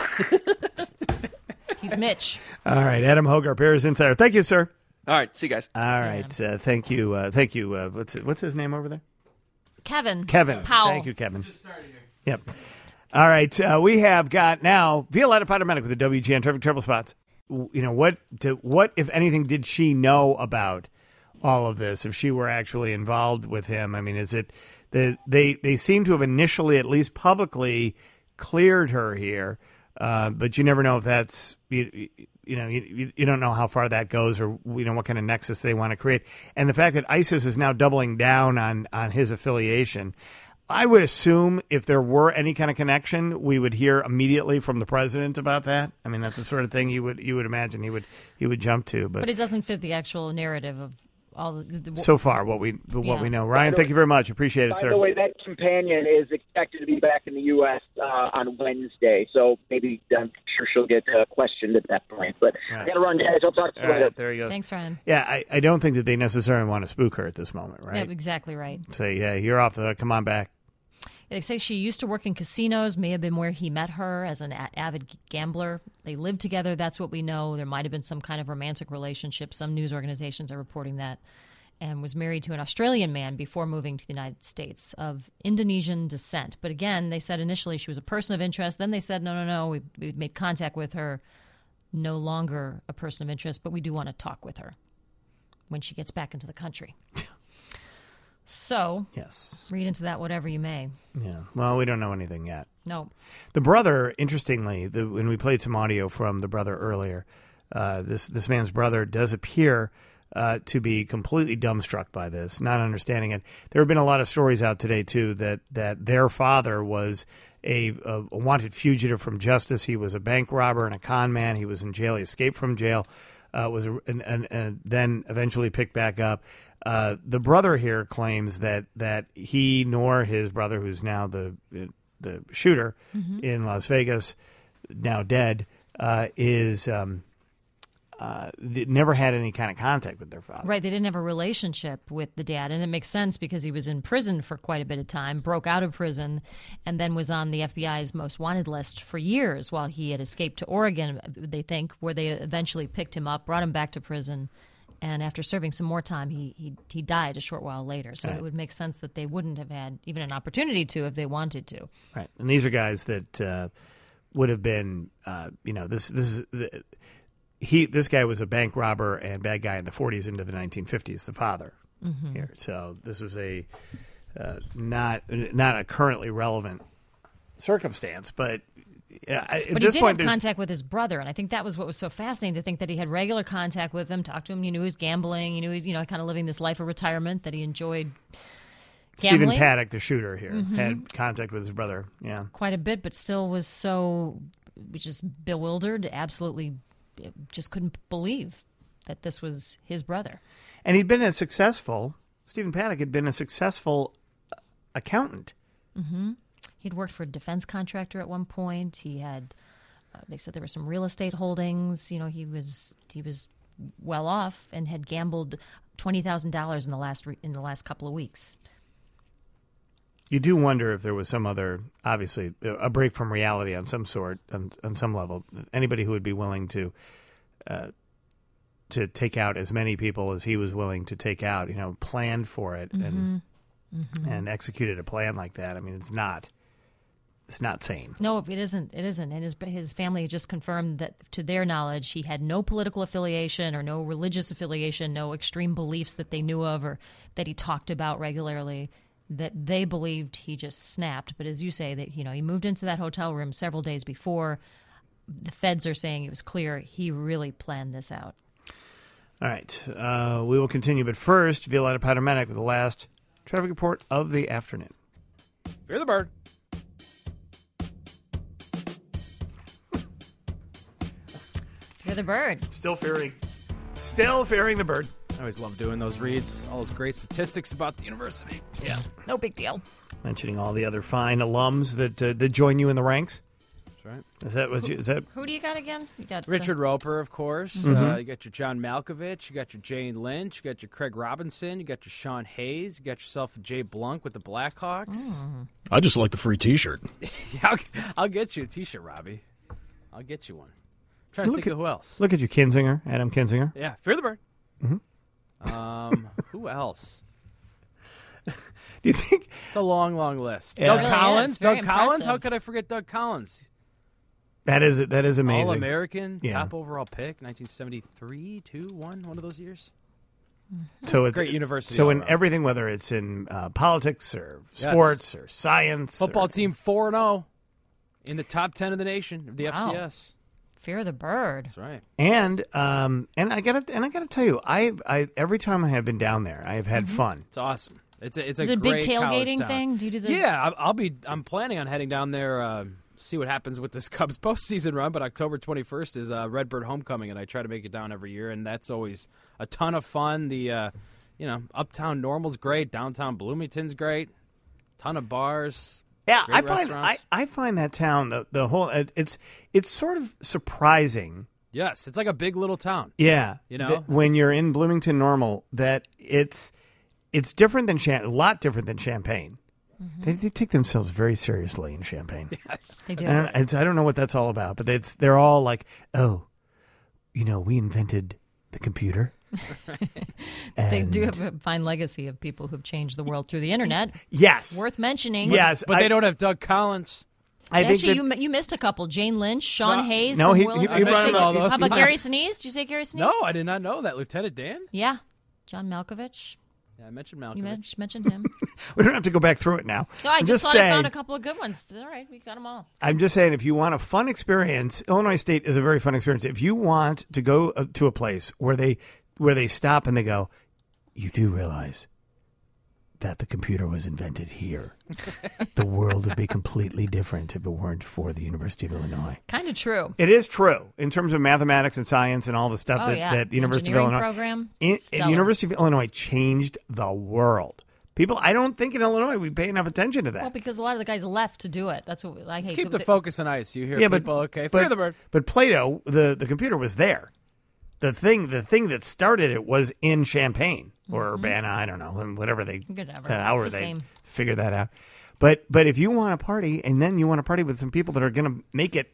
He's Mitch. All right, Adam Hogarth, Bears Insider. Thank you, sir. All right, see you guys. All right, thank you. What's his name over there? Kevin. Powell. Thank you, Kevin. Just started here. Yep. All right, we have got now Violetta Potter-Medic with the WGN Traffic Trouble Spots. What if anything did she know about all of this? If she were actually involved with him, I mean, is it that they seem to have initially, at least publicly, cleared her here, but you never know if that's you don't know how far that goes or what kind of nexus they want to create. And the fact that ISIS is now doubling down on his affiliation, I would assume if there were any kind of connection, we would hear immediately from the president about that. I mean, that's the sort of thing you would imagine he would jump to. But it doesn't fit the actual narrative of all so far what we know. Ryan, thank you very much. Appreciate it, sir. By the way, that companion is expected to be back in the U.S. On Wednesday, so maybe I'm sure she'll get questioned at that point. But I got to run, guys. I'll talk to you later. Right, there he goes. Thanks, Ryan. Yeah, I don't think that they necessarily want to spook her at this moment, right? Yeah, exactly right. Say, yeah, you're off the hook. Come on back. They say she used to work in casinos, may have been where he met her as an avid gambler. They lived together, that's what we know. There might have been some kind of romantic relationship. Some news organizations are reporting that. And was married to an Australian man before moving to the United States of Indonesian descent. But again, they said initially she was a person of interest. Then they said, no, we made contact with her. No longer a person of interest, but we do want to talk with her when she gets back into the country. So, yes, read into that whatever you may. Yeah. Well, we don't know anything yet. No. The brother, interestingly, when we played some audio from the brother earlier, this man's brother does appear to be completely dumbstruck by this, not understanding it. There have been a lot of stories out today, too, that their father was a wanted fugitive from justice. He was a bank robber and a con man. He was in jail. He escaped from jail, and then eventually picked back up. The brother here claims that he nor his brother, who's now the shooter in Las Vegas, now dead, never had any kind of contact with their father. Right, they didn't have a relationship with the dad, and it makes sense because he was in prison for quite a bit of time, broke out of prison, and then was on the FBI's most wanted list for years while he had escaped to Oregon, they think, where they eventually picked him up, brought him back to prison, and after serving some more time, he died a short while later. So It would make sense that they wouldn't have had even an opportunity to if they wanted to. Right, and these are guys that would have been, this guy was a bank robber and bad guy in the 40s into the 1950s, the father here. So this was a not a currently relevant circumstance, but at but this he did point, have contact with his brother, and I think that was what was so fascinating to think that he had regular contact with him, talked to him. You knew he was gambling. You knew he kind of living this life of returement, that he enjoyed gambling. Stephen Paddock, the shooter here, had contact with his brother. Yeah, quite a bit, but still was so just bewildered, absolutely. Just couldn't believe that this was his brother. And Stephen Paddock had been a successful accountant. He'd worked for a defense contractor at one point. He had, they said there were some real estate holdings. He was well off and had gambled $20,000 in the last couple of weeks. You do wonder if there was some other, obviously, a break from reality on some sort, on some level. Anybody who would be willing to take out as many people as he was willing to take out, planned for it and executed a plan like that. I mean, it's not sane. No, it isn't. It isn't. And his family just confirmed that, to their knowledge, he had no political affiliation or no religious affiliation, no extreme beliefs that they knew of or that he talked about regularly. That they believed he just snapped. But as you say, that he moved into that hotel room several days before. The feds are saying it was clear he really planned this out. All right. We will continue. But first, Violetta Patermanic with the last traffic report of the afternoon. Fear the bird. Fear the bird. Still fearing the bird. I always love doing those reads. All those great statistics about the university. Yeah. No big deal. Mentioning all the other fine alums that join you in the ranks. That's right. Is that? Who do you got again? You got Richard Roper, of course. You got your John Malkovich. You got your Jane Lynch. You got your Craig Robinson. You got your Sean Hayes. You got yourself a Jay Blunk with the Blackhawks. I just like the free T-shirt. Yeah, I'll get you a T-shirt, Robbie. I'll get you one. I'm trying to think of who else. Look at you, Kinzinger, Adam Kinzinger. Yeah, Fear the bird. Mm-hmm. Who else? Do you think it's a long list? Yeah. Doug really Collins. Very Doug Collins. impressive. How could I forget Doug Collins? that is amazing? All-American, Yeah. top overall pick, 1973, 2, 1, one of those years. So it's great university. So all in around. everything, whether it's in politics or sports or science, football or, team 4-0 in the top 10 of the nation of the Wow. FCS. Fear the bird. That's right. and I gotta tell you, I every time I have been down there, I have had fun. It's awesome. It's a Is it a big great college tailgating town. thing? Do you do the? Yeah, I'm planning on heading down there. See what happens with this Cubs postseason run. But October 21st is Redbird Homecoming, and I try to make it down every year, and that's always a ton of fun. The Uptown Normal's great, downtown Bloomington's great, ton of bars. Yeah, great restaurants. I find that town the whole it's sort of surprising. Yes, it's like a big little town. Yeah, that when you're in Bloomington Normal, that it's different than a lot different than Champaign. They take themselves very seriously in Champaign. Yes, they do. And I don't know what that's all about, but they're all like, oh, we invented the computer. They do have a fine legacy of people who've changed the world through the internet. Yes. Worth mentioning. Yes. But they don't have Doug Collins. Actually, you missed a couple. Jane Lynch, Sean Hayes. No, from he Will- all those. How about Gary Sinise? Did you say Gary Sinise? No, I did not know that. Lieutenant Dan? Yeah. John Malkovich. Yeah, I mentioned Malkovich. You mentioned him. We don't have to go back through it now. No, I I'm just thought saying, I found a couple of good ones. All right, we got them all. I'm just saying, if you want a fun experience, Illinois State is a very fun experience. If you want to go to a place where they stop and they go, you do realize that the computer was invented here. The world would be completely different if it weren't for the University of Illinois. Kind of true. It is true in terms of mathematics and science and all the stuff that the University of Illinois program. The University of Illinois changed the world. People, I don't think in Illinois we pay enough attention to that. Well, because a lot of the guys left to do it. That's what I hate. Let's keep the focus on ISU here. Yeah, people. Okay, fear the bird. But Plato, the computer was there. The thing that started it was in Champaign or Urbana, I don't know, and whatever however they figure that out. But if you want to party and then you want to party with some people that are going to make it,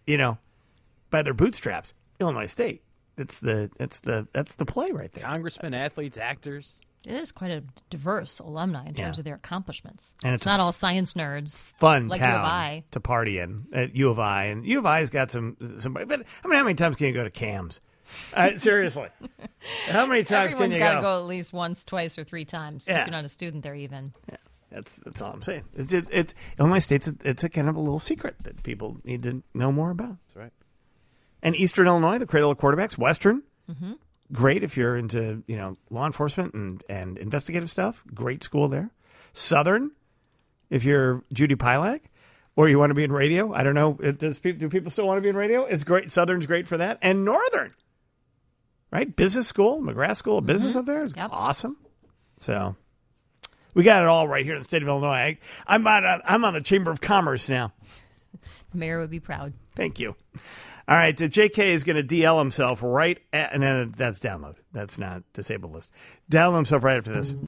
by their bootstraps, Illinois State. That's the play right there. Congressmen, athletes, actors. It is quite a diverse alumni in terms of their accomplishments. And it's not all science nerds. Fun like town U of I. to party in at U of I, and U of I's got some. But how many times can you go to CAMS? Seriously, how many times Everyone's can you got to go at least once, twice, or 3 times. Yeah. If you're not a student there, even. Yeah, that's all I'm saying. It's Illinois State's. It's a kind of a little secret that people need to know more about. That's right. And Eastern Illinois, the cradle of quarterbacks. Western, Mm-hmm. great if you're into law enforcement and investigative stuff. Great school there. Southern, if you're Judy Pilak. Or you want to be in radio? I don't know. Do people still want to be in radio? It's great. Southern's great for that. And Northern, right? Business school, McGrath School of Business up there is awesome. So we got it all right here in the state of Illinois. I'm on the Chamber of Commerce now. The mayor would be proud. Thank you. All right, JK is going to DL himself and then that's download. That's not disabled list. Download himself right after this.